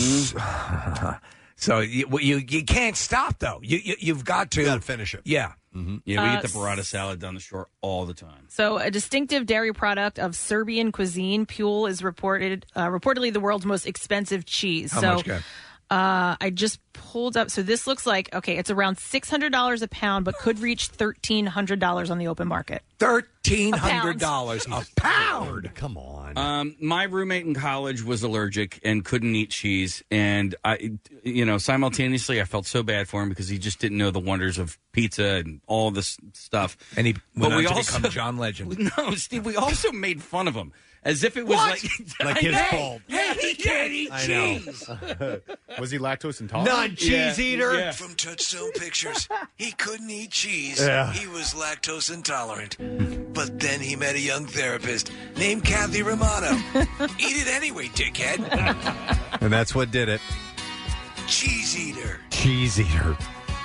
So you, you you can't stop though. You, you you've got to, gotta finish it. Yeah, mm-hmm. Yeah, we Uh, get the burrata salad down the shore all the time. So, a distinctive dairy product of Serbian cuisine, Pule is reported uh, reportedly the world's most expensive cheese. How so, much, Kev? uh, I just pulled up. So this looks like okay, it's around six hundred dollars a pound, but could reach thirteen hundred dollars on the open market. Thirteen hundred dollars a pound. Come on. Um, my roommate in college was allergic and couldn't eat cheese, and I, you know, simultaneously I felt so bad for him because he just didn't know the wonders of pizza and all this stuff. And he but went we on to also become John Legend. No, Steve, we also made fun of him as if it was What? like Like I his know. fault. Hey, he can't eat I know. cheese. Was he lactose intolerant? Non-cheese eater. Yeah. From Touchstone Pictures, he couldn't eat cheese. Yeah. He was lactose intolerant. But then he met a young therapist named Kathy Romano. Eat it anyway, dickhead. And that's what did it. Cheese eater. Cheese eater.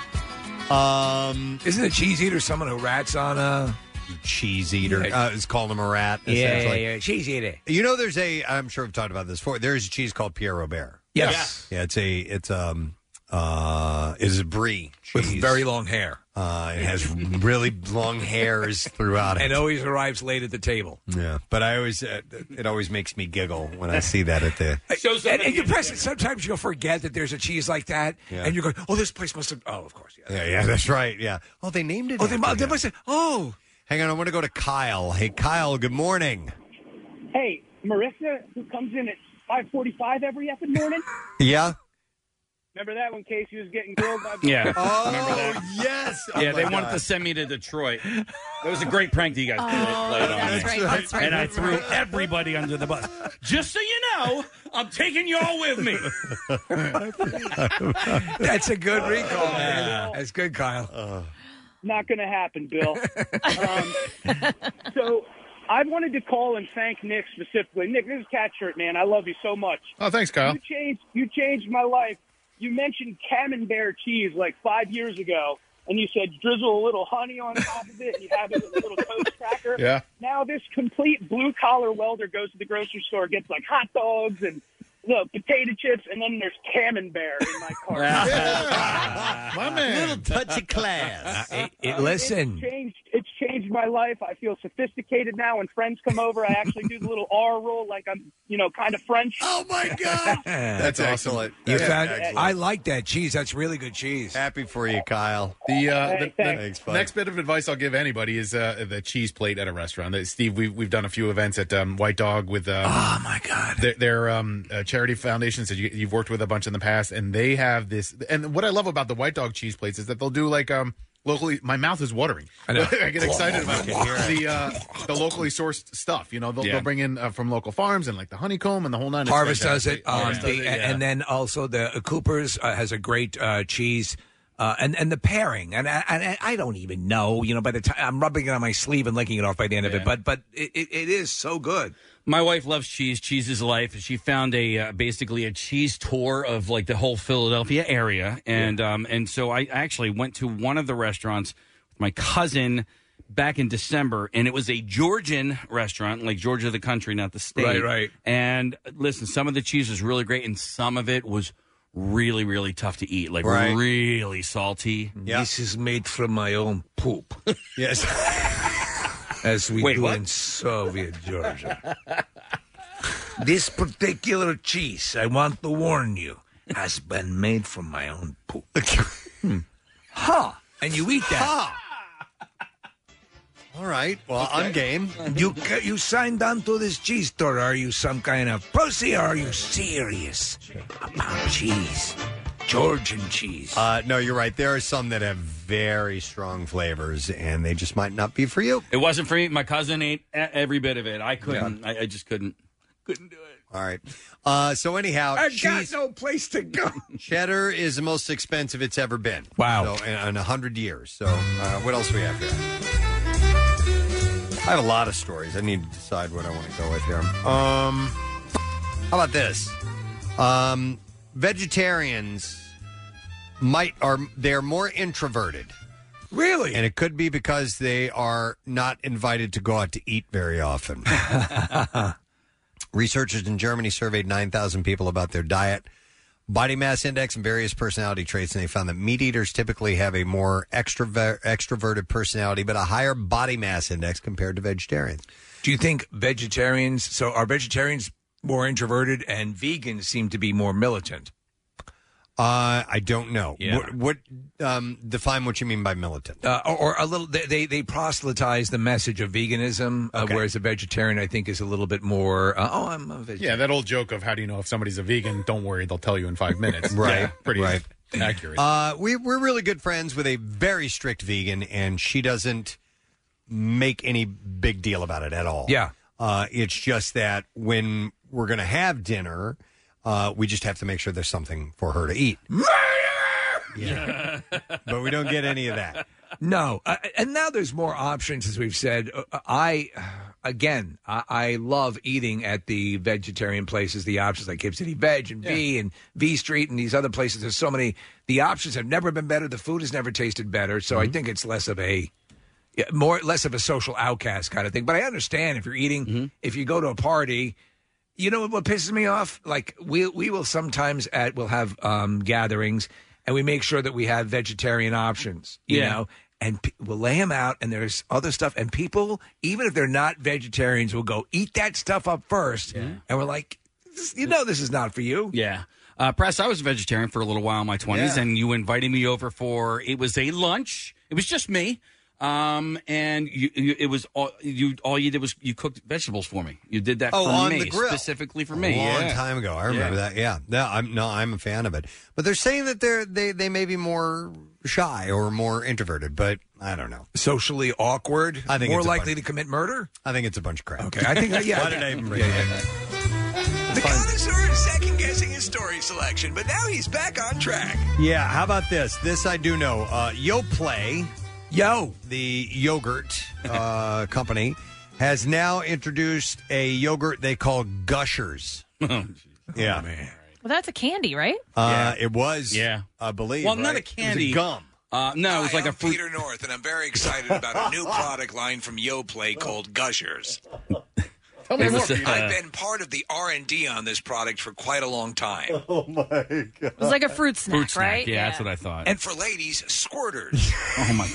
Um, Isn't a cheese eater someone who rats on a cheese eater. Yeah. Uh, it's called him a rat. yeah, essentially. yeah, cheese eater? You know, there's a. I'm sure I've talked about this before. There's a cheese called Pierre Robert. Yes. Yeah, it's a. It's um. Uh, it's a brie With cheese. very long hair. Uh, it has really long hairs throughout it. And always arrives late at the table. Yeah, but I always. Uh, it always makes me giggle when I see that at the. Shows And, and you press it. Sometimes you'll forget that there's a cheese like that, Yeah. and you're going, "Oh, this place must have." Oh, of course, yeah. Yeah, yeah, that's right. Yeah. Oh, they named it. Oh, they, after mu- they him. must have. Oh, Hang on, I want to go to Kyle. Hey, Kyle. Good morning. Hey, Marissa, who comes in at five forty-five every effing morning. Yeah. Remember that when Casey was getting grilled by? Yeah. Oh, Remember that? yes. Oh, Yeah, my they God. wanted to send me to Detroit. That was a great prank that you guys Oh, played on that's me. right, that's right, And I that's threw right. everybody under the bus. Just so you know, I'm taking you all with me. that's a good recall, man. That's good, Kyle. Not going to happen, Bill. um, so I wanted to call and thank Nick specifically. Nick, this is Cat Shirt, man. I love you so much. Oh, thanks, Kyle. You changed, you changed my life. You mentioned Camembert cheese like five years ago, and you said drizzle a little honey on top of it, and you have it with a little toast cracker. Yeah. Now this complete blue-collar welder goes to the grocery store, gets like hot dogs and the potato chips, and then there's Camembert in my cart. My man. Little touch of class. It- it- listen, It's changed, it's changed my life. I feel sophisticated now. When friends come over, I actually do the little R roll like I'm, you know, kind of French. Oh, my God. That's excellent. you That's found. excellent. I like that cheese. That's really good cheese. Happy for you, Kyle. The, uh, Hey, the, the thanks. bud. next bit of advice I'll give anybody is uh, the cheese plate at a restaurant. Uh, Steve, we've, we've done a few events at um, White Dog with um, Oh my God. their, their um, uh, charity foundations that you, you've worked with a bunch in the past, and they have this. And what I love about the White Dog cheese plates is that they'll do like um, locally. My mouth is watering. I know. I get excited about the uh, the locally sourced stuff. You know, they'll, Yeah. they'll bring in uh, from local farms and like the honeycomb and the whole nine. It's Harvest does fantastic. it, um, Harvest does the- it, yeah. and then also the uh, Cooper's uh, has a great uh, cheese. Uh, and and the pairing, and I, and I don't even know, you know. By the time I'm rubbing it on my sleeve and licking it off by the end of Yeah. it, but but it, it, it is so good. My wife loves cheese. Cheese is life. She found a uh, basically a cheese tour of like the whole Philadelphia area, and um and so I actually went to one of the restaurants with my cousin back in December, and it was a Georgian restaurant, like Georgia the country, not the state. Right, right. And listen, some of the cheese was really great, and some of it was really, really tough to eat, like Right. really salty. Yeah. This is made from my own poop, Yes. as we Wait, do what? in Soviet Georgia. This particular cheese, I want to warn you, has been made from my own poop. Hmm. Huh? And you eat that? All right. Well, I'm game. You you signed on to this cheese tour. Are you some kind of pussy, or are you serious about cheese? Georgian cheese. Uh, no, you're right. There are some that have very strong flavors, and they just might not be for you. It wasn't for me. My cousin ate e- every bit of it. I couldn't. I, I just couldn't. Couldn't do it. All right. Uh, so anyhow, I cheese, got no place to go. cheddar is the most expensive it's ever been. Wow. So in, in a hundred years. So uh, what else do we have here? I have a lot of stories. I need to decide what I want to go with here. Um, how about this? Um, vegetarians might are they're more introverted. Really? And it could be because they are not invited to go out to eat very often. Researchers in Germany surveyed nine thousand people about their diet, body mass index, and various personality traits, and they found that meat eaters typically have a more extrover- extroverted personality, but a higher body mass index compared to vegetarians. Do you think vegetarians, so are vegetarians more introverted and vegans seem to be more militant? Uh, I don't know. Yeah. What, what um, define what you mean by militant? Uh, or, or a little, they, they they proselytize the message of veganism, uh, Okay. whereas a vegetarian, I think, is a little bit more. Uh, oh, I'm a vegetarian. Yeah, that old joke of how do you know if somebody's a vegan? Don't worry, they'll tell you in five minutes. Right, Yeah, pretty right. accurate. Uh, we, we're really good friends with a very strict vegan, and she doesn't make any big deal about it at all. Yeah. Uh, it's just that when we're going to have dinner, uh, we just have to make sure there's something for her to eat. Yeah. But we don't get any of that. No, uh, and now there's more options, as we've said. Uh, I, again, I, I love eating at the vegetarian places. The options like Kip City Veg and V and V Street and these other places. There's so many. The options have never been better. The food has never tasted better. So I think it's less of a, yeah, more less of a social outcast kind of thing. But I understand if you're eating, if you go to a party. You know what pisses me off? Like we we will sometimes at we'll have um, gatherings, and we make sure that we have vegetarian options. You Yeah. know, and pe- we'll lay them out, and there's other stuff, and people, even if they're not vegetarians, will go eat that stuff up first, and we're like, "This- you know, this is not for you. Yeah. Uh, Press, I was a vegetarian for a little while in my twenties, Yeah. and you invited me over for, it was a lunch. It was just me. Um, and you, you, it was all you, all you did was you cooked vegetables for me. You did that Oh, for on me, the grill. specifically for me. A long yeah. time ago. I remember Yeah. that. Yeah. No, I'm no, I'm a fan of it. But they're saying that they're they, they may be more shy or more introverted, but I don't know. Socially awkward. I think more it's a likely bunch- to commit murder. I think it's a bunch of crap. Okay, I think yeah. Why did I even bring Yeah, it yeah. up? The connoisseur is second guessing his story selection, but now he's back on track. Yeah, how about this? This I do know. Uh, Yoplait, Yo, the yogurt uh, company, has now introduced a yogurt they call Gushers. Yeah. Well, that's a candy, right? Uh, It was, Yeah. I believe. Well, not right? a It was candy. gum. Uh, no, it was Hi, like a I'm fruit. Peter North, and I'm very excited about a new product line from Yoplait called Gushers. Tell me It more, was, Peter. uh, I've been part of the R and D on this product for quite a long time. Oh my god! It was like a fruit snack, Fruit snack, right? yeah, that's what I thought. And for ladies, squirters. Oh my god!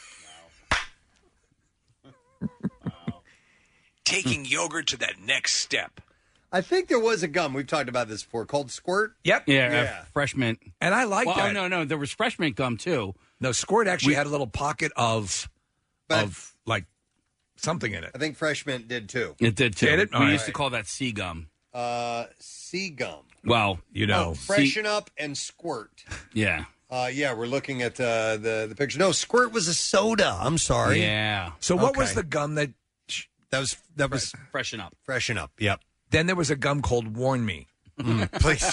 Taking yogurt to that next step. I think there was a gum. We've talked about this before called Squirt. Yep. Yeah, Yeah. Uh, fresh mint. And I like well, that. Oh, no, no, there was fresh mint gum too. No, Squirt actually We- had a little pocket of But- of like something in it. I think Fresh Mint did too. It did too. Did it? We All used right. to call that sea gum. Uh, Sea Gum. Well, You know. Oh, Freshen Up and Squirt. yeah, Uh, yeah, we're looking at uh, the the picture. No, Squirt was a soda. I'm sorry. yeah. So what was Okay. the gum that? That was that was Freshen up. Freshen Up. Yep. Then there was a gum called Warn Me. Mm, please.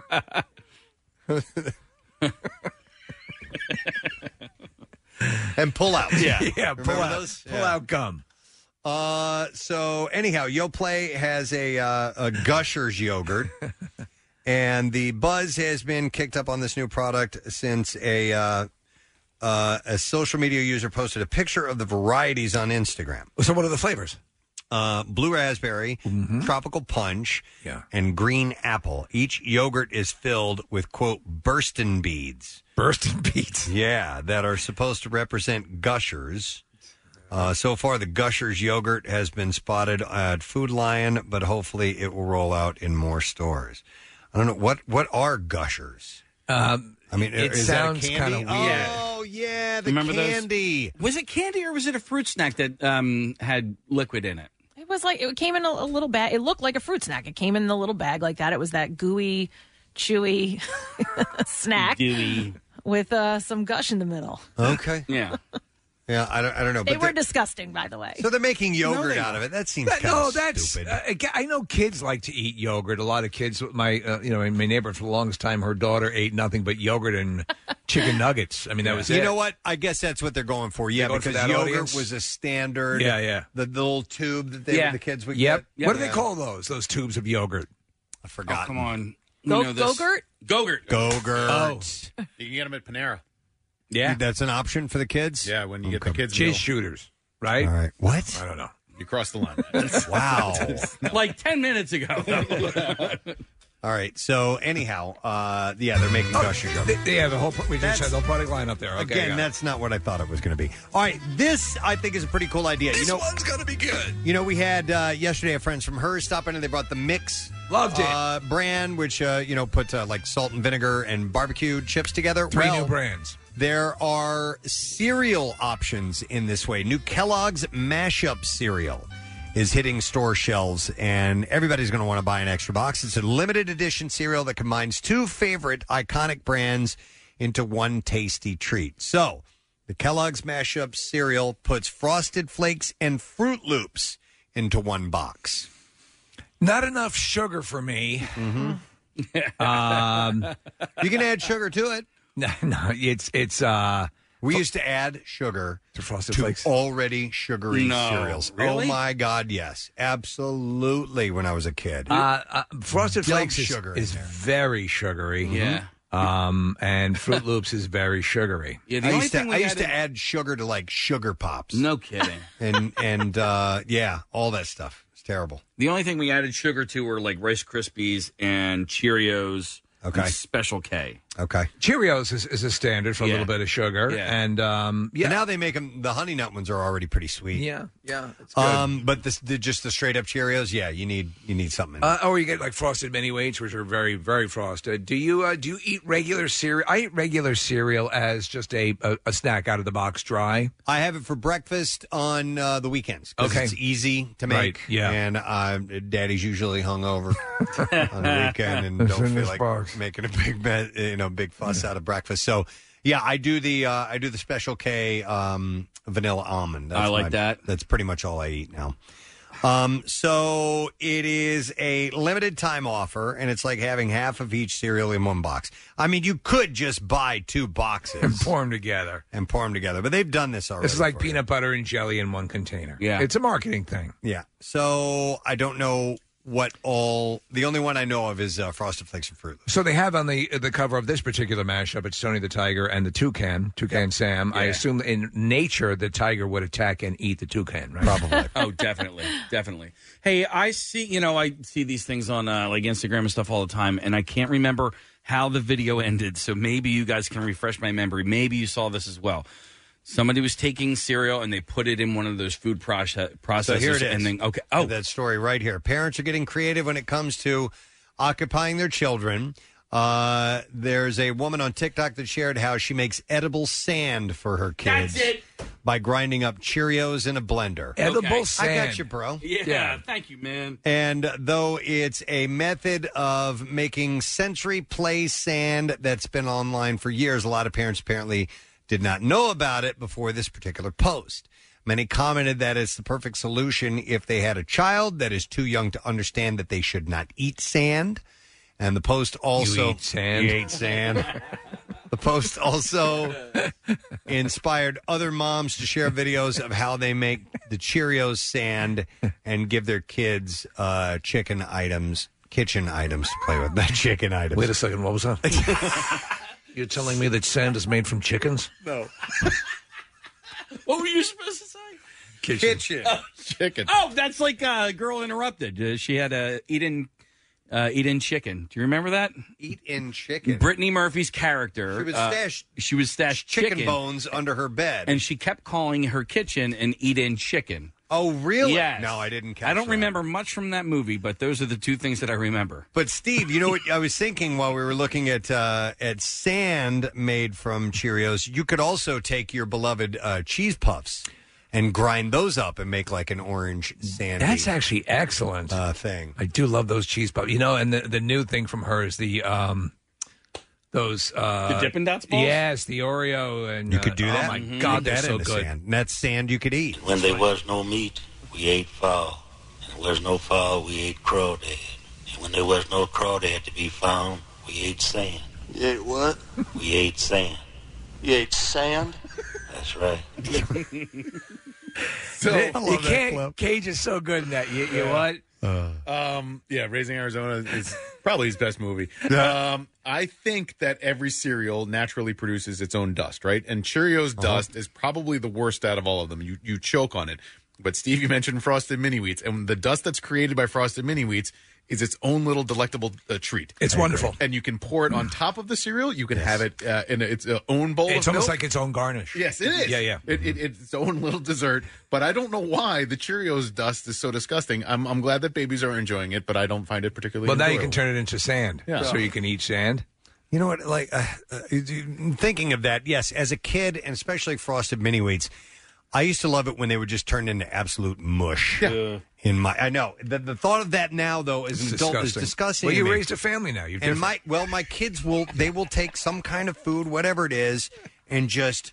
And pull out. Yeah. Yeah, pull Remember out, those? pull Yeah. out gum. Uh, so anyhow, Yoplait has a uh, a Gushers yogurt, and the buzz has been kicked up on this new product since a uh, uh, a social media user posted a picture of the varieties on Instagram. So what are the flavors? Uh, blue raspberry, tropical punch, Yeah. and green apple. Each yogurt is filled with quote Burstin beads. Bursting beets. Yeah, that are supposed to represent Gushers. Uh, so far, the Gushers yogurt has been spotted at Food Lion, but hopefully it will roll out in more stores. I don't know what what are Gushers. Um, I mean, it is sounds that a candy? kinda weird. Oh yeah, the Remember those? candy. Was it candy or was it a fruit snack that um, had liquid in it? It was like it came in a, a little bag. It looked like a fruit snack. It came in the little bag like that. It was that gooey, chewy snack Gooey. with uh, some gush in the middle. Okay. Yeah. Yeah, I don't, I don't know. They but were they're- disgusting, by the way. so they're making yogurt they- out of it. That seems That- kind no, of that's. stupid. Uh, aga- I know kids like to eat yogurt. A lot of kids. My, uh, you know, in my neighborhood for the longest time, her daughter ate nothing but yogurt and chicken nuggets. I mean, that was it. You know what? I guess that's what they're going for. Yeah, going for because that yogurt audience? was a standard. Yeah, yeah. The, the little tube that they, Yeah. the kids would Yep. get. What do they Yeah. call those? Those tubes of yogurt? I forgot. Oh, come on. Go- You know this- Go-Gurt? Go-Gurt. Go-Gurt. Oh. You can get them at Panera. Yeah. That's an option for the kids? Yeah, when you get the kids' Cheese meal. shooters, right? All right. What? I don't know. You cross the line. Wow. Like ten minutes ago. All right. So anyhow, uh, yeah, they're making gusher They, gum. they have a whole. We just That's- had the whole product line up there. Okay, Again, yeah. that's not what I thought it was going to be. All right, this I think is a pretty cool idea. This you know, one's gonna be good. You know, we had uh, yesterday a friends from hers stop in and they brought the Mix Loved it. uh, brand, which uh, you know put uh, like salt and vinegar and barbecue chips together. Three well, new brands. There are cereal options in this way. New Kellogg's Mashup cereal is hitting store shelves, and everybody's going to want to buy an extra box. It's a limited edition cereal that combines two favorite iconic brands into one tasty treat. So, the Kellogg's Mashup cereal puts Frosted Flakes and Fruit Loops into one box. Not enough sugar for me. Mm-hmm. um, you can add sugar to it. No, no, it's it's. uh We used to add sugar to Frosted to Flakes. already sugary No, cereals. really? Oh my God, yes, absolutely. When I was a kid, Uh, uh, Frosted Dump Flakes is, sugar in is there. very sugary. Yeah. Um, and Fruit Loops is very sugary. Yeah, I used, to, I used to add sugar to like sugar pops. No kidding. and and uh, yeah, all that stuff. It's terrible. The only thing we added sugar to were like Rice Krispies and Cheerios. Okay. and Special K. Okay. Cheerios is, is a standard for a Yeah. little bit of sugar, Yeah. and um, yeah, And now they make them. The Honey Nut ones are already pretty sweet. yeah, yeah. It's good. Um, but this, the, just the straight up Cheerios, yeah, you need you need something. In Uh, or you get like frosted mini wheats, which are very, very frosted. Do you uh, do you eat regular cereal? I eat regular cereal as just a, a, a snack out of the box, dry. I have it for breakfast on uh, the weekends. 'Cause Okay. it's easy to Right, make. yeah. and uh, Daddy's usually hungover on the weekend and It's don't in feel this like box. making a big be- you know big fuss out of breakfast. So yeah, I do the uh, I do the Special K um, vanilla almond. I like my- that. That's pretty much all I eat now. Um, so it is a limited time offer, and it's like having half of each cereal in one box. I mean, you could just buy two boxes and pour them together. and pour them together, but they've done this already. This is like for you. peanut butter and jelly in one container. Yeah. It's a marketing thing. Yeah. So I don't know what all. The only one I know of is uh, Frosted Flakes and Fruit Loops. So they have on the the cover of this particular mashup, it's Tony the Tiger and the toucan, Toucan Sam. I Yeah. assume in nature the tiger would attack and eat the toucan, right? Probably. Oh, definitely, definitely. Hey, I see. You know, I see these things on uh, like Instagram and stuff all the time, and I can't remember how the video ended. So maybe you guys can refresh my memory. Maybe you saw this as well. Somebody was taking cereal and they put it in one of those food process processors. So here it is. And then, okay. Oh, that story right here. Parents are getting creative when it comes to occupying their children. Uh, there's a woman on TikTok that shared how she makes edible sand for her kids That's it. by grinding up Cheerios in a blender. Edible Okay. I sand. got you, bro. Yeah, Yeah. thank you, man. And though it's a method of making Century Play sand that's been online for years, a lot of parents apparently did not know about it before this particular post. Many commented that it's the perfect solution if they had a child that is too young to understand that they should not eat sand. And the post also eat sand? You ate sand. The post also inspired other moms to share videos of how they make the Cheerios sand and give their kids uh, chicken items, kitchen items to play with. Not chicken items. Wait a second, what was that? You're telling me that sand is made from chickens? No. What were you supposed to say? Kitchen. Oh, Chicken. Oh, that's like uh, Girl Interrupted. Uh, she had a eat in, uh, eat in chicken. Do you remember that? Eat in chicken. Brittany Murphy's character. She would uh, stash she would stash chicken, chicken, bones under her bed. and she kept calling her kitchen an eat in chicken. Oh, really? Yes. No, I didn't catch I don't that. remember much from that movie, but those are the two things that I remember. But Steve, you know what I was thinking while we were looking at uh, at sand made from Cheerios? You could also take your beloved uh, cheese puffs and grind those up and make like an orange sandy. That's actually excellent. uh, thing. I do love those cheese puffs. You know, and the, the new thing from her is the um those uh The Dippin' Dots balls? Yes, the Oreo and You could do uh, that. Oh my Mhm. god, Put they're that so into good. Sand. And that's sand you could eat. When there was no meat, we ate fowl. And there was no fowl, we ate crawdad. And when there was no crawdad to be found, we ate sand. You ate what? We ate sand. You ate sand? That's right. So you can't. Cage is so good in that. You, you Yeah. what? Um, yeah, Raising Arizona is probably his best movie. Um, I think that every cereal naturally produces its own dust, right? And Cheerios Uh-huh. dust is probably the worst out of all of them. You you choke on it. But Steve, you mentioned Frosted Mini Wheats, and the dust that's created by Frosted Mini Wheats is its own little delectable uh, treat. It's wonderful. And you can pour it on top of the cereal. You can have it uh, in its uh, own bowl. It's of almost milk. like its own garnish. Yes, it is. Yeah, yeah. It, it, it's its own little dessert. But I don't know why the Cheerios dust is so disgusting. I'm, I'm glad that babies are enjoying it, but I don't find it particularly Well, now you enjoyable. can turn it into sand, Yeah. so you can eat sand. You know what? Like uh, uh, thinking of that, yes. As a kid, and especially Frosted Mini Wheats, I used to love it when they were just turned into absolute mush. Yeah. In my, I know the, the thought of that now, though, as It's an adult, is disgusting. disgusting. Well, to you me. raised a family now. You're and different. my well, my kids will they will take some kind of food, whatever it is, and just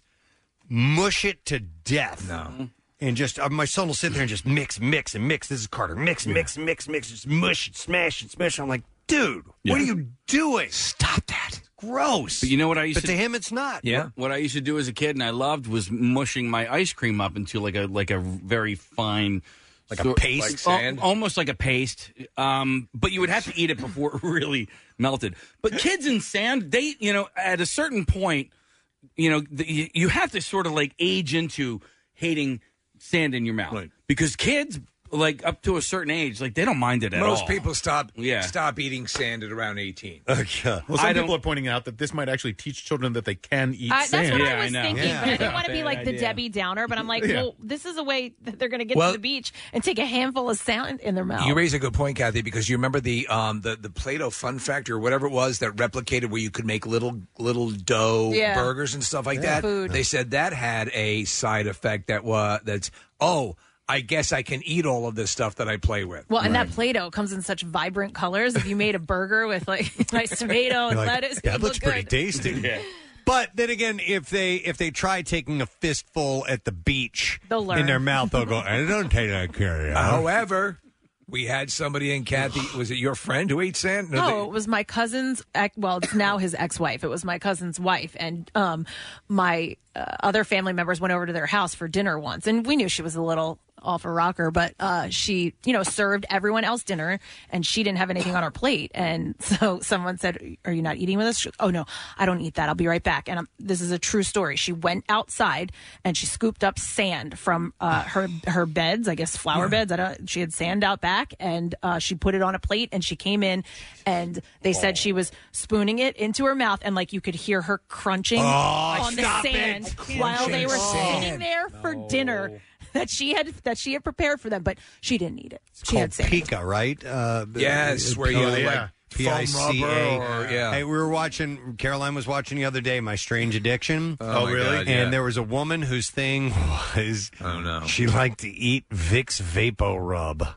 mush it to death. No. And just uh, my son will sit there and just mix, mix, and mix. This is Carter. Mix, mix, mix, mix. Just mush and smash and smash. I'm like, dude, what are you doing? Stop that. Gross. But you know what I used But to to him, it's not. What, what I used to do as a kid and I loved was mushing my ice cream up into like a like a very fine, Like a paste? Like sand? al- almost like a paste. Um, but you would have to eat it before it really melted. But kids in sand, they you know at a certain point, you know the, you, you have to sort of like age into hating sand in your mouth because kids. Like up to a certain age, like they don't mind it at all. Most people stop Yeah. stop eating sand at around eighteen. Well, some I don't- people are pointing out that this might actually teach children that they can eat I, that's sand. what I was thinking, but I didn't want to be Bad like the idea. Debbie Downer. But I'm like, Yeah. well, this is a way that they're going to get Well- to the beach and take a handful of sand in their mouth. You raise a good point, Kathy, because you remember the um the the Play-Doh Fun Factory or whatever it was that replicated where you could make little little dough Yeah. burgers and stuff like Yeah. that. Food. They said that had a side effect that was that's oh. I guess I can eat all of this stuff that I play with. Well, and that Play-Doh comes in such vibrant colors. If you made a burger with like nice tomato and You're like, lettuce, it that would looks look pretty good. tasty. But then again, if they if they try taking a fistful at the beach They'll learn. in their mouth, they'll go, "I don't take that care." However, we had somebody in Kathy. Was it your friend who ate sand? No, it was my cousin's. ex- Well, it's now his ex-wife. It was my cousin's wife, and um, my uh, other family members went over to their house for dinner once, and we knew she was a little off a rocker, but uh, she, you know, served everyone else dinner, and she didn't have anything on her plate, and so someone said, "Are you not eating with us?" She, oh no, I don't eat that. I'll be right back. And um, this is a true story. She went outside and she scooped up sand from uh, her her beds, I guess flower beds. I don't. She had sand out back, and uh, she put it on a plate, and she came in, and they said she was spooning it into her mouth, and like you could hear her crunching Oh, on the stop it. sand while they were Crunching sitting sand. there for dinner. That she had that she had prepared for them, but she didn't eat it. It's She had called sand. Pika, right? Uh, Yes, where you, P- like, yeah. P I C foam rubber A. or- yeah. Hey, we were watching. Caroline was watching the other day. My Strange Addiction. Oh, my really? God, yeah. And there was a woman whose thing was. Oh no. She liked to eat Vicks Vapo Rub.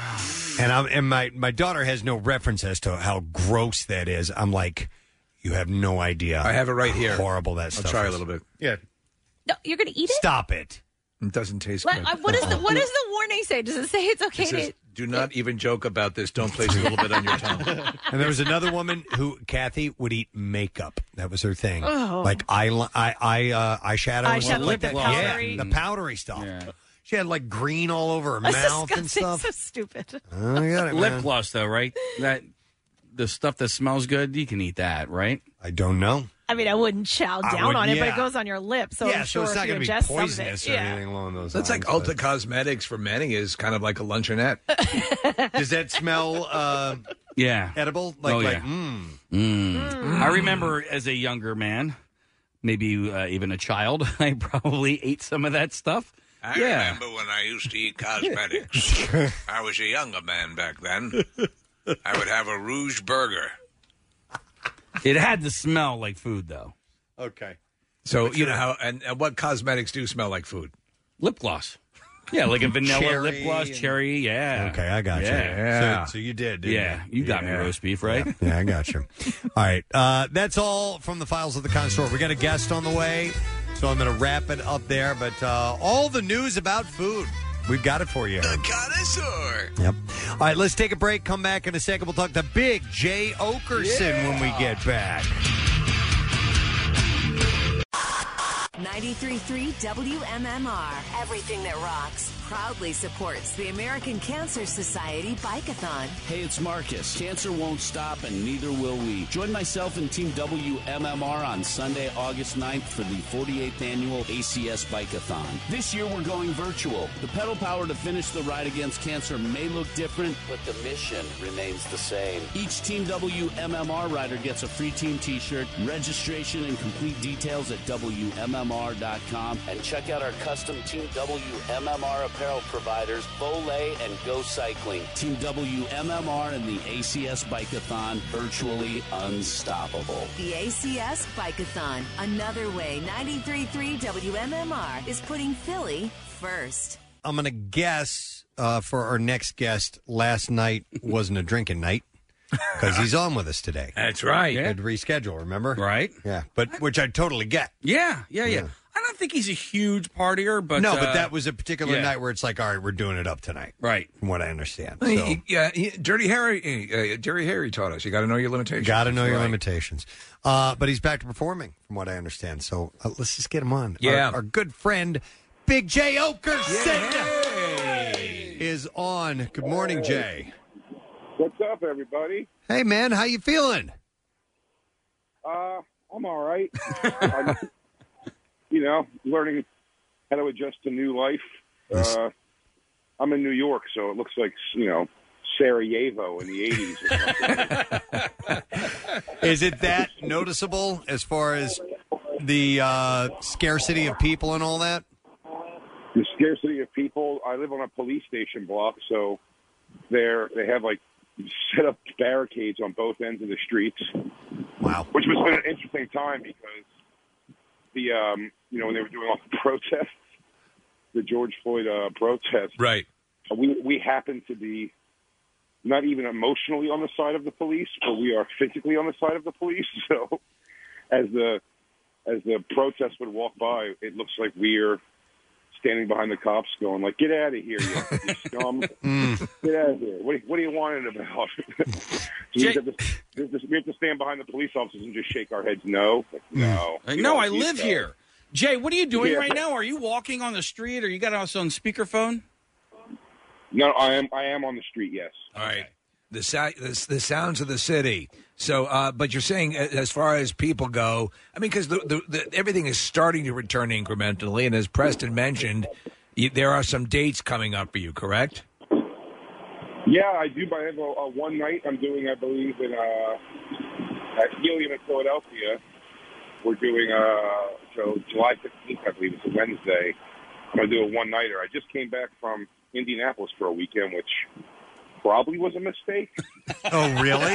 And I'm and my my daughter has no reference as to how gross that is. I'm like, you have no idea. I have it right here. How horrible that I'll stuff. try a is. little bit. Yeah. No, you're going to eat it. Stop it. It doesn't taste Like, good. uh, what is the what does the warning say? Does it say it's okay It says, to? do not even joke about this. Don't place a little bit on your tongue. And there was another woman who, Kathy, would eat makeup. That was her thing. Oh. Like eye, eye, eye uh, eyeshadow, and Eyeshadow, stuff like like the that. powdery- Yeah, the powdery stuff. She had like green all over her That's mouth and disgusting. stuff. So stupid. Oh, I got it, Lip man. gloss, though, right? That the stuff that smells good, you can eat that, right? I don't know. I mean, I wouldn't chow I down would- on it, but yeah. it goes on your lips. So yeah, I'm so sure it's not if you going to be ingest some of poisonous it, or yeah. anything along those That's lines. like Ulta Cosmetics for many is kind of like a luncheonette. Does that smell uh, Yeah. edible? Like, Oh, like, yeah. mm. Mm. I remember as a younger man, maybe uh, even a child, I probably ate some of that stuff. I yeah. remember when I used to eat cosmetics. I was a younger man back then. I would have a Rouge burger. It had to smell like food, though. Okay. So you know how and, and what cosmetics do smell like food? Lip gloss. Yeah, like a vanilla Cherry lip gloss, and- cherry. Yeah. Okay, I got you. Yeah. So, so you did, didn't Yeah, you? you got me Yeah. roast beef, right? Yeah, yeah, I got you. All right. Uh, that's all from the Files of the Connoisseur. We got a guest on the way, so I'm going to wrap it up there. But uh, all the news about food, we've got it for you. A connoisseur. Yep. All right, let's take a break. Come back in a second. We'll talk to Big Jay Okerson when we get back. ninety-three point three W M M R. Everything that rocks proudly supports the American Cancer Society Bike-a-thon. Hey, it's Marcus. Cancer won't stop, and neither will we. Join myself and Team W M M R on Sunday, August ninth for the forty-eighth annual A C S Bike-a-thon. This year, we're going virtual. The pedal power to finish the ride against cancer may look different, but the mission remains the same. Each Team W M M R rider gets a free team t-shirt, registration and complete details at W M M R dot com, and check out our custom Team W M M R apparel providers, Volay and Go Cycling. Team W M M R and the A C S Bike-a-thon, virtually unstoppable. The A C S Bike-a-thon. Another way ninety-three point three W M M R is putting Philly first. I'm going to guess uh, for our next guest, last night wasn't a drinking night because he's on with us today. That's right. We had to reschedule, remember? Right. Yeah, but which I totally get. Yeah, yeah, yeah. Yeah. I don't think he's a huge partier, but no, uh, but that was a particular yeah. night where it's like, all right, we're doing it up tonight. Right. From what I understand. He- So, he- yeah, he- Dirty Harry, uh, Dirty Harry taught us. You got to know your limitations. got to know That's your right. limitations. Uh, but he's back to performing, from what I understand. So uh, let's just get him on. Yeah. Our, our good friend, Big Jay Okerson, is on. Good morning, Jay. What's up, everybody? Hey, man, how you feeling? Uh, I'm all right. I'm, you know, learning how to adjust to new life. Uh, I'm in New York, so it looks like, you know, Sarajevo in the eighties or something. Is it that noticeable as far as the uh, scarcity of people and all that? The scarcity of people. I live on a police station block, so they're, they have, like, set up barricades on both ends of the streets. Wow. Which was an interesting time because the, um, you know, when they were doing all the protests, the George Floyd uh, protests. Right. We, we happened to be not even emotionally on the side of the police, but we are physically on the side of the police. So as the, as the protests would walk by, it looks like we're standing behind the cops going like, get out of here, you, you scum. Get out of here. What, what are you whining about? So we, have to, we, have to, we have to stand behind the police officers and just shake our heads no. Like, no. Uh, You no, know, I you live know. here. Jay, what are you doing Yeah. right now? Are you walking on the street or you got us on speakerphone? No, I am I am on the street, yes. All right. The, sa- the, the sounds of the city. So, uh, but you're saying uh, as far as people go, I mean, because the, the, the, everything is starting to return incrementally. And as Preston mentioned, you, there are some dates coming up for you, correct? Yeah, I do. I have a, a one night I'm doing, I believe, in uh, at Helium in Philadelphia. We're doing uh, so July fifteenth, I believe, it's a Wednesday. I'm going to do a one nighter. I just came back from Indianapolis for a weekend, which probably was a mistake. Oh, really?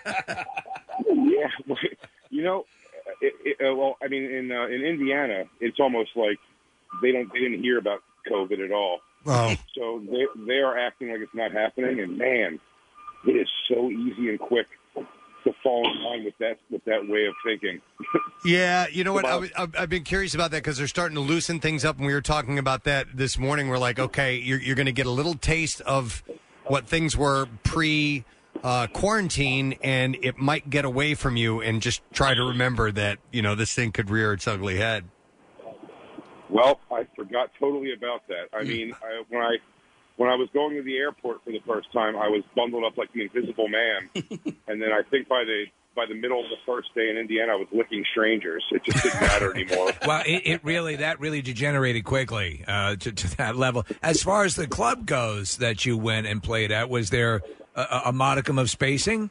Yeah, well, you know, it, it, uh, well, I mean, in uh, in Indiana, it's almost like they don't they didn't hear about COVID at all. Oh. So they they are acting like it's not happening, and man, it is so easy and quick to fall in line with that with that way of thinking. Yeah, you know what? I, was- I've I've been curious about that because they're starting to loosen things up, and we were talking about that this morning. We're like, okay, you're you're going to get a little taste of what things were pre uh, quarantine, and it might get away from you. And just try to remember that you know this thing could rear its ugly head. Well, I forgot totally about that. I mean, I, when I when I was going to the airport for the first time, I was bundled up like the Invisible Man, and then I think by the by the middle of the first day in Indiana, I was licking strangers. It just didn't matter anymore. Well, it, it really that really degenerated quickly uh, to, to that level. As far as the club goes that you went and played at, was there a, a modicum of spacing?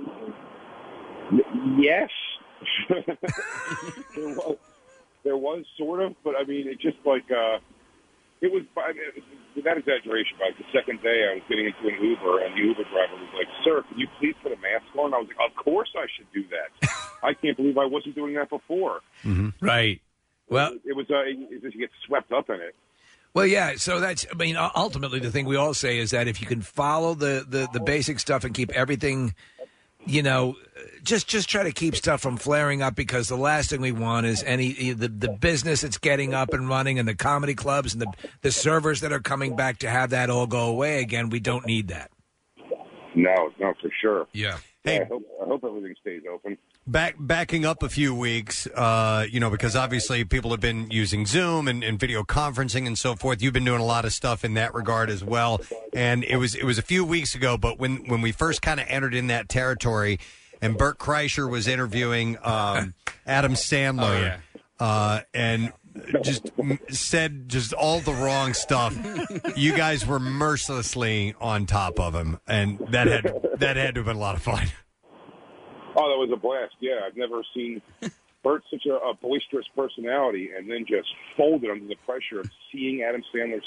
Yes, there was. There was sort of, but I mean, it just like uh, it was. I mean, it was without exaggeration, by the second day, I was getting into an Uber, and the Uber driver was like, "Sir, can you please put a mask on?" I was like, "Of course I should do that. I can't believe I wasn't doing that before." Mm-hmm. Right. Well, it, it was. Uh, it, it just gets swept up in it. Well, yeah. So that's. I mean, ultimately, the thing we all say is that if you can follow the the, the basic stuff and keep everything, you know, just just try to keep stuff from flaring up, because the last thing we want is any the the business that's getting up and running and the comedy clubs and the the servers that are coming back to have that all go away again. We don't need that. No, no, for sure. Yeah. Hey, Yeah, I hope I hope everything stays open. Back backing up a few weeks, uh, you know, because obviously people have been using Zoom and, and video conferencing and so forth. You've been doing a lot of stuff in that regard as well. And it was it was a few weeks ago, but when when we first kind of entered in that territory, and Bert Kreischer was interviewing um, Adam Sandler, Oh, yeah. uh, and just m- said just all the wrong stuff. You guys were mercilessly on top of him, and that had that had to have been a lot of fun. Oh, that was a blast. Yeah, I've never seen Bert such a, a boisterous personality and then just folded under the pressure of seeing Adam Sandler's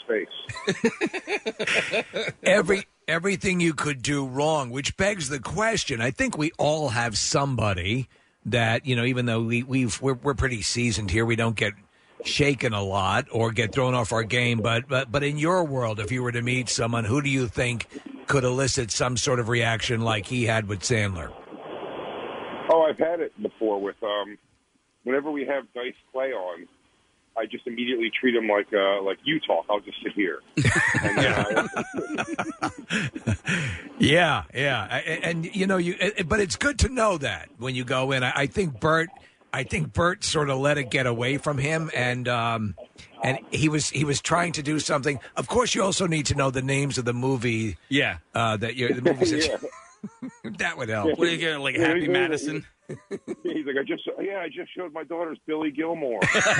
face. Every everything you could do wrong, which begs the question. I think we all have somebody that, you know, even though we we've we're, we're pretty seasoned here, we don't get shaken a lot or get thrown off our game. But but but in your world, if you were to meet someone, who do you think could elicit some sort of reaction like he had with Sandler? Oh, I've had it before with um, whenever we have Dice Clay on, I just immediately treat him like uh, like you talk. I'll just sit here. And, uh, Yeah, yeah, and, and you know, you. But it's good to know that when you go in. I, I think Bert, I think Bert sort of let it get away from him, and um, and he was he was trying to do something. Of course, you also need to know the names of the movie. Yeah, uh, that you're the movies that, Yeah. that would help. What are you getting, like Yeah, Happy he's- Madison? He's like, I just yeah, I just showed my daughters Billy Gilmore.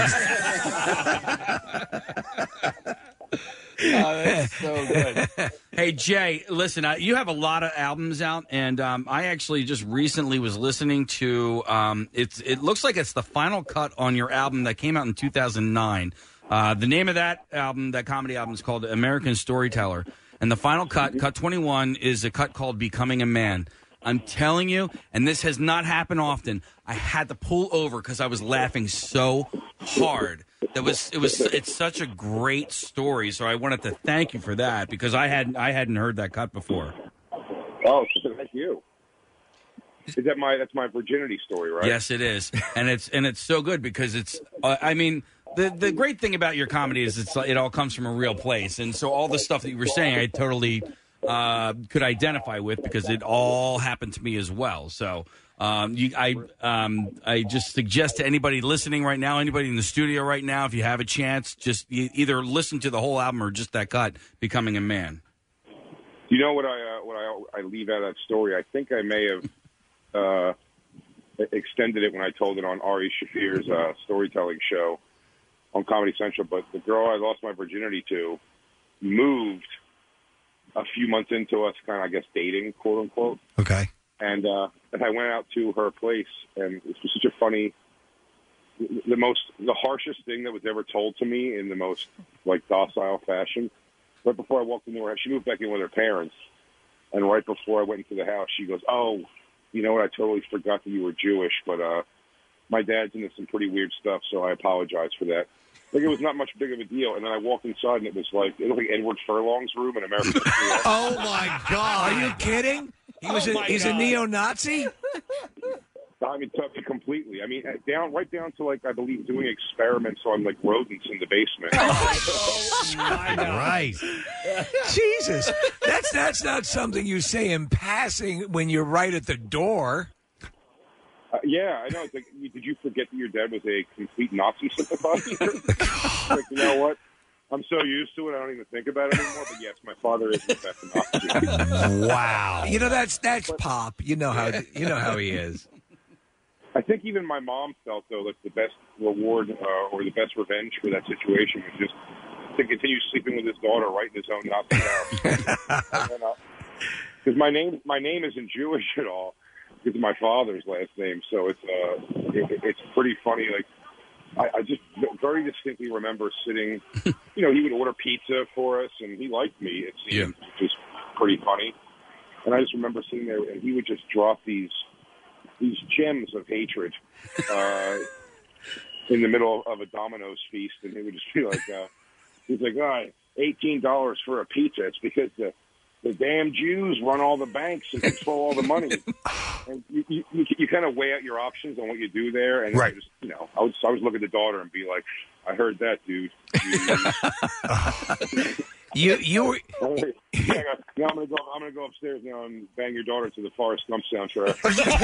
Oh, that's so good. Hey, Jay, listen, uh, you have a lot of albums out, and um, I actually just recently was listening to, um, it's. it looks like it's the final cut on your album that came out in two thousand nine. Uh, the name of that album, that comedy album, is called American Storyteller, and the final cut, cut twenty-one, is a cut called Becoming a Man. I'm telling you, and this has not happened often, I had to pull over because I was laughing so hard. That was it was it's such a great story, so I wanted to thank you for that because I hadn't I hadn't heard that cut before. Oh, thank you. Is that my that's my virginity story, right? Yes, it is, and it's and it's so good because it's. Uh, I mean, the the great thing about your comedy is it's it all comes from a real place, and so all the stuff that you were saying, I totally uh, could identify with because it all happened to me as well. So. Um, you, I, um, I just suggest to anybody listening right now, anybody in the studio right now, if you have a chance, just e- either listen to the whole album or just that cut, Becoming a Man. You know what I uh, what I, I leave out of that story? I think I may have uh, extended it when I told it on Ari Shafir's uh, storytelling show on Comedy Central. But the girl I lost my virginity to moved a few months into us kind of, I guess, dating, quote unquote. Okay. And, uh, and I went out to her place, and it was such a funny, the most, the harshest thing that was ever told to me in the most, like, docile fashion. Right before I walked into her house, she moved back in with her parents, and right before I went into the house, she goes, oh, you know what, I totally forgot that you were Jewish, but uh, my dad's into some pretty weird stuff, so I apologize for that. Like, it was not much big of a deal, and then I walked inside, and it was like, it looked like Edward Furlong's room in American History. Oh, my God. Are you kidding? He was Oh, a, my he's God. a neo-Nazi? I mean, t- completely. I mean, down right down to, like, I believe doing experiments on, like, rodents in the basement. Right. Jesus. That's that's not something you say in passing when you're right at the door. Uh, yeah, I know. It's like, did you forget that your dad was a complete Nazi sympathizer? Like, you know what? I'm so used to it, I don't even think about it anymore. But yes, my father is in fact a Nazi. Wow. You know, that's that's Pop. You know how you know how he is. I think even my mom felt, though, that the best reward uh, or the best revenge for that situation was just to continue sleeping with his daughter right in his own Nazi house. Because my name, my name isn't Jewish at all. It's my father's last name, so it's uh, it, it's pretty funny. Like, I, I just very distinctly remember sitting. You know, he would order pizza for us, and he liked me. It seemed yeah. just pretty funny. And I just remember sitting there, and he would just drop these these gems of hatred uh, in the middle of a Domino's feast, and it would just be like, uh, he's like, all right, eighteen dollars for a pizza. It's because the the damn Jews run all the banks and control all the money. And you, you, you, you kind of weigh out your options on what you do there. And right. just, you know, I would, I would look at the daughter and be like, I heard that, dude. You you were. Yeah, now I'm gonna go. I'm gonna go upstairs now and bang your daughter to the Forrest Gump soundtrack.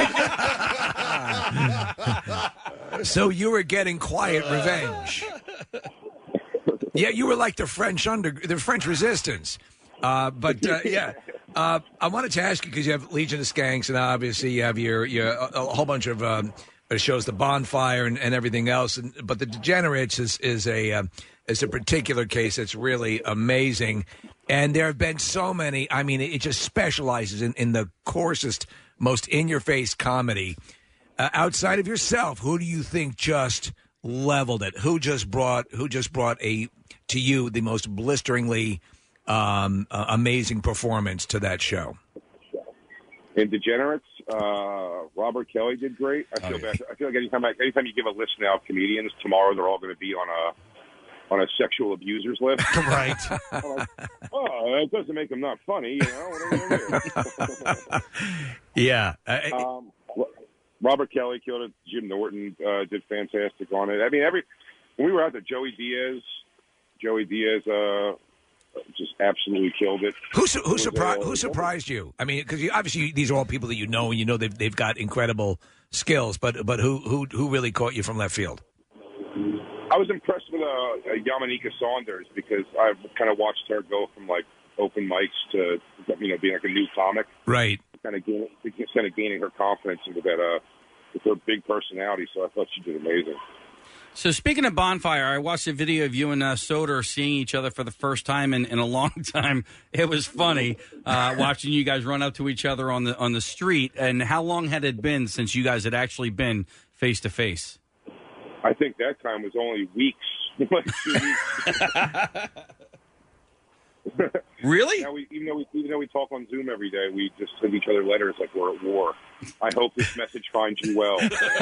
So you were getting quiet revenge. Yeah, you were like the French under the French Resistance. Uh, but uh, yeah, uh, I wanted to ask you because you have Legion of Skanks, and obviously you have your your a, a whole bunch of um, shows, The Bonfire, and, and everything else. And, but the Degenerates is is a uh, is a particular case that's really amazing. And there have been so many. I mean, it just specializes in, in the coarsest, most in-your-face comedy. Uh, outside of yourself, who do you think just leveled it? Who just brought who just brought a to you the most blisteringly um, uh, amazing performance to that show? In Degenerates, uh, Robert Kelly did great. I feel Oh, yeah. bad. I feel like anytime I, anytime you give a list now of comedians, tomorrow they're all going to be on a on a sexual abusers list. Right. I'm like, oh, that doesn't make them not funny, you know. What are you gonna do? Yeah. Uh, um, Robert Kelly killed it. Jim Norton uh, did fantastic on it. I mean, every when we were out there, Joey Diaz, Joey Diaz uh, just absolutely killed it. Who su- It who was, surprised uh, who surprised you? I mean, because obviously these are all people that you know, and you know they've they've got incredible skills. But but who who who really caught you from left field? I was impressed with uh, uh, Yamanika Saunders because I've kind of watched her go from like open mics to you know being like a new comic. Right. Kind of gaining, kind of gaining her confidence with that uh, with her big personality. So I thought she did amazing. So speaking of Bonfire, I watched a video of you and uh, Soder seeing each other for the first time in, in a long time. It was funny uh, watching you guys run up to each other on the on the street. And how long had it been since you guys had actually been face to face? I think that time was only weeks, like two weeks. Really? Now we, even though we even though we talk on Zoom every day, we just send each other letters like we're at war. I hope this message finds you well.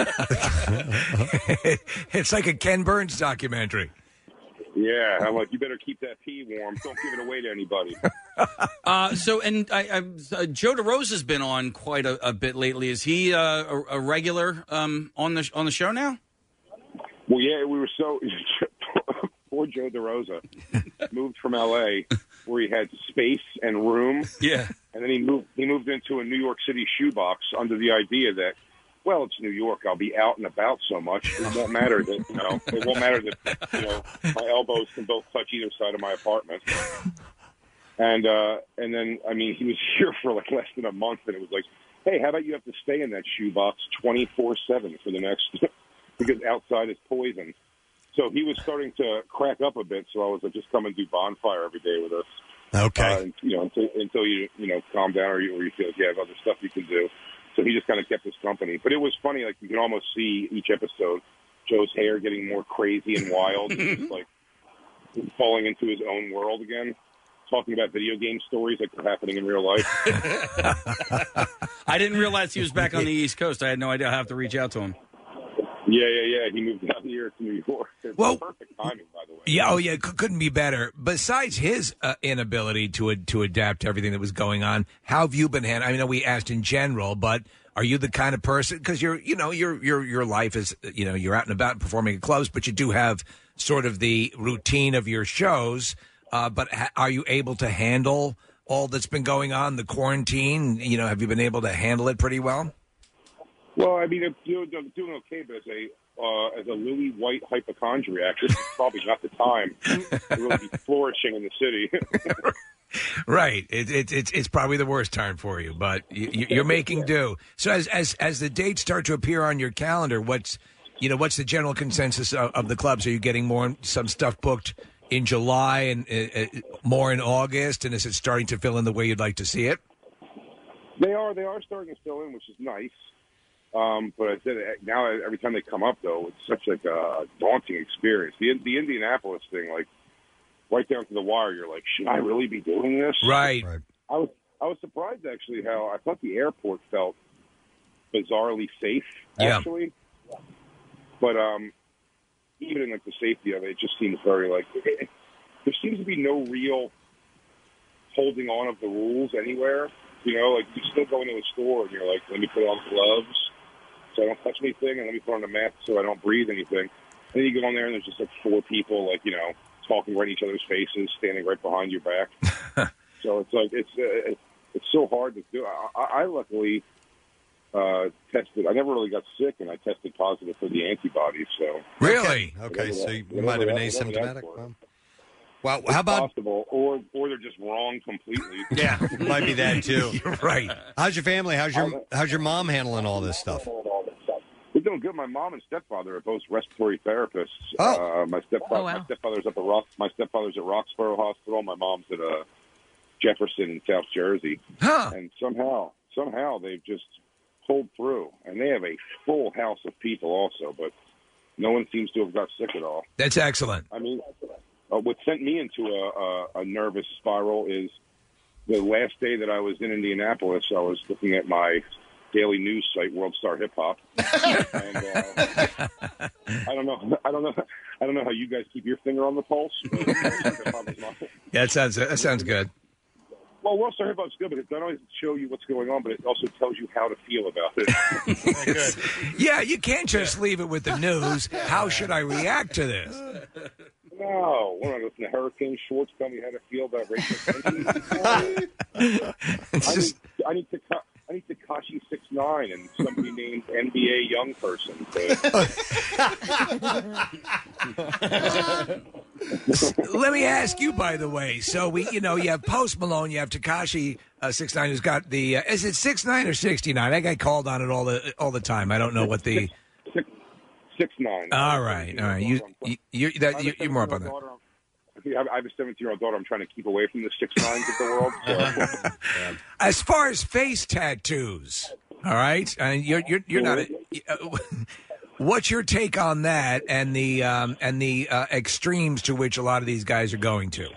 It's like a Ken Burns documentary. Yeah, I'm like, you better keep that pee warm. Don't give it away to anybody. Uh, so, and I, I, uh, Joe DeRosa's been on quite a, a bit lately. Is he uh, a, a regular um, on the on the show now? Well, yeah, we were so poor Joe DeRosa moved from L A where he had space and room. Yeah, and then he moved he moved into a New York City shoebox under the idea that, well, it's New York. I'll be out and about so much. It won't matter that you know. It won't matter that you know my elbows can both touch either side of my apartment. And uh, and then I mean he was here for like less than a month, and it was like, hey, how about you have to stay in that shoebox twenty-four seven for the next because outside is poison. So he was starting to crack up a bit. So I was like, just come and do Bonfire every day with us. Okay. Uh, and, you know, until, until you you know calm down or you, or you feel like you have other stuff you can do. So he just kind of kept us company. But it was funny. Like you can almost see each episode, Joe's hair getting more crazy and wild, just like falling into his own world again. Talking about video game stories like they're happening in real life. I didn't realize he was back on the East Coast. I had no idea. I have to reach out to him. Yeah, yeah, yeah. He moved out here to New York. It's Well- perfect timing, by the way. Yeah, oh yeah, c- couldn't be better. Besides his uh, inability to ad- to adapt to everything that was going on, how have you been handling? I know we asked in general, but are you the kind of person because you're you know your your your life is you know you're out and about performing at clubs, but you do have sort of the routine of your shows. Uh, but ha- are you able to handle all that's been going on, the quarantine? You know, have you been able to handle it pretty well? Well, I mean, I'm doing, I'm doing okay, but as a uh, as a Lily White hypochondriac, this is probably not the time to really be flourishing in the city. Right. It, it, it's it's probably the worst time for you, but you, you're making do. So as as as the dates start to appear on your calendar, what's you know what's the general consensus of, of the clubs? Are you getting more some stuff booked in July and uh, uh, more in August? And is it starting to fill in the way you'd like to see it? They are they are starting to fill in, which is nice. Um, but I said now every time they come up, though, it's such like a daunting experience. The the Indianapolis thing, like right down to the wire, you're like, should I really be doing this? Right. I was I was surprised actually how I thought the airport felt bizarrely safe. Yeah. Actually, but um, even in like the safety of it, it just seems very like it, there seems to be no real holding on of the rules anywhere. You know, like you still go into a store and you're like, let me put on gloves so I don't touch anything, and let me put on a mask so I don't breathe anything. And then you go in there and there's just like four people, like, you know, talking right in each other's faces, standing right behind your back. So it's like it's uh, it's, it's so hard to do. I, I luckily uh, tested. I never really got sick, and I tested positive for the antibodies. So really, okay, so you whatever might have been that- whatever that's asymptomatic. for. Wow. Wow, It's how about possible, or or they're just wrong completely. Yeah, might be that too. You're right. How's your family? How's your how's your mom handling all this stuff? We're doing good. My mom and stepfather are both respiratory therapists. Oh. Uh, my stepfather, Oh, wow. my stepfather's up at Rock. My stepfather's at Roxborough Hospital. My mom's at uh, Jefferson in South Jersey. Huh. And somehow, somehow they've just pulled through, and they have a full house of people also, but no one seems to have got sick at all. That's excellent. I mean, uh, what sent me into a, a, a nervous spiral is the last day that I was in Indianapolis. I was looking at my daily news site, World Star Hip Hop, and uh, I don't know, I don't know, I don't know how you guys keep your finger on the pulse. But Yeah, that sounds that sounds good. well, World Star Hip Hop's good, but it doesn't always show you what's going on, but it also tells you how to feel about it. Yeah, you can't just leave it with the news. How should I react to this? No, what am I listening to Hurricane Schwartz tell me how to feel about racial tension? I, need, I need to. I need Tekashi six nine and somebody named N B A young person. Let me ask you, by the way. So we, you know, you have Post Malone, you have Tekashi uh, six nine, who's got the. Uh, is it six nine or sixty nine? I get called on it all the all the time. I don't know what the. Six nine. All right, all right. You, you, you that, you you're more up on that. I have a seventeen-year-old daughter. I'm trying to keep away from the six nines of the world. So. As far as face tattoos, all right, and you're you're you're not. A, uh, what's your take on that and the um, and the uh, extremes to which a lot of these guys are going to?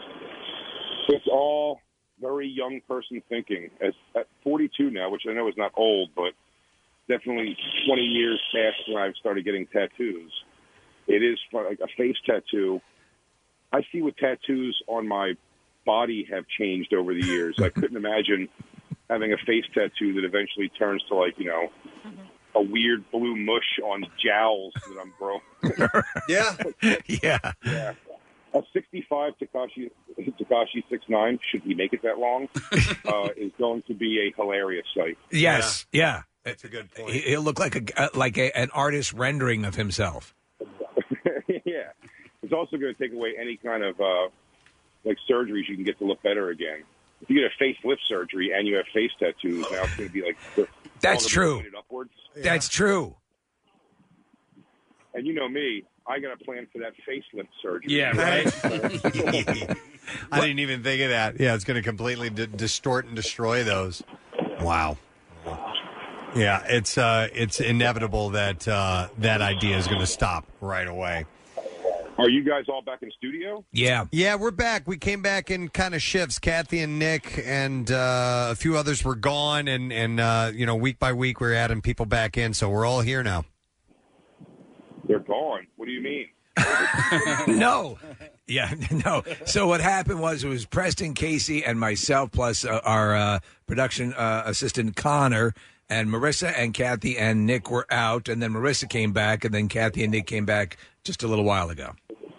It's all very young person thinking. As at forty-two now, which I know is not old, but definitely twenty years past when I started getting tattoos. It is like a face tattoo. I see what tattoos on my body have changed over the years. I couldn't imagine having a face tattoo that eventually turns to, like, you know, a weird blue mush on jowls that I'm growing. yeah. Yeah. Yeah. A sixty-five Tekashi Tekashi six nine, should he make it that long, uh, is going to be a hilarious sight. Yes, yeah, that's a good point. He- He'll look like a uh, like a, an artist rendering of himself. Yeah. It's also going to take away any kind of, uh, like, surgeries you can get to look better again. If you get a facelift surgery and you have face tattoos, now it's going to be like... That's all true. pointed Upwards. That's true. And you know me, I got a plan for that facelift surgery. Yeah, right? I didn't even think of that. Yeah, it's going to completely d- distort and destroy those. Wow. Yeah, it's uh, it's inevitable that uh, that idea is going to stop right away. Are you guys all back in studio? Yeah. Yeah, we're back. We came back in kind of shifts. Kathy and Nick and uh, a few others were gone, and, and uh, you know, week by week we're adding people back in, so we're all here now. They're gone. What do you mean? No. Yeah, no. So what happened was it was Preston, Casey, and myself, plus uh, our uh, production uh, assistant, Connor, and Marissa and Kathy and Nick were out, and then Marissa came back, and then Kathy and Nick came back just a little while ago.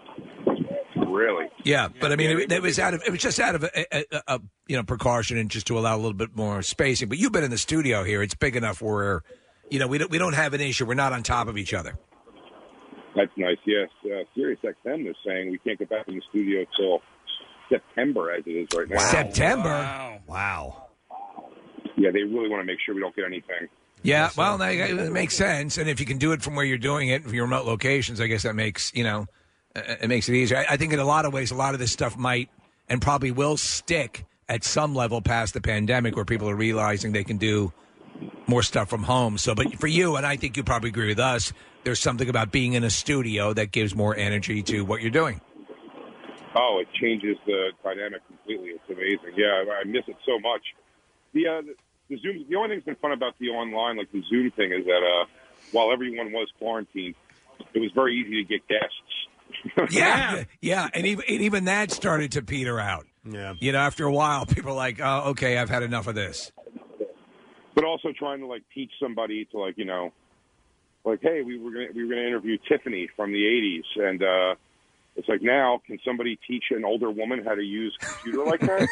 Really? Yeah, but I mean, it, it was out of it was just out of a, a, a, a you know precaution and just to allow a little bit more spacing. But you've been in the studio here; it's big enough where you know we don't we don't have an issue. We're not on top of each other. That's nice, yes. Uh, Sirius X M is saying we can't get back in the studio till September, as it is right now. September. Wow. Wow. Yeah, they really want to make sure we don't get anything. Yeah, well, that, it makes sense. And if you can do it from where you're doing it, from your remote locations, I guess that makes you know uh, it makes it easier. I, I think in a lot of ways, a lot of this stuff might and probably will stick at some level past the pandemic, where people are realizing they can do more stuff from home. So, but for you, and I think you probably agree with us, there's something about being in a studio that gives more energy to what you're doing. Oh, it changes the dynamic completely. It's amazing. Yeah, I miss it so much. The, uh, the, the Zoom. The only thing that's been fun about the online, like the Zoom thing, is that uh, while everyone was quarantined, it was very easy to get guests. Yeah, yeah, and even and even that started to peter out. Yeah, you know, after a while, people are like, "Oh, okay, I've had enough of this." But also trying to like teach somebody to like you know, like, hey, we were gonna, we were going to interview Tiffany from the eighties, and uh, It's like now, can somebody teach an older woman how to use a computer like that?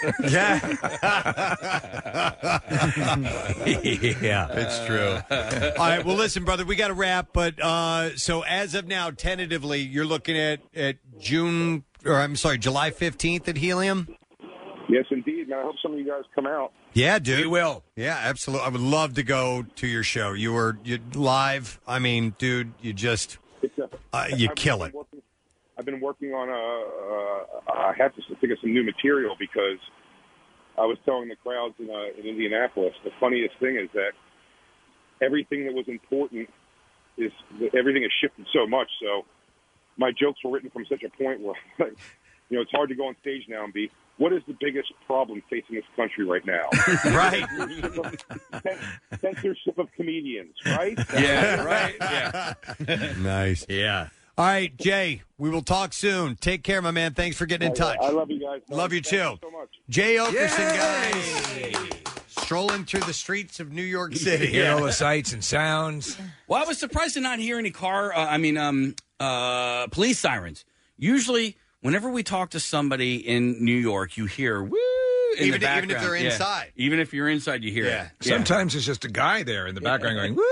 Yeah, it's true. All right, well, listen, brother, we got to wrap. But uh, so as of now, tentatively, you're looking at, at June, or I'm sorry, July fifteenth at Helium? Yes, indeed, man. I hope some of you guys come out. Yeah, dude. We will. Yeah, absolutely. I would love to go to your show. You were you live. I mean, dude, you just, uh, you I've kill been it. working- I've been working on a. Uh, I have to think of some new material because I was telling the crowds in, uh, in Indianapolis. The funniest thing is that everything that was important is everything has shifted so much. So my jokes were written from such a point where, like, you know, it's hard to go on stage now and be, what is the biggest problem facing this country right now? Right. Censorship of comedians, right? Yeah, right. Yeah. Nice. Yeah. All right, Jay, we will talk soon. Take care, my man. Thanks for getting in touch. I love you guys. Love you, Thank too. you so much. Jay Okerson, guys. Strolling through the streets of New York City. Hear all the sights and sounds. Well, I was surprised to not hear any car, uh, I mean, um, uh, police sirens. Usually, whenever we talk to somebody in New York, you hear woo in Even- the even if background. they're Yeah. inside. Even if you're inside, you hear it. Sometimes it's just a guy there in the background going, woo!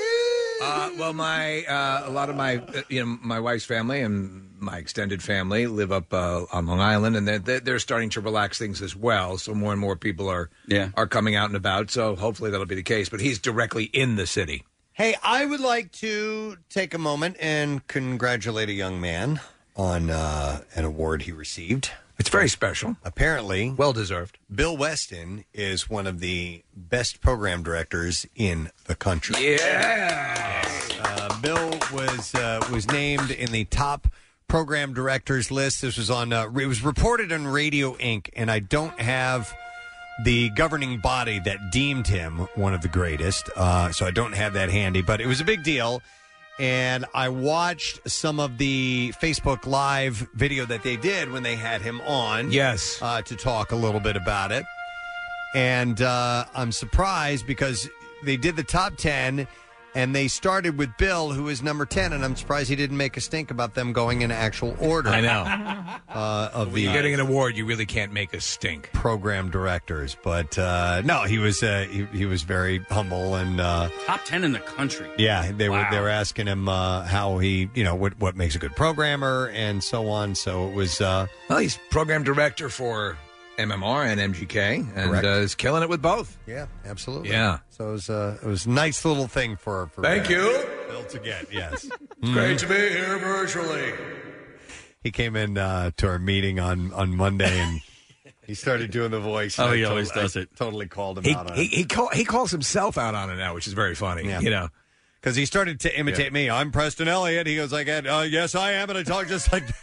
Uh, well, my uh, a lot of my uh, you know my wife's family and my extended family live up uh, on Long Island, and they're they're starting to relax things as well. So more and more people are yeah. are coming out and about. So hopefully that'll be the case. But he's directly in the city. Hey, I would like to take a moment and congratulate a young man on uh, an award he received. It's very special. Apparently, well deserved. Bill Weston is one of the best program directors in the country. Yeah. Uh, Bill was uh, was named in the top program directors list. This was on. Uh, it was reported on Radio Incorporated, and I don't have the governing body that deemed him one of the greatest, uh, so I don't have that handy. But it was a big deal. And I watched some of the Facebook Live video that they did when they had him on. Yes. Uh, to talk a little bit about it. And uh, I'm surprised because they did the top ten, and they started with Bill, who is number ten, and I'm surprised he didn't make a stink about them going in actual order. I know. Uh, of When the you're getting an award, you really can't make a stink. program directors. But uh, no, he was uh, he, he was very humble and uh, Top ten in the country. yeah, they were Wow. they were asking him uh, how he you know what what makes a good programmer and so on. So it was uh, Well, he's program director for M M R and M G K, and Correct. uh, is killing it with both. yeah, absolutely. Yeah. So it was uh, it was a nice little thing for for Thank uh, you. Bill to get. Yes, It's great to be here virtually. He came in uh, to our meeting on, on Monday and he started doing the voice. Oh, and I he tot- always does I it. Totally called him He out on he it. he, call, he calls himself out on it now, which is very funny. Yeah. You know, Because he started to imitate Yeah. me. I'm Preston Elliott. He goes like, uh, yes, I am. And I talk just like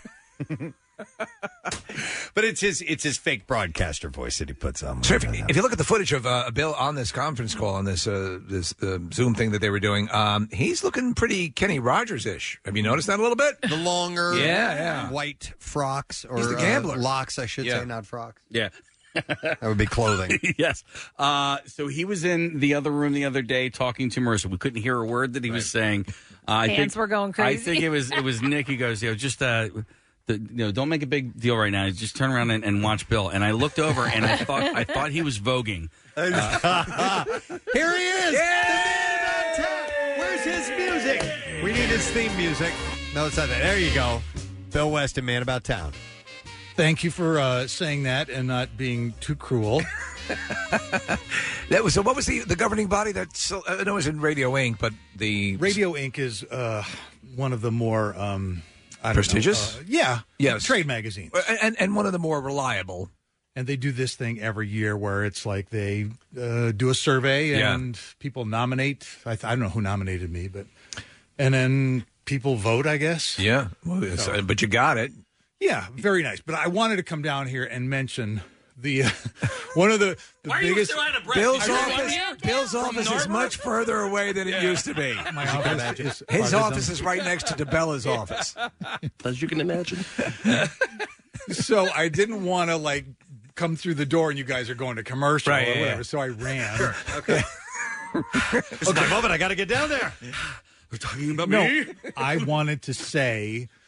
But it's his it's his fake broadcaster voice that he puts on. so if, if you look at the footage of uh, Bill on this conference call on this uh, this uh, Zoom thing that they were doing, um, he's looking pretty Kenny Rogers ish. Have you noticed that a little bit? The longer Yeah, yeah. white frocks or He's the gambler. uh, locks, I should Yeah. say, not frocks. Yeah. That would be clothing. yes. Uh, so he was in the other room the other day talking to Marissa. We couldn't hear a word that he was saying. Uh, I Hands think, were going I crazy. think it was it was Nick. He goes, you know, just uh, the, you know, don't make a big deal right now. Just turn around and, and watch Bill. And I looked over and I thought I thought he was voguing. Uh, Here he is. The man about town. Where's his music? We need his theme music. No, it's not that. There you go. Bill Weston, Man About Town. Thank you for uh, saying that and not being too cruel. That was so. What was the the governing body that? So, I know it was in Radio Incorporated, but the Radio Incorporated is uh, one of the more um, I don't Prestigious? know, uh, yeah, Yes. trade magazines, and and one of the more reliable. and they do this thing every year where it's like they uh, do a survey Yeah. and people nominate. I, th- I don't know who nominated me, but and then people vote. I guess. Yeah, well, it's, So- uh, but you got it. Yeah, very nice. But I wanted to come down here and mention the uh, one of the, the Why are you biggest. so out of breath? Bill's Are you office. from Bill's office is Narberth? much further away than it used to be. My office is His autism. office is right next to DeBella's office. As you can imagine. So I didn't want to like come through the door and you guys are going to commercial Right, or yeah, whatever. yeah. So I ran. Sure. Okay. This is my moment. I got to get down there. We're talking about No, me. I wanted to say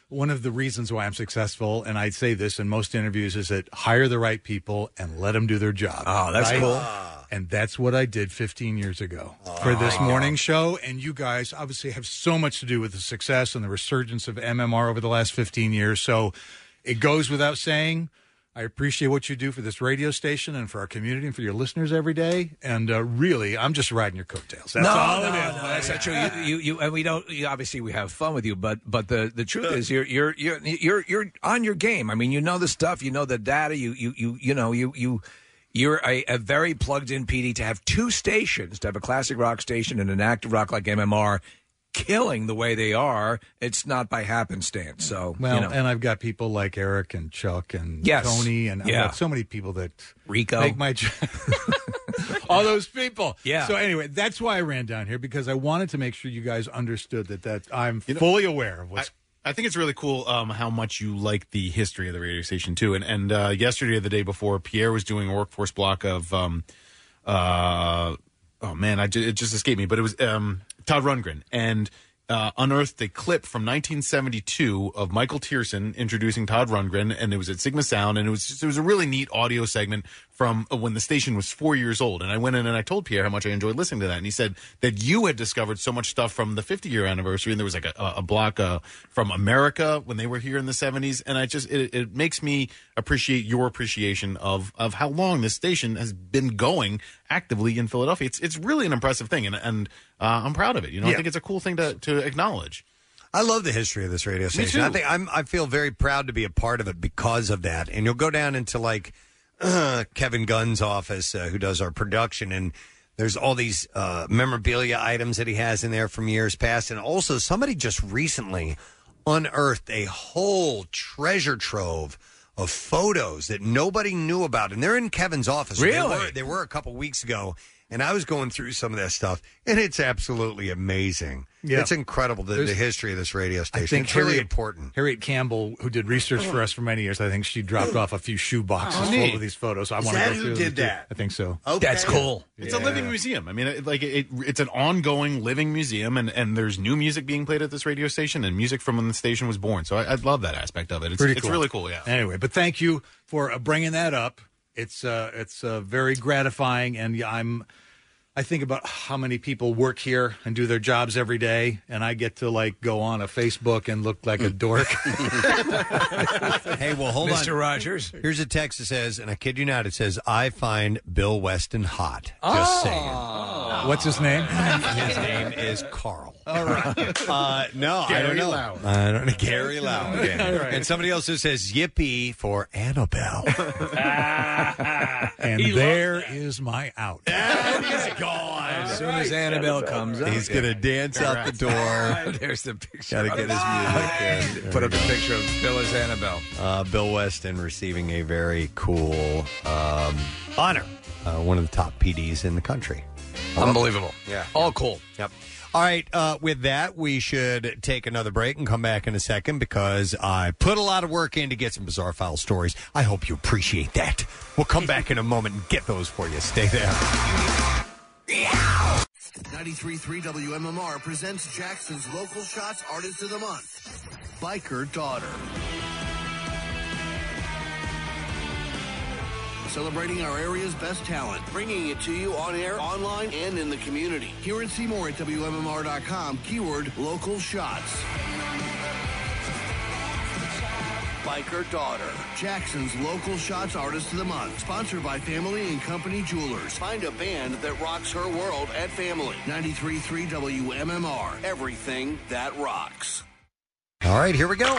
one of the reasons why I'm successful, and I'd say this in most interviews, is that hire the right people and let them do their job. Oh, that's right? cool. And that's what I did fifteen years ago for this morning show. And you guys obviously have so much to do with the success and the resurgence of M M R over the last fifteen years. So it goes without saying, I appreciate what you do for this radio station and for our community and for your listeners every day. And uh, really, I'm just riding your coattails. That's no, all no, it is. no, that's not true. You, you, you, and we don't. You, obviously, we have fun with you, but but the, the truth is, you're you're you're you're you're on your game. I mean, you know the stuff, you know the data. You you you you know you you you're a, a very plugged in P D to have two stations, to have a classic rock station and an active rock like M M R. Killing the way they are, it's not by happenstance. So, Well, you know. and I've got people like Eric and Chuck and Yes. Tony, and I've Yeah. got so many people that Rico. make my job. All those people. Yeah. So anyway, that's why I ran down here, because I wanted to make sure you guys understood that that I'm fully aware of what's. I think it's really cool um, how much you like the history of the radio station too. And and uh, yesterday or the day before, Pierre was doing a workforce block of, um, uh, oh man, I ju- it just escaped me, but it was um, Todd Rundgren, and uh, unearthed a clip from nineteen seventy-two of Michael Tierson introducing Todd Rundgren, and it was at Sigma Sound, and it was just, it was a really neat audio segment from uh, when the station was four years old. And I went in and I told Pierre how much I enjoyed listening to that, and he said that you had discovered so much stuff from the fifty-year anniversary, and there was like a, a block uh, from America when they were here in the seventies, and I just it, it makes me appreciate your appreciation of of how long this station has been going actively in Philadelphia. It's it's really an impressive thing, and and uh, I'm proud of it. You know, I Yeah. think it's a cool thing to to acknowledge. I love the history of this radio Me station. too. I think I'm, I feel very proud to be a part of it because of that. And you'll go down into like uh, Kevin Gunn's office, uh, who does our production, and there's all these uh, memorabilia items that he has in there from years past. And also, somebody just recently unearthed a whole treasure trove of photos that nobody knew about, and they're in Kevin's office. Really? They were, they were a couple weeks ago. And I was going through some of that stuff, and it's absolutely amazing. Yeah. It's incredible, the, There's- the history of this radio I station. think It's really Harriet- important. Harriet Campbell, who did research for us for many years, I think she dropped off a few shoe boxes Oh, full neat. of these photos. So I Is want to that go who through did them. that? I think so. That's cool. It's a living museum. I mean, it, like it, it's an ongoing living museum, and, and there's new music being played at this radio station, and music from when the station was born. So I, I love that aspect of it. It's, Pretty it's cool. really cool. Yeah. Anyway, but thank you for uh, bringing that up. It's uh, it's uh, very gratifying, and yeah, I'm. I think about how many people work here and do their jobs every day, and I get to like go on a Facebook and look like a dork. Hey, well, hold Mister on. Rogers. Here's a text that says, and I kid you not, it says, I find Bill Weston hot. Just saying. What's his name? His name is Carl. All right. Uh, no, I Gary don't know. Lau. I don't know. Gary Lau. again. All right. And somebody else who says, yippee for Annabelle. And there is my out. He's gone. As soon as Annabelle comes up, He's going to dance out the door. There's the picture. Got to get his music in. Put up the picture of Bill as Annabelle. Uh, Bill Weston receiving a very cool um, honor. Uh, one of the top P Ds in the country. Unbelievable. Yeah. All cool. Yep. All right. Uh, with that, we should take another break and come back in a second because I put a lot of work in to get some Bizarre File stories. I hope you appreciate that. We'll come back in a moment and get those for you. Stay there. ninety-three point three W M M R presents Jackson's Local Shots Artist of the Month, Biker Daughter. Celebrating our area's best talent, bringing it to you on air, online, and in the community. Hear and see more at W M M R dot com, keyword local shots. Biker Daughter, Jackson's Local Shots Artist of the Month, sponsored by Family and Company Jewelers. Find a band that rocks her world at Family. ninety-three point three W M M R, everything that rocks. All right, here we go.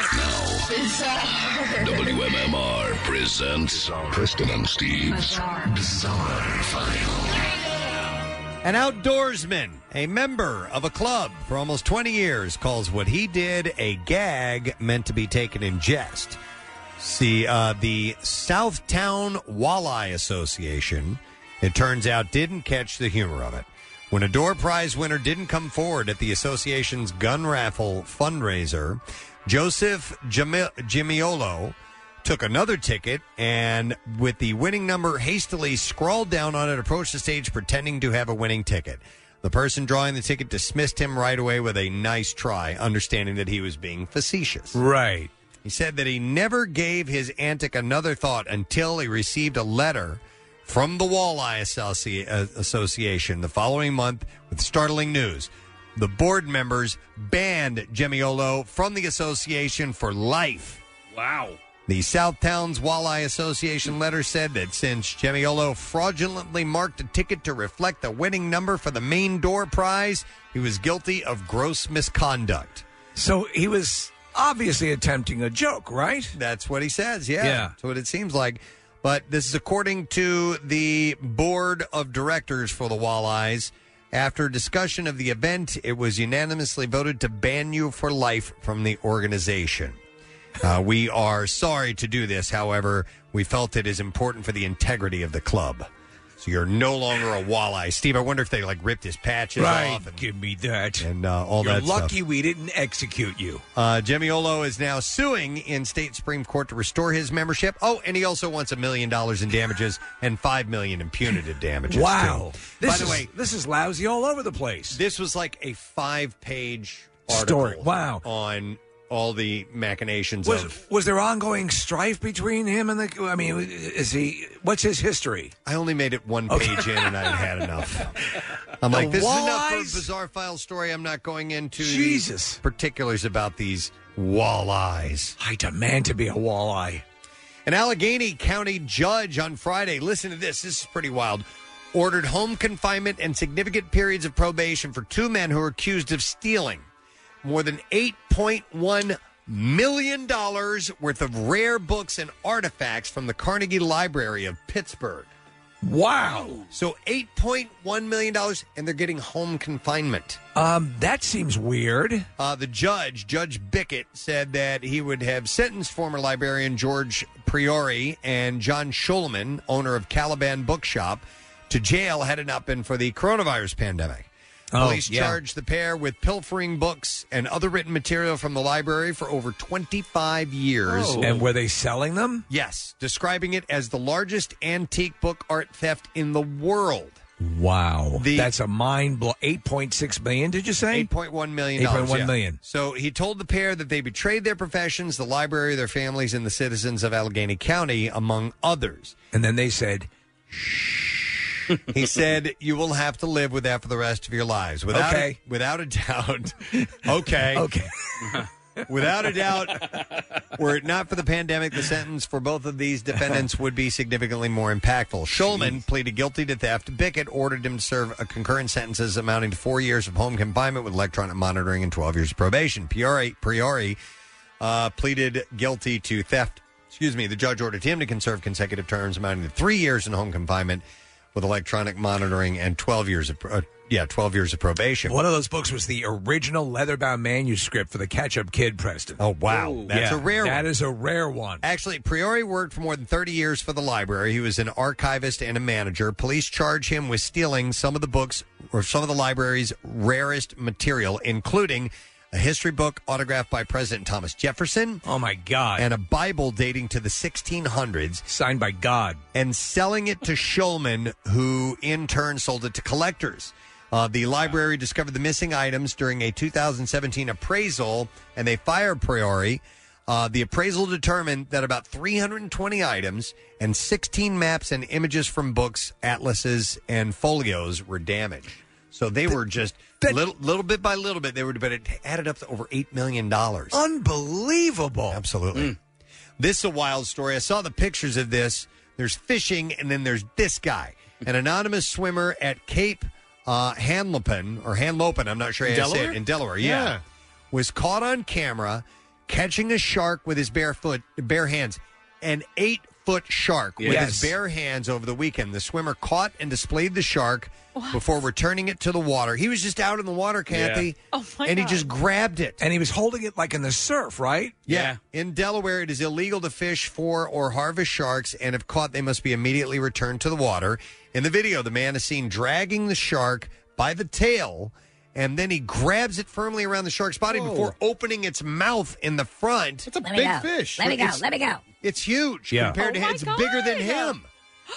W M M R presents Preston and Steve's Bizarre File. An outdoorsman, a member of a club for almost twenty years, calls what he did a gag meant to be taken in jest. See, uh, the Southtown Walleye Association, it turns out, didn't catch the humor of it. When a door prize winner didn't come forward at the association's gun raffle fundraiser, Joseph Jami- Gimiolo took another ticket and, with the winning number hastily scrawled down on it, approached the stage pretending to have a winning ticket. The person drawing the ticket dismissed him right away with a nice try, understanding that he was being facetious. Right. He said that he never gave his antic another thought until he received a letter from the Walleye Associ- uh, Association the following month with startling news. The board members banned Gemiolo from the association for life. Wow. The South Towns Walleye Association letter said that since Gemiolo fraudulently marked a ticket to reflect the winning number for the main door prize, he was guilty of gross misconduct. So he was obviously attempting a joke, right? That's what he says, yeah. Yeah. That's what it seems like. But this is according to the board of directors for the Walleyes. After discussion of the event, it was unanimously voted to ban you for life from the organization. Uh, we are sorry to do this. However, we felt it is important for the integrity of the club. So you're no longer a Walleye. Steve, I wonder if they like ripped his patches Right. off. And, Give me that. And uh, all You're that stuff. lucky we didn't execute you. Uh, Gemiolo is now suing in state Supreme Court to restore his membership. Oh, and he also wants a million dollars in damages and five million in punitive damages. Wow. too. This By the is, way, this is lousy all over the place. this was like a five-page article Story. Wow. on all the machinations Was, of. was there ongoing strife between him and the? I mean, is he? What's his history? I only made it one Okay. page in, and I had enough. I'm The like, this is enough for a walleyes? bizarre file story. I'm not going into Jesus. the particulars about these walleyes. I demand to be a walleye. An Allegheny County judge on Friday, listen to this, this is pretty wild, ordered home confinement and significant periods of probation for two men who are accused of stealing more than eight point one million dollars worth of rare books and artifacts from the Carnegie Library of Pittsburgh. Wow. So eight point one million dollars, and they're getting home confinement. Um, that seems weird. Uh, the judge, Judge Bickett, said that he would have sentenced former librarian George Priori and John Schulman, owner of Caliban Bookshop, to jail had it not been for the coronavirus pandemic. Oh, Police yeah. charged the pair with pilfering books and other written material from the library for over twenty-five years. Oh. And were they selling them? Yes, describing it as the largest antique book art theft in the world. Wow. The- That's a mind blow. eight point six million, did you say? eight point one million eight dollars. point one yeah. million. So he told the pair that they betrayed their professions, the library, their families, and the citizens of Allegheny County, among others. And then they said, He said, you will have to live with that for the rest of your lives. Without Okay. A, without a doubt. Okay. Okay. Without a doubt, were it not for the pandemic, the sentence for both of these defendants would be significantly more impactful. Schulman pleaded guilty to theft. Bickett ordered him to serve a concurrent sentences amounting to four years of home confinement with electronic monitoring and twelve years of probation. Priori, Priori uh, pleaded guilty to theft. Excuse me. The judge ordered him to serve consecutive terms amounting to three years in home confinement with electronic monitoring and twelve years of uh, yeah twelve years of probation. one of those books was the original leather-bound manuscript for the Catch-Up Kid, Preston. Oh, wow. That's Yeah, a rare That one. is a rare one. Actually, Priori worked for more than thirty years for the library. He was an archivist and a manager. Police charge him with stealing some of the books or some of the library's rarest material, including a history book autographed by President Thomas Jefferson. Oh, my God. And a Bible dating to the sixteen hundreds. Signed by God. And selling it to Schulman, who in turn sold it to collectors. Uh, the library discovered the missing items during a two thousand seventeen appraisal, and they fired Priori. Uh, the appraisal determined that about three hundred twenty items and sixteen maps and images from books, atlases, and folios were damaged. So they were just little, little bit by little bit. They were, but it added up to over eight million dollars. Unbelievable! Absolutely. This is a wild story. I saw the pictures of this. There's fishing, and then there's this guy, an anonymous swimmer at Cape uh, Hanlopen or Hanlopen. I'm not sure how In to say Delaware? it in Delaware. Yeah. Yeah. Was caught on camera catching a shark with his bare foot, bare hands, an eight foot shark with Yes. his bare hands over the weekend. The swimmer caught and displayed the shark before returning it to the water. He was just out in the water, Kathy, Yeah. Oh, my and he God. just grabbed it. And he was holding it like in the surf, right? Yeah. In Delaware, it is illegal to fish for or harvest sharks, and if caught, they must be immediately returned to the water. In the video, the man is seen dragging the shark by the tail, and then he grabs it firmly around the shark's body Whoa. before opening its mouth in the front. It's a Let me big go. fish. Let me go. It's- Let me go. It's huge Yeah. compared Oh to my him. It's bigger than God. him.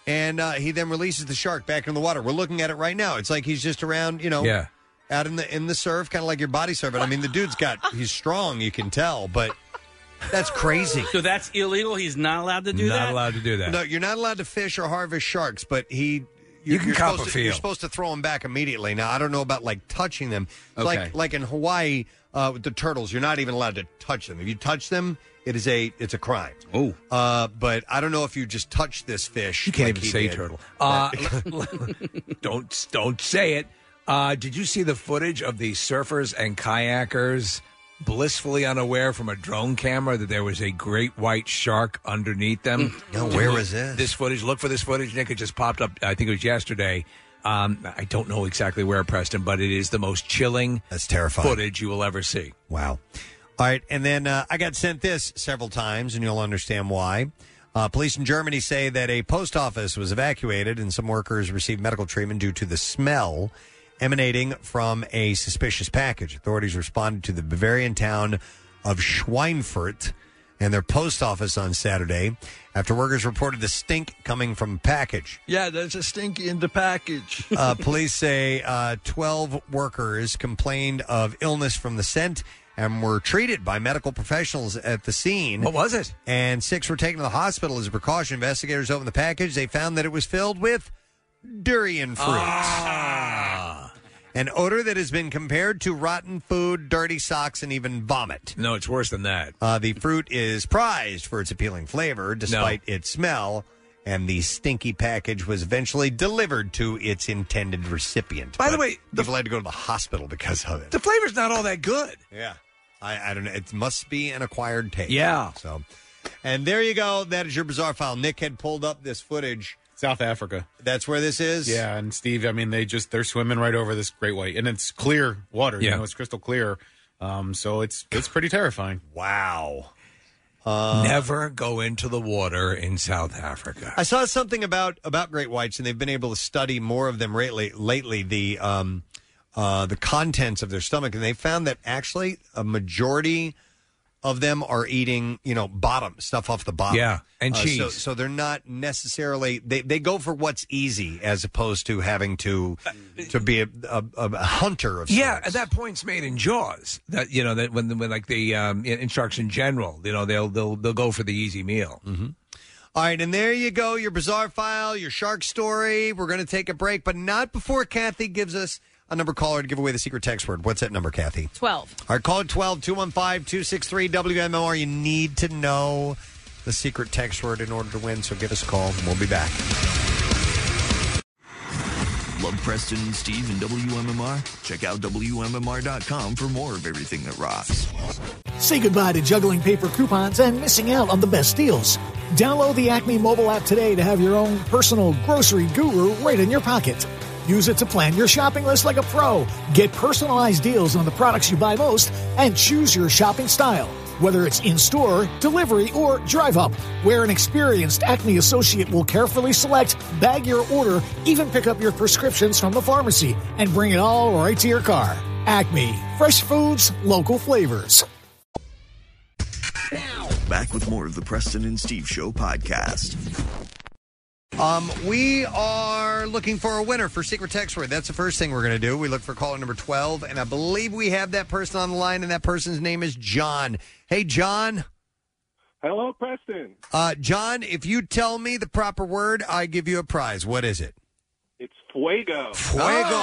and uh, he then releases the shark back in the water. We're looking at it right now. It's like he's just around, you know, Yeah. out in the in the surf, kind of like your body surfing. I mean, the dude's got he's strong, you can tell, but that's crazy. So that's illegal. He's not allowed to do Not that. allowed to do that. No, you're not allowed to fish or harvest sharks, but he. You, You can you're cop supposed a to, You're feel. supposed to throw them back immediately. Now, I don't know about like touching them. It's Okay. like like in Hawaii uh, with the turtles, you're not even allowed to touch them. If you touch them, it is a it's a crime. Oh, uh, but I don't know if you just touch this fish. You can't like even he say did. turtle. Uh, That- don't don't say it. Uh, did you see the footage of the surfers and kayakers blissfully unaware from a drone camera that there was a great white shark underneath them? No, where was this? This footage. Look for this footage, Nick. It just popped up. I think it was yesterday. Um, I don't know exactly where, Preston, but it is the most chilling That's terrifying. footage you will ever see. Wow. All right, and then uh, I got sent this several times, and you'll understand why. Uh, police in Germany say that a post office was evacuated, and some workers received medical treatment due to the smell emanating from a suspicious package. Authorities responded to the Bavarian town of Schweinfurt and their post office on Saturday after workers reported the stink coming from a package. Yeah, there's a stink in the package. Uh, police say uh, twelve workers complained of illness from the scent and were treated by medical professionals at the scene. What was it? And six were taken to the hospital as a precaution. Investigators opened the package. They found that it was filled with durian fruit. Ah. An odor that has been compared to rotten food, dirty socks, and even vomit. No, it's worse than that. Uh, the fruit is prized for its appealing flavor, despite its smell, and the stinky package was eventually delivered to its intended recipient. By the But way, the- people had to go to the hospital because of it. The flavor's not all that good. Yeah. I, I don't know. It must be an acquired taste. Yeah. So, and there you go. That is your bizarre file. Nick had pulled up this footage. South Africa. That's where this is? Yeah, and Steve, I mean, they just, they're swimming right over this great white, and it's clear water, you Yeah. know, it's crystal clear. Um, so it's it's pretty terrifying. Wow. Never go into the water in South Africa. I saw something about about great whites, and they've been able to study more of them lately. Lately, the um, uh, the contents of their stomach, and they found that actually a majority of them are eating, you know, bottom stuff off the bottom. Yeah, and Uh, cheese. So, so they're not necessarily they, they go for what's easy as opposed to having to to be a, a, a hunter of Yeah, sorts. and that point's made in Jaws. That you know that when when like the um, in, in sharks in general, you know they'll they'll they'll go for the easy meal. Mm-hmm. All right, and there you go, your bizarre file, your shark story. We're going to take a break, but not before Kathy gives us a number caller to give away the secret text word. What's that number, Kathy? twelve. All right, call it twelve two one five, two six three W M M R. You need to know the secret text word in order to win, so give us a call, and we'll be back. Love Preston and Steve and W M M R? Check out W M M R dot com for more of everything that rocks. Say goodbye to juggling paper coupons and missing out on the best deals. Download the Acme mobile app today to have your own personal grocery guru right in your pocket. Use it to plan your shopping list like a pro. Get personalized deals on the products you buy most and choose your shopping style. Whether it's in-store, delivery, or drive-up, where an experienced Acme associate will carefully select, bag your order, even pick up your prescriptions from the pharmacy, and bring it all right to your car. Acme. Fresh foods, local flavors. Back with more of the Preston and Steve Show podcast. Um, we are looking for a winner for secret text word. That's the first thing we're going to do. We look for caller number twelve, and I believe we have that person on the line, and that person's name is John. Hey, John. Hello, Preston. Uh, John, if you tell me the proper word, I give you a prize. What is it? It's Fuego. Fuego.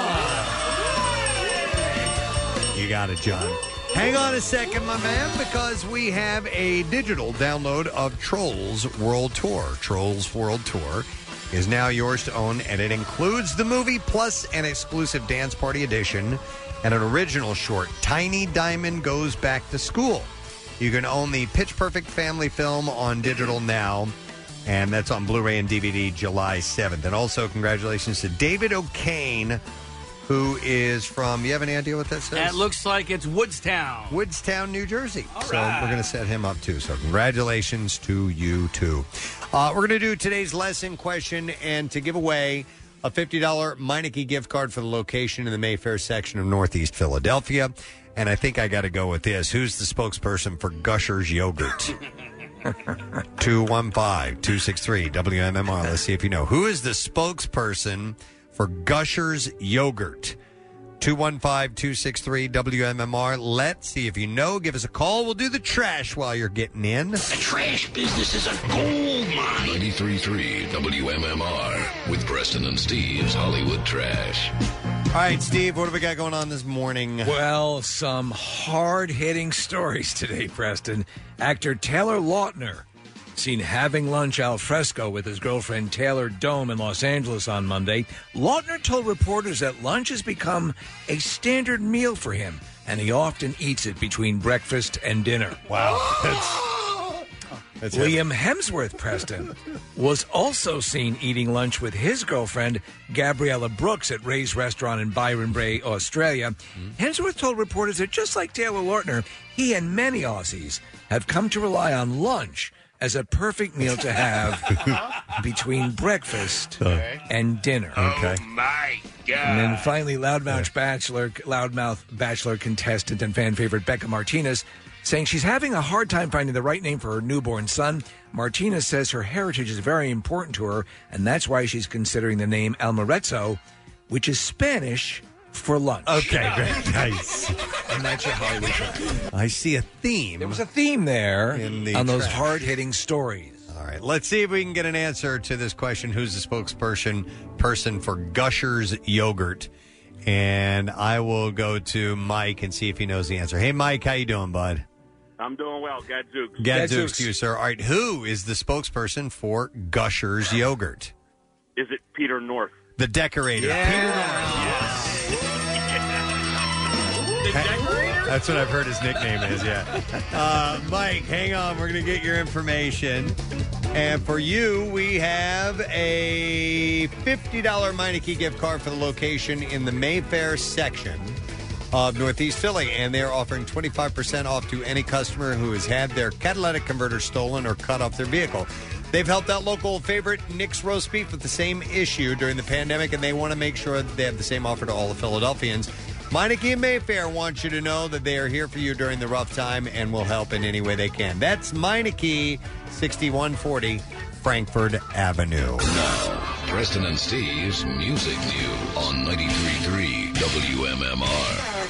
You got it, John. Hang on a second, my man, because we have a digital download of Trolls World Tour. Trolls World Tour is now yours to own, and it includes the movie plus an exclusive dance party edition and an original short, Tiny Diamond Goes Back to School. You can own the Pitch Perfect family film on digital now, and that's on Blu-ray and D V D July seventh. And also, congratulations to David O'Kane, who is from, you have any idea what that says? That looks like it's Woodstown. Woodstown, New Jersey. All so right. we're going to set him up, too. So congratulations to you, too. Uh, we're going to do today's lesson question, and to give away a fifty dollars Meineke gift card for the location in the Mayfair section of Northeast Philadelphia. And I think I got to go with this. Who's the spokesperson for Gushers Yogurt? two one five, two six three, W M M R. Let's see if you know. Who is the spokesperson for Gushers Yogurt? two one five, two six three, W M M R. Let's see if you know. Give us a call. We'll do the trash while you're getting in. The trash business is a gold mine. ninety-three point three W M M R with Preston and Steve's Hollywood Trash. All right, Steve, what have we got going on this morning? Well, some hard-hitting stories today, Preston. Actor Taylor Lautner, seen having lunch al fresco with his girlfriend Taylor Dome in Los Angeles on Monday. Lautner told reporters that lunch has become a standard meal for him, and he often eats it between breakfast and dinner. Wow. That's, that's Liam Hemsworth, Preston, was also seen eating lunch with his girlfriend Gabriella Brooks at Ray's Restaurant in Byron Bay, Australia. Mm-hmm. Hemsworth told reporters that just like Taylor Lautner, he and many Aussies have come to rely on lunch as a perfect meal to have between breakfast Okay. and dinner. Okay. My God. And then finally, loudmouth bachelor, loudmouth bachelor contestant and fan favorite Becca Martinez saying she's having a hard time finding the right name for her newborn son. Martinez says her heritage is very important to her, and that's why she's considering the name Almuerzo, which is Spanish for lunch. Okay, very nice. And that's your Hollywood Trash. I see a theme. There was a theme there in the on those trash. hard-hitting stories. All right, let's see if we can get an answer to this question. Who's the spokesperson person for Gushers Yogurt? And I will go to Mike and see if he knows the answer. Hey, Mike, how you doing, bud? I'm doing well. Gadzooks. Gadzooks to you, sir. All right, who is the spokesperson for Gushers Yogurt? Is it Peter North? The decorator. Peter North. The decorator? That's what I've heard his nickname is, yeah. Uh, Mike, hang on. We're going to get your information. And for you, we have a fifty dollars Meineke gift card for the location in the Mayfair section of Northeast Philly. And they're offering twenty-five percent off to any customer who has had their catalytic converter stolen or cut off their vehicle. They've helped out local favorite Nick's Roast Beef with the same issue during the pandemic, and they want to make sure that they have the same offer to all the Philadelphians. Meineke and Mayfair want you to know that they are here for you during the rough time and will help in any way they can. That's Meineke, sixty-one forty Frankford Avenue. Now, Preston and Steve's Music News on ninety-three point three W M M R.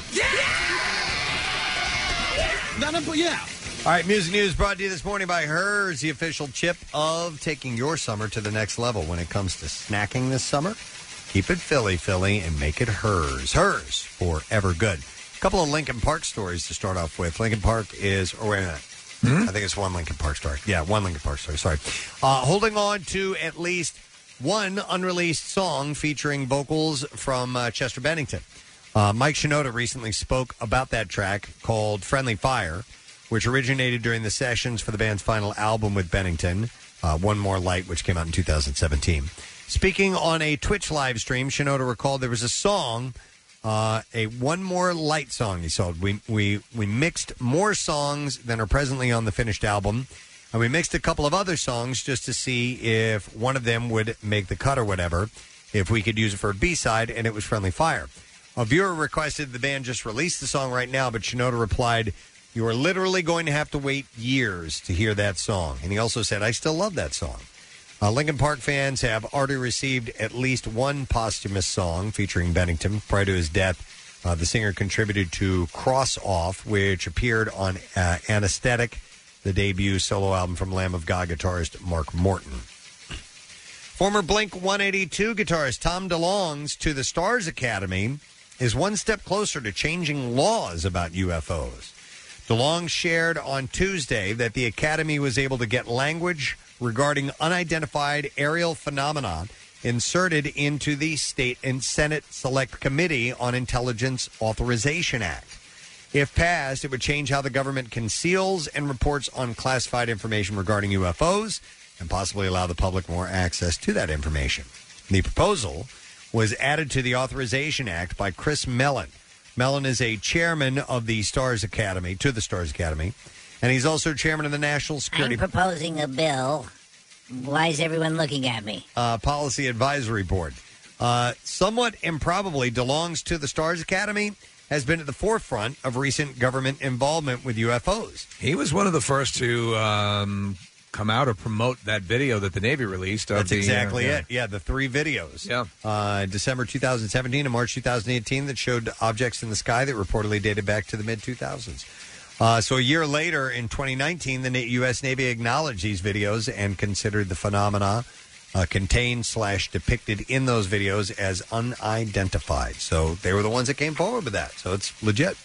Yeah. All right, Music News brought to you this morning by Hers, the official chip of taking your summer to the next level. When it comes to snacking this summer, keep it Philly, Philly, and make it Hers. Hers, forever good. A couple of Lincoln Park stories to start off with. Lincoln Park is, or wait a minute. I think it's one Lincoln Park story. Yeah, one Lincoln Park story, sorry. Uh, holding on to at least one unreleased song featuring vocals from uh, Chester Bennington. Uh, Mike Shinoda recently spoke about that track called Friendly Fire, which originated during the sessions for the band's final album with Bennington, uh, One More Light, which came out in two thousand seventeen. Speaking on a Twitch live stream, Shinoda recalled there was a song, uh, a One More Light song he said. We, we, we mixed more songs than are presently on the finished album, and we mixed a couple of other songs just to see if one of them would make the cut or whatever, if we could use it for a B-side, and it was Friendly Fire. A viewer requested the band just release the song right now, but Shinoda replied, "You are literally going to have to wait years to hear that song." And he also said, "I still love that song." Uh, Lincoln Park fans have already received at least one posthumous song featuring Bennington. Prior to his death, uh, the singer contributed to Cross Off, which appeared on uh, Anesthetic, the debut solo album from Lamb of God guitarist Mark Morton. Former Blink one eighty-two guitarist Tom DeLonge's To the Stars Academy is one step closer to changing laws about U F Os. DeLonge shared on Tuesday that the Academy was able to get language regarding unidentified aerial phenomena inserted into the State and Senate Select Committee on Intelligence Authorization Act. If passed, it would change how the government conceals and reports on classified information regarding U F Os and possibly allow the public more access to that information. The proposal was added to the Authorization Act by Chris Mellon. Mellon is a chairman of the Stars Academy, to the Stars Academy, and he's also chairman of the National Security I'm proposing a bill. Why is everyone looking at me? uh, Policy Advisory Board. Uh, somewhat improbably, DeLonge's To the Stars Academy has been at the forefront of recent government involvement with U F Os. He was one of the first to um, come out or promote that video that the Navy released. Of That's the, exactly uh, yeah. it. Yeah, the three videos. Yeah. Uh, December two thousand seventeen and March two thousand eighteen that showed objects in the sky that reportedly dated back to the mid two thousands. Uh, so a year later, in twenty nineteen, the U S. Navy acknowledged these videos and considered the phenomena uh, contained slash depicted in those videos as unidentified. So they were the ones that came forward with that. So it's legit.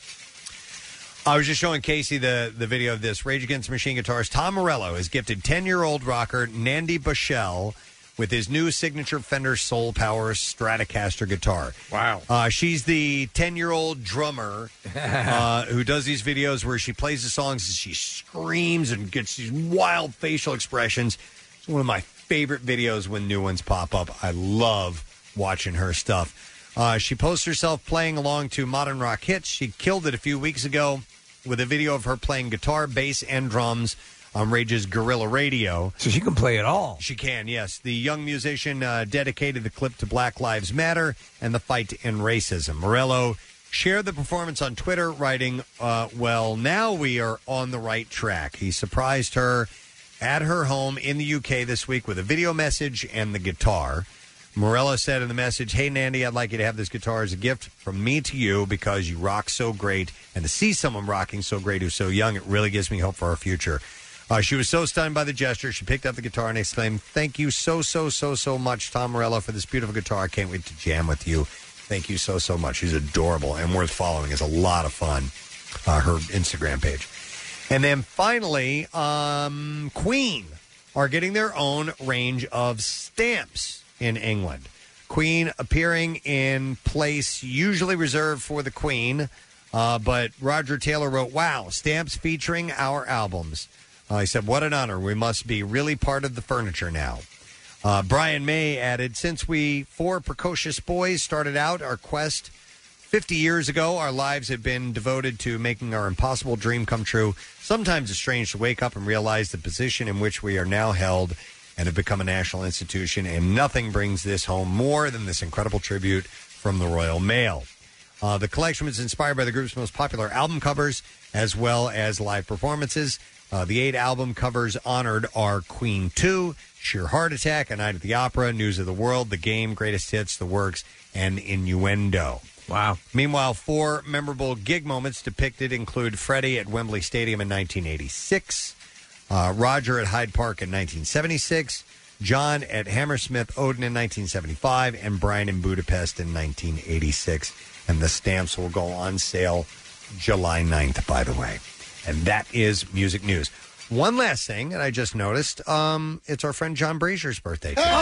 I was just showing Casey the, the video of this. Rage Against the Machine guitarist Tom Morello has gifted ten-year-old rocker Nandi Bushell with his new signature Fender Soul Power Stratocaster guitar. Wow. Uh, she's the ten-year-old drummer uh, who does these videos where she plays the songs and she screams and gets these wild facial expressions. It's one of my favorite videos when new ones pop up. I love watching her stuff. Uh, she posts herself playing along to modern rock hits. She killed it a few weeks ago with a video of her playing guitar, bass, and drums on Rage's Guerrilla Radio. So she can play it all. She can, yes. The young musician uh, dedicated the clip to Black Lives Matter and the fight in racism. Morello shared the performance on Twitter, writing, uh, well, now we are on the right track. He surprised her at her home in the U K this week with a video message and the guitar. Morello said in the message, hey, Nandi, I'd like you to have this guitar as a gift from me to you because you rock so great. And to see someone rocking so great who's so young, it really gives me hope for our future. Uh, she was so stunned by the gesture, she picked up the guitar and exclaimed, thank you so, so, so, so much, Tom Morello, for this beautiful guitar. I can't wait to jam with you. Thank you so, so much. She's adorable and worth following. It's a lot of fun, uh, her Instagram page. And then finally, um, Queen are getting their own range of stamps in England. Queen appearing in place usually reserved for the Queen, uh, but Roger Taylor wrote, wow, stamps featuring our albums. Uh, he said, what an honor. We must be really part of the furniture now. Uh, Brian May added, since we four precocious boys started out our quest fifty years ago, our lives have been devoted to making our impossible dream come true. Sometimes it's strange to wake up and realize the position in which we are now held and have become a national institution, and nothing brings this home more than this incredible tribute from the Royal Mail. Uh, the collection was inspired by the group's most popular album covers as well as live performances. Uh, the eight album covers honored are Queen two, Sheer Heart Attack, A Night at the Opera, News of the World, The Game, Greatest Hits, The Works, and Innuendo. Wow. Meanwhile, four memorable gig moments depicted include Freddie at Wembley Stadium in nineteen eighty-six, uh, Roger at Hyde Park in nineteen seventy-six, John at Hammersmith Odeon in nineteen seventy-five, and Brian in Budapest in nineteen eighty-six. And the stamps will go on sale July ninth, by the way. And that is music news. One last thing that I just noticed, um, it's our friend John Brazier's birthday today.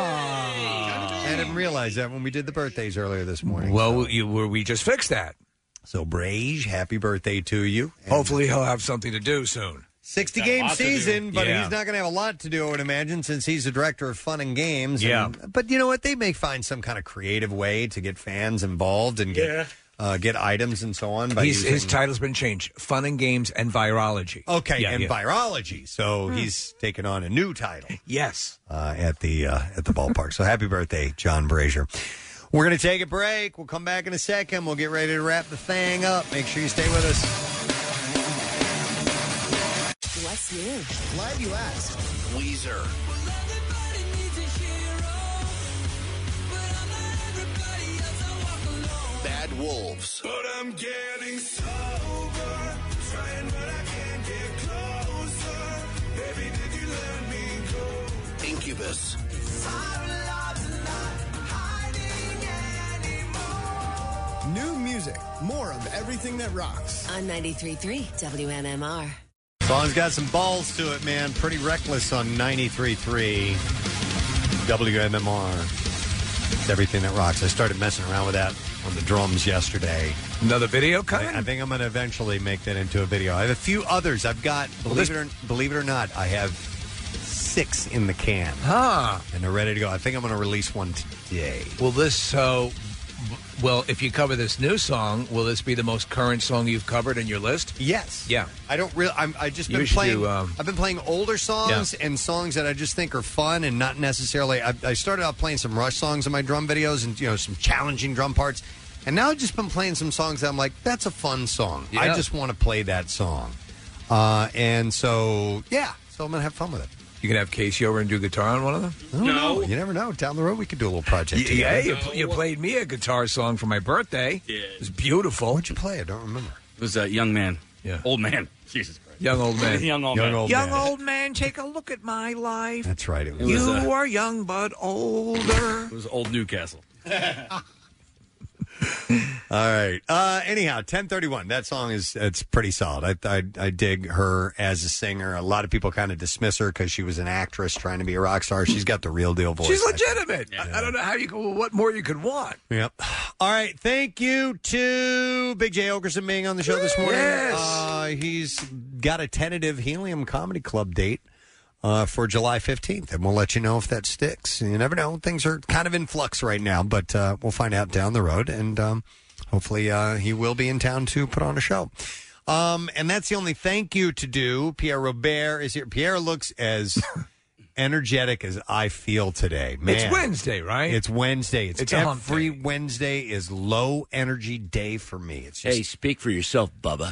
I didn't realize that when we did the birthdays earlier this morning. Well, so. you, we just fixed that. So, Brage, happy birthday to you. And hopefully he'll have something to do soon. sixty-game season, but yeah. he's not going to have a lot to do, I would imagine, since he's the director of fun and games. Yeah. And, but you know what? They may find some kind of creative way to get fans involved and get Yeah. uh, get items and so on. By He's, using... His title's been changed. Fun and Games and Virology. Okay, Yeah, and yeah. virology. So Hmm. he's taken on a new title. Yes. Uh, at the uh, at the ballpark. So happy birthday, John Brazier. We're going to take a break. We'll come back in a second. We'll get ready to wrap the thing up. Make sure you stay with us. What's new? Glad you asked. Weezer. Bad Wolves. But I'm getting sober, trying but I can't get closer. Baby, did you let me go? Incubus. New music, more of everything that rocks. On ninety-three point three W M M R. Song's got some balls to it, man. Pretty reckless on ninety-three point three W M M R. It's everything that rocks. I started messing around with that on the drums yesterday. Another video coming? I, I think I'm going to eventually make that into a video. I have a few others. I've got, believe it or believe it or not, I have six in the can. Huh. And they're ready to go. I think I'm going to release one today. Will this, so, well, if you cover this new song, will this be the most current song you've covered in your list? Yes. Yeah. I don't really. I'm, I just You been should playing. do, um, I've been playing older songs and songs that I just think are fun and not necessarily. I, I started out playing some Rush songs in my drum videos and you know some challenging drum parts. And now I've just been playing some songs that I'm like, that's a fun song. I Yeah. just want to play that song. Uh, and so, yeah, so I'm going to have fun with it. You can have Casey over and do guitar on one of them? I don't know. You never know. Down the road, we could do a little project Yeah, together. you, pl- you played me a guitar song for my birthday. Yeah. It was beautiful. What'd you play? I don't remember. It was a young man. Yeah. Old man. Jesus Christ. Young old man. young old Young man. old Young man. old man, take a look at my life. That's right. It was, It was, you uh, are young but older. It was old Newcastle. All right. Uh, anyhow, ten thirty-one. That song is it's pretty solid. I, I I dig her as a singer. A lot of people kind of dismiss her because she was an actress trying to be a rock star. She's got the real deal voice. She's I think. legitimate. I, I don't know how you could, what more you could want. Yep. All right. Thank you to Big J Okerson being on the show this morning. Yes. Uh, he's got a tentative Helium Comedy Club date uh, for July fifteenth, and we'll let you know if that sticks. You never know. Things are kind of in flux right now, but uh, we'll find out down the road, and um, hopefully uh, he will be in town to put on a show. Um, and that's the only thank you to do. Pierre Robert is here. Pierre looks as energetic as I feel today. Man, It's Wednesday, right? It's Wednesday. It's, It's a hump every Wednesday is low energy day for me. It's just Hey, speak for yourself, Bubba.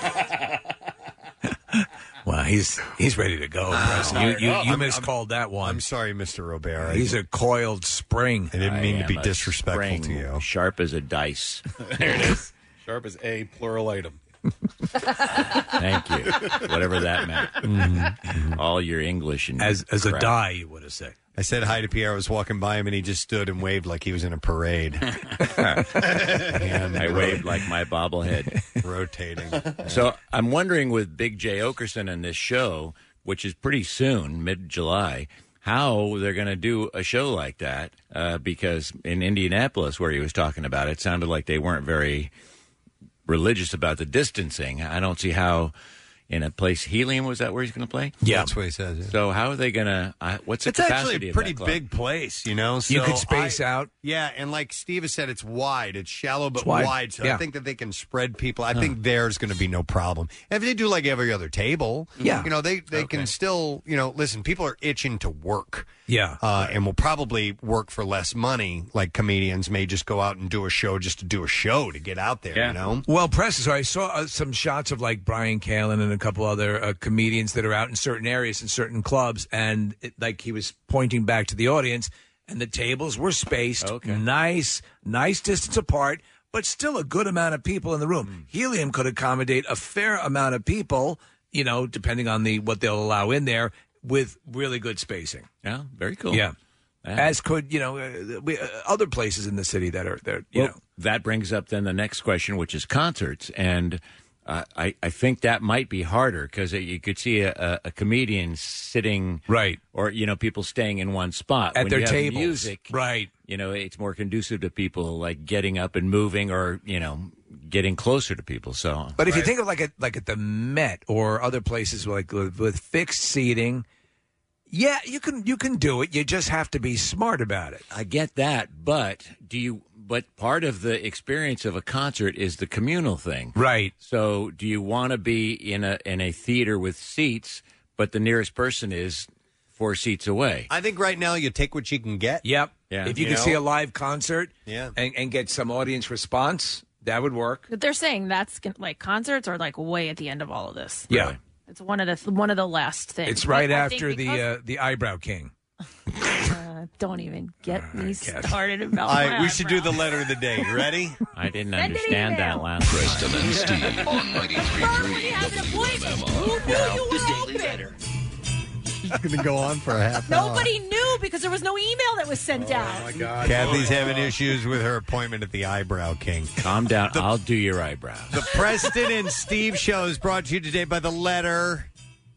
Wow, he's he's ready to go. Preston. You you, you I'm- miscalled that one. I'm sorry, Mister Robert. He's a coiled spring. I didn't mean I to be am a disrespectful spring, to you. Sharp as a dice. There it is. Sharp as a plural item. Thank you. Whatever that meant. All your English and As as a crap. die, you would have said. I said hi to Pierre. I was walking by him, and he just stood and waved like he was in a parade. And I waved like my bobblehead. rotating. So I'm wondering with Big J Okerson and this show, which is pretty soon, mid-July, how they're going to do a show like that. Uh, because in Indianapolis, where he was talking about it, it sounded like they weren't very religious about the distancing. I don't see how in a place, Helium, was that where he's going to play? Yeah, that's what he says. Yeah. So how are they going to, uh, what's the It's capacity actually a of pretty that club? big place, you know. So You could space I- out. Yeah, and like Steve has said, it's wide. It's shallow but It's wide. wide. So Yeah. I think that they can spread people. I think there's going to be no problem. And if they do like every other table, Yeah. you know, they they Okay. can still, you know, listen. People are itching to work. Yeah. Uh, and will probably work for less money. Like comedians may just go out and do a show just to do a show to get out there. Yeah. You know. Well, Preston, so I saw uh, some shots of like Brian Callen and a couple other uh, comedians that are out in certain areas in certain clubs, and it, like he was pointing back to the audience, and the tables were spaced, Okay. nice, nice distance apart, but still a good amount of people in the room. Helium could accommodate a fair amount of people, you know, depending on the what they'll allow in there, with really good spacing. Yeah, very cool. Yeah. Yeah. As could, you know, uh, we, uh, other places in the city that are there, you Well, know. that brings up then the next question, which is concerts. And uh, I, I think that might be harder because you could see a, a, a comedian sitting. Right. Or, you know, people staying in one spot. At when their you have tables. music. Right. You know, it's more conducive to people like getting up and moving or, you know, getting closer to people. So, But if you think of like at like at the Met or other places like with, with fixed seating, yeah, you can you can do it. You just have to be smart about it. I get that, but do you? But part of the experience of a concert is the communal thing, right? So, do you want to be in a in a theater with seats, but the nearest person is four seats away? I think right now you take what you can get. Yep. Yeah. If you, You can know? see a live concert, Yeah. and, and get some audience response, that would work. But they're saying that's gon- like concerts are like way at the end of all of this. Yeah. It's one of the one of the last things. It's right I think after the because- uh, the Eyebrow King. uh, don't even get me started about. All my right, we should do eyebrow. the letter of the day. You ready? I didn't Send an understand that email. last. Preston and Steve on ninety-three point three W M R. It's going to go on for a half hour. Nobody knew because there was no email that was sent out. Oh my God. Kathy's having issues with her appointment at the Eyebrow King. Calm down. I'll do your eyebrows. The Preston and Steve show is brought to you today by the letter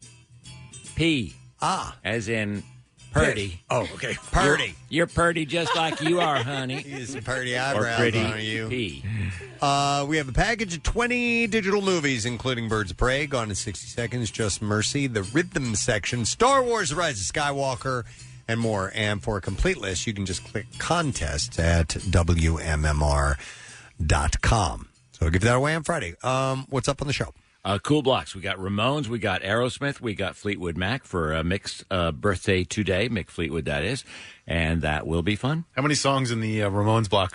P. Ah. As in Purdy. Oh, okay. Purdy. You're, you're Purdy just like you are, honey. He's some Purdy Or eyebrows pretty on you. P. Uh, we have a package of twenty digital movies, including Birds of Prey, Gone in sixty seconds, Just Mercy, The Rhythm Section, Star Wars The Rise of Skywalker, and more. And for a complete list, you can just click contests at W M M R dot com. So I'll give that away on Friday. Um, what's up on the show? Uh, cool blocks. We got Ramones. We got Aerosmith. We got Fleetwood Mac for a mixed uh, birthday today. Mick Fleetwood, that is. And that will be fun. How many songs in the uh, Ramones block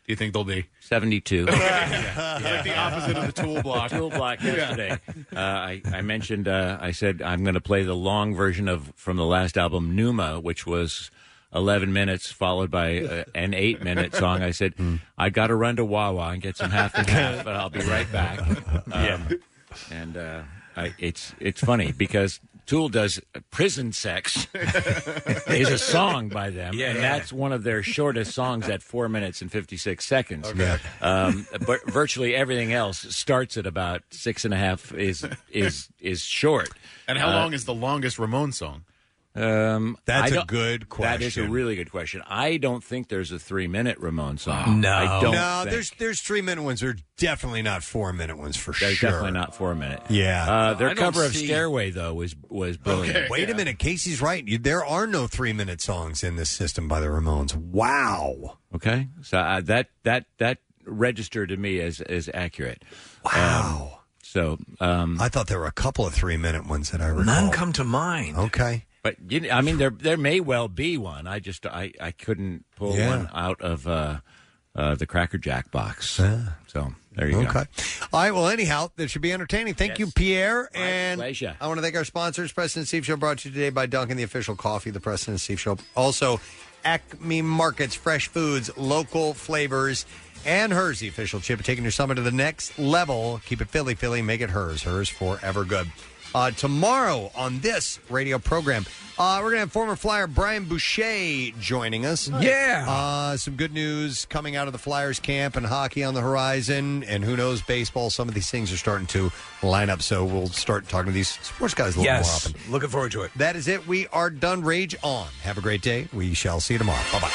do you think they'll be? seventy-two. yeah. Like the opposite of the tool block. Tool block yesterday. uh, I, I mentioned, uh, I said I'm going to play the long version of from the last album, Numa, which was eleven minutes, followed by uh, an eight-minute song. I said, mm. I got to run to Wawa and get some half and half, but I'll be right back. Um, yeah. And uh, I, it's it's funny because Tool does Prison Sex is a song by them, Yeah, and yeah. that's one of their shortest songs at four minutes and fifty-six seconds. Okay. Um, but virtually everything else starts at about six and a half is is is short. And how Uh, long is the longest Ramones song? Um, That's I a don't- good That is a question. really good question. I don't think there's a three-minute Ramon song. No, I don't. no. think. There's there's three minute ones. They're definitely not four minute ones for They're sure. definitely not four minute. Yeah. Uh, their I don't cover of see- Stairway though was was brilliant. Wait a minute, Casey's right. You, there are no three minute songs in this system by the Ramones. Wow. Okay, so uh, that that that registered to me as as accurate. Wow. Um, so um, I thought there were a couple of three minute ones that I recall. None come to mind. Okay. But you know, I mean, there there may well be one. I just I, I couldn't pull Yeah. one out of uh, uh, the Cracker Jack box. So there you Okay. go. All right. Well, anyhow, that should be entertaining. Thank you, Pierre. And pleasure. I want to thank our sponsors, Preston and Steve Show, brought to you today by Dunkin', the official coffee, the Preston and Steve Show. Also, Acme Markets, fresh foods, local flavors, and Hers, the official chip, taking your summer to the next level. Keep it Philly, Philly, make it Hers. Hers forever good. Uh, tomorrow on this radio program, uh, we're going to have former Flyer Brian Boucher joining us. Yeah. Uh, some good news coming out of the Flyers camp and hockey on the horizon. And who knows, baseball. Some of these things are starting to line up. So we'll start talking to these sports guys a little Yes. more often. Looking forward to it. That is it. We are done. Rage on. Have a great day. We shall see you tomorrow. Bye-bye.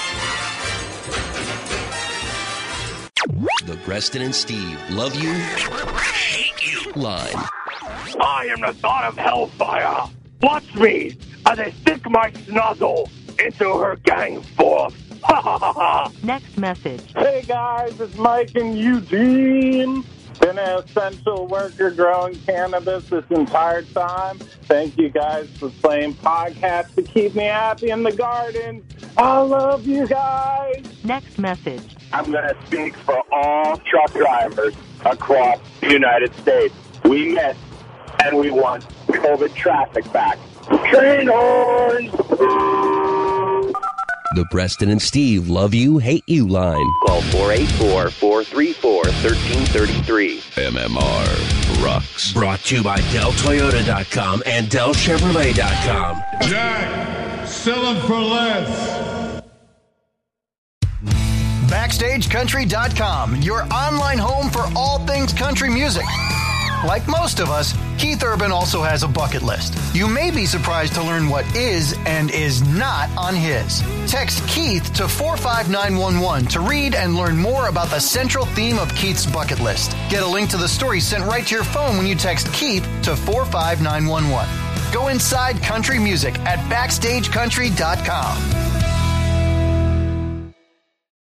The Preston and Steve Love You, Hate You line. I am the son of Hellfire. Watch me as I stick my snuzzle into her gang force. Ha ha ha ha. Next message. Hey guys, it's Mike and Eugene. Been an essential worker growing cannabis this entire time. Thank you guys for playing podcasts to keep me happy in the garden. I love you guys. Next message. I'm going to speak for all truck drivers across the United States. We missed and we want COVID traffic back. Train horns! The Preston and Steve Love You, Hate You line. Call four eight four, four three four, one three three three. M M R rocks. Brought to you by Del Toyota dot com and Del Chevrolet dot com. Jack, sell them for less. Backstage Country dot com, your online home for all things country music. Like most of us, Keith Urban also has a bucket list. You may be surprised to learn what is and is not on his. Text Keith to four five nine one one to read and learn more about the central theme of Keith's bucket list. Get a link to the story sent right to your phone when you text Keith to four five nine one one. Go inside country music at Backstage Country dot com.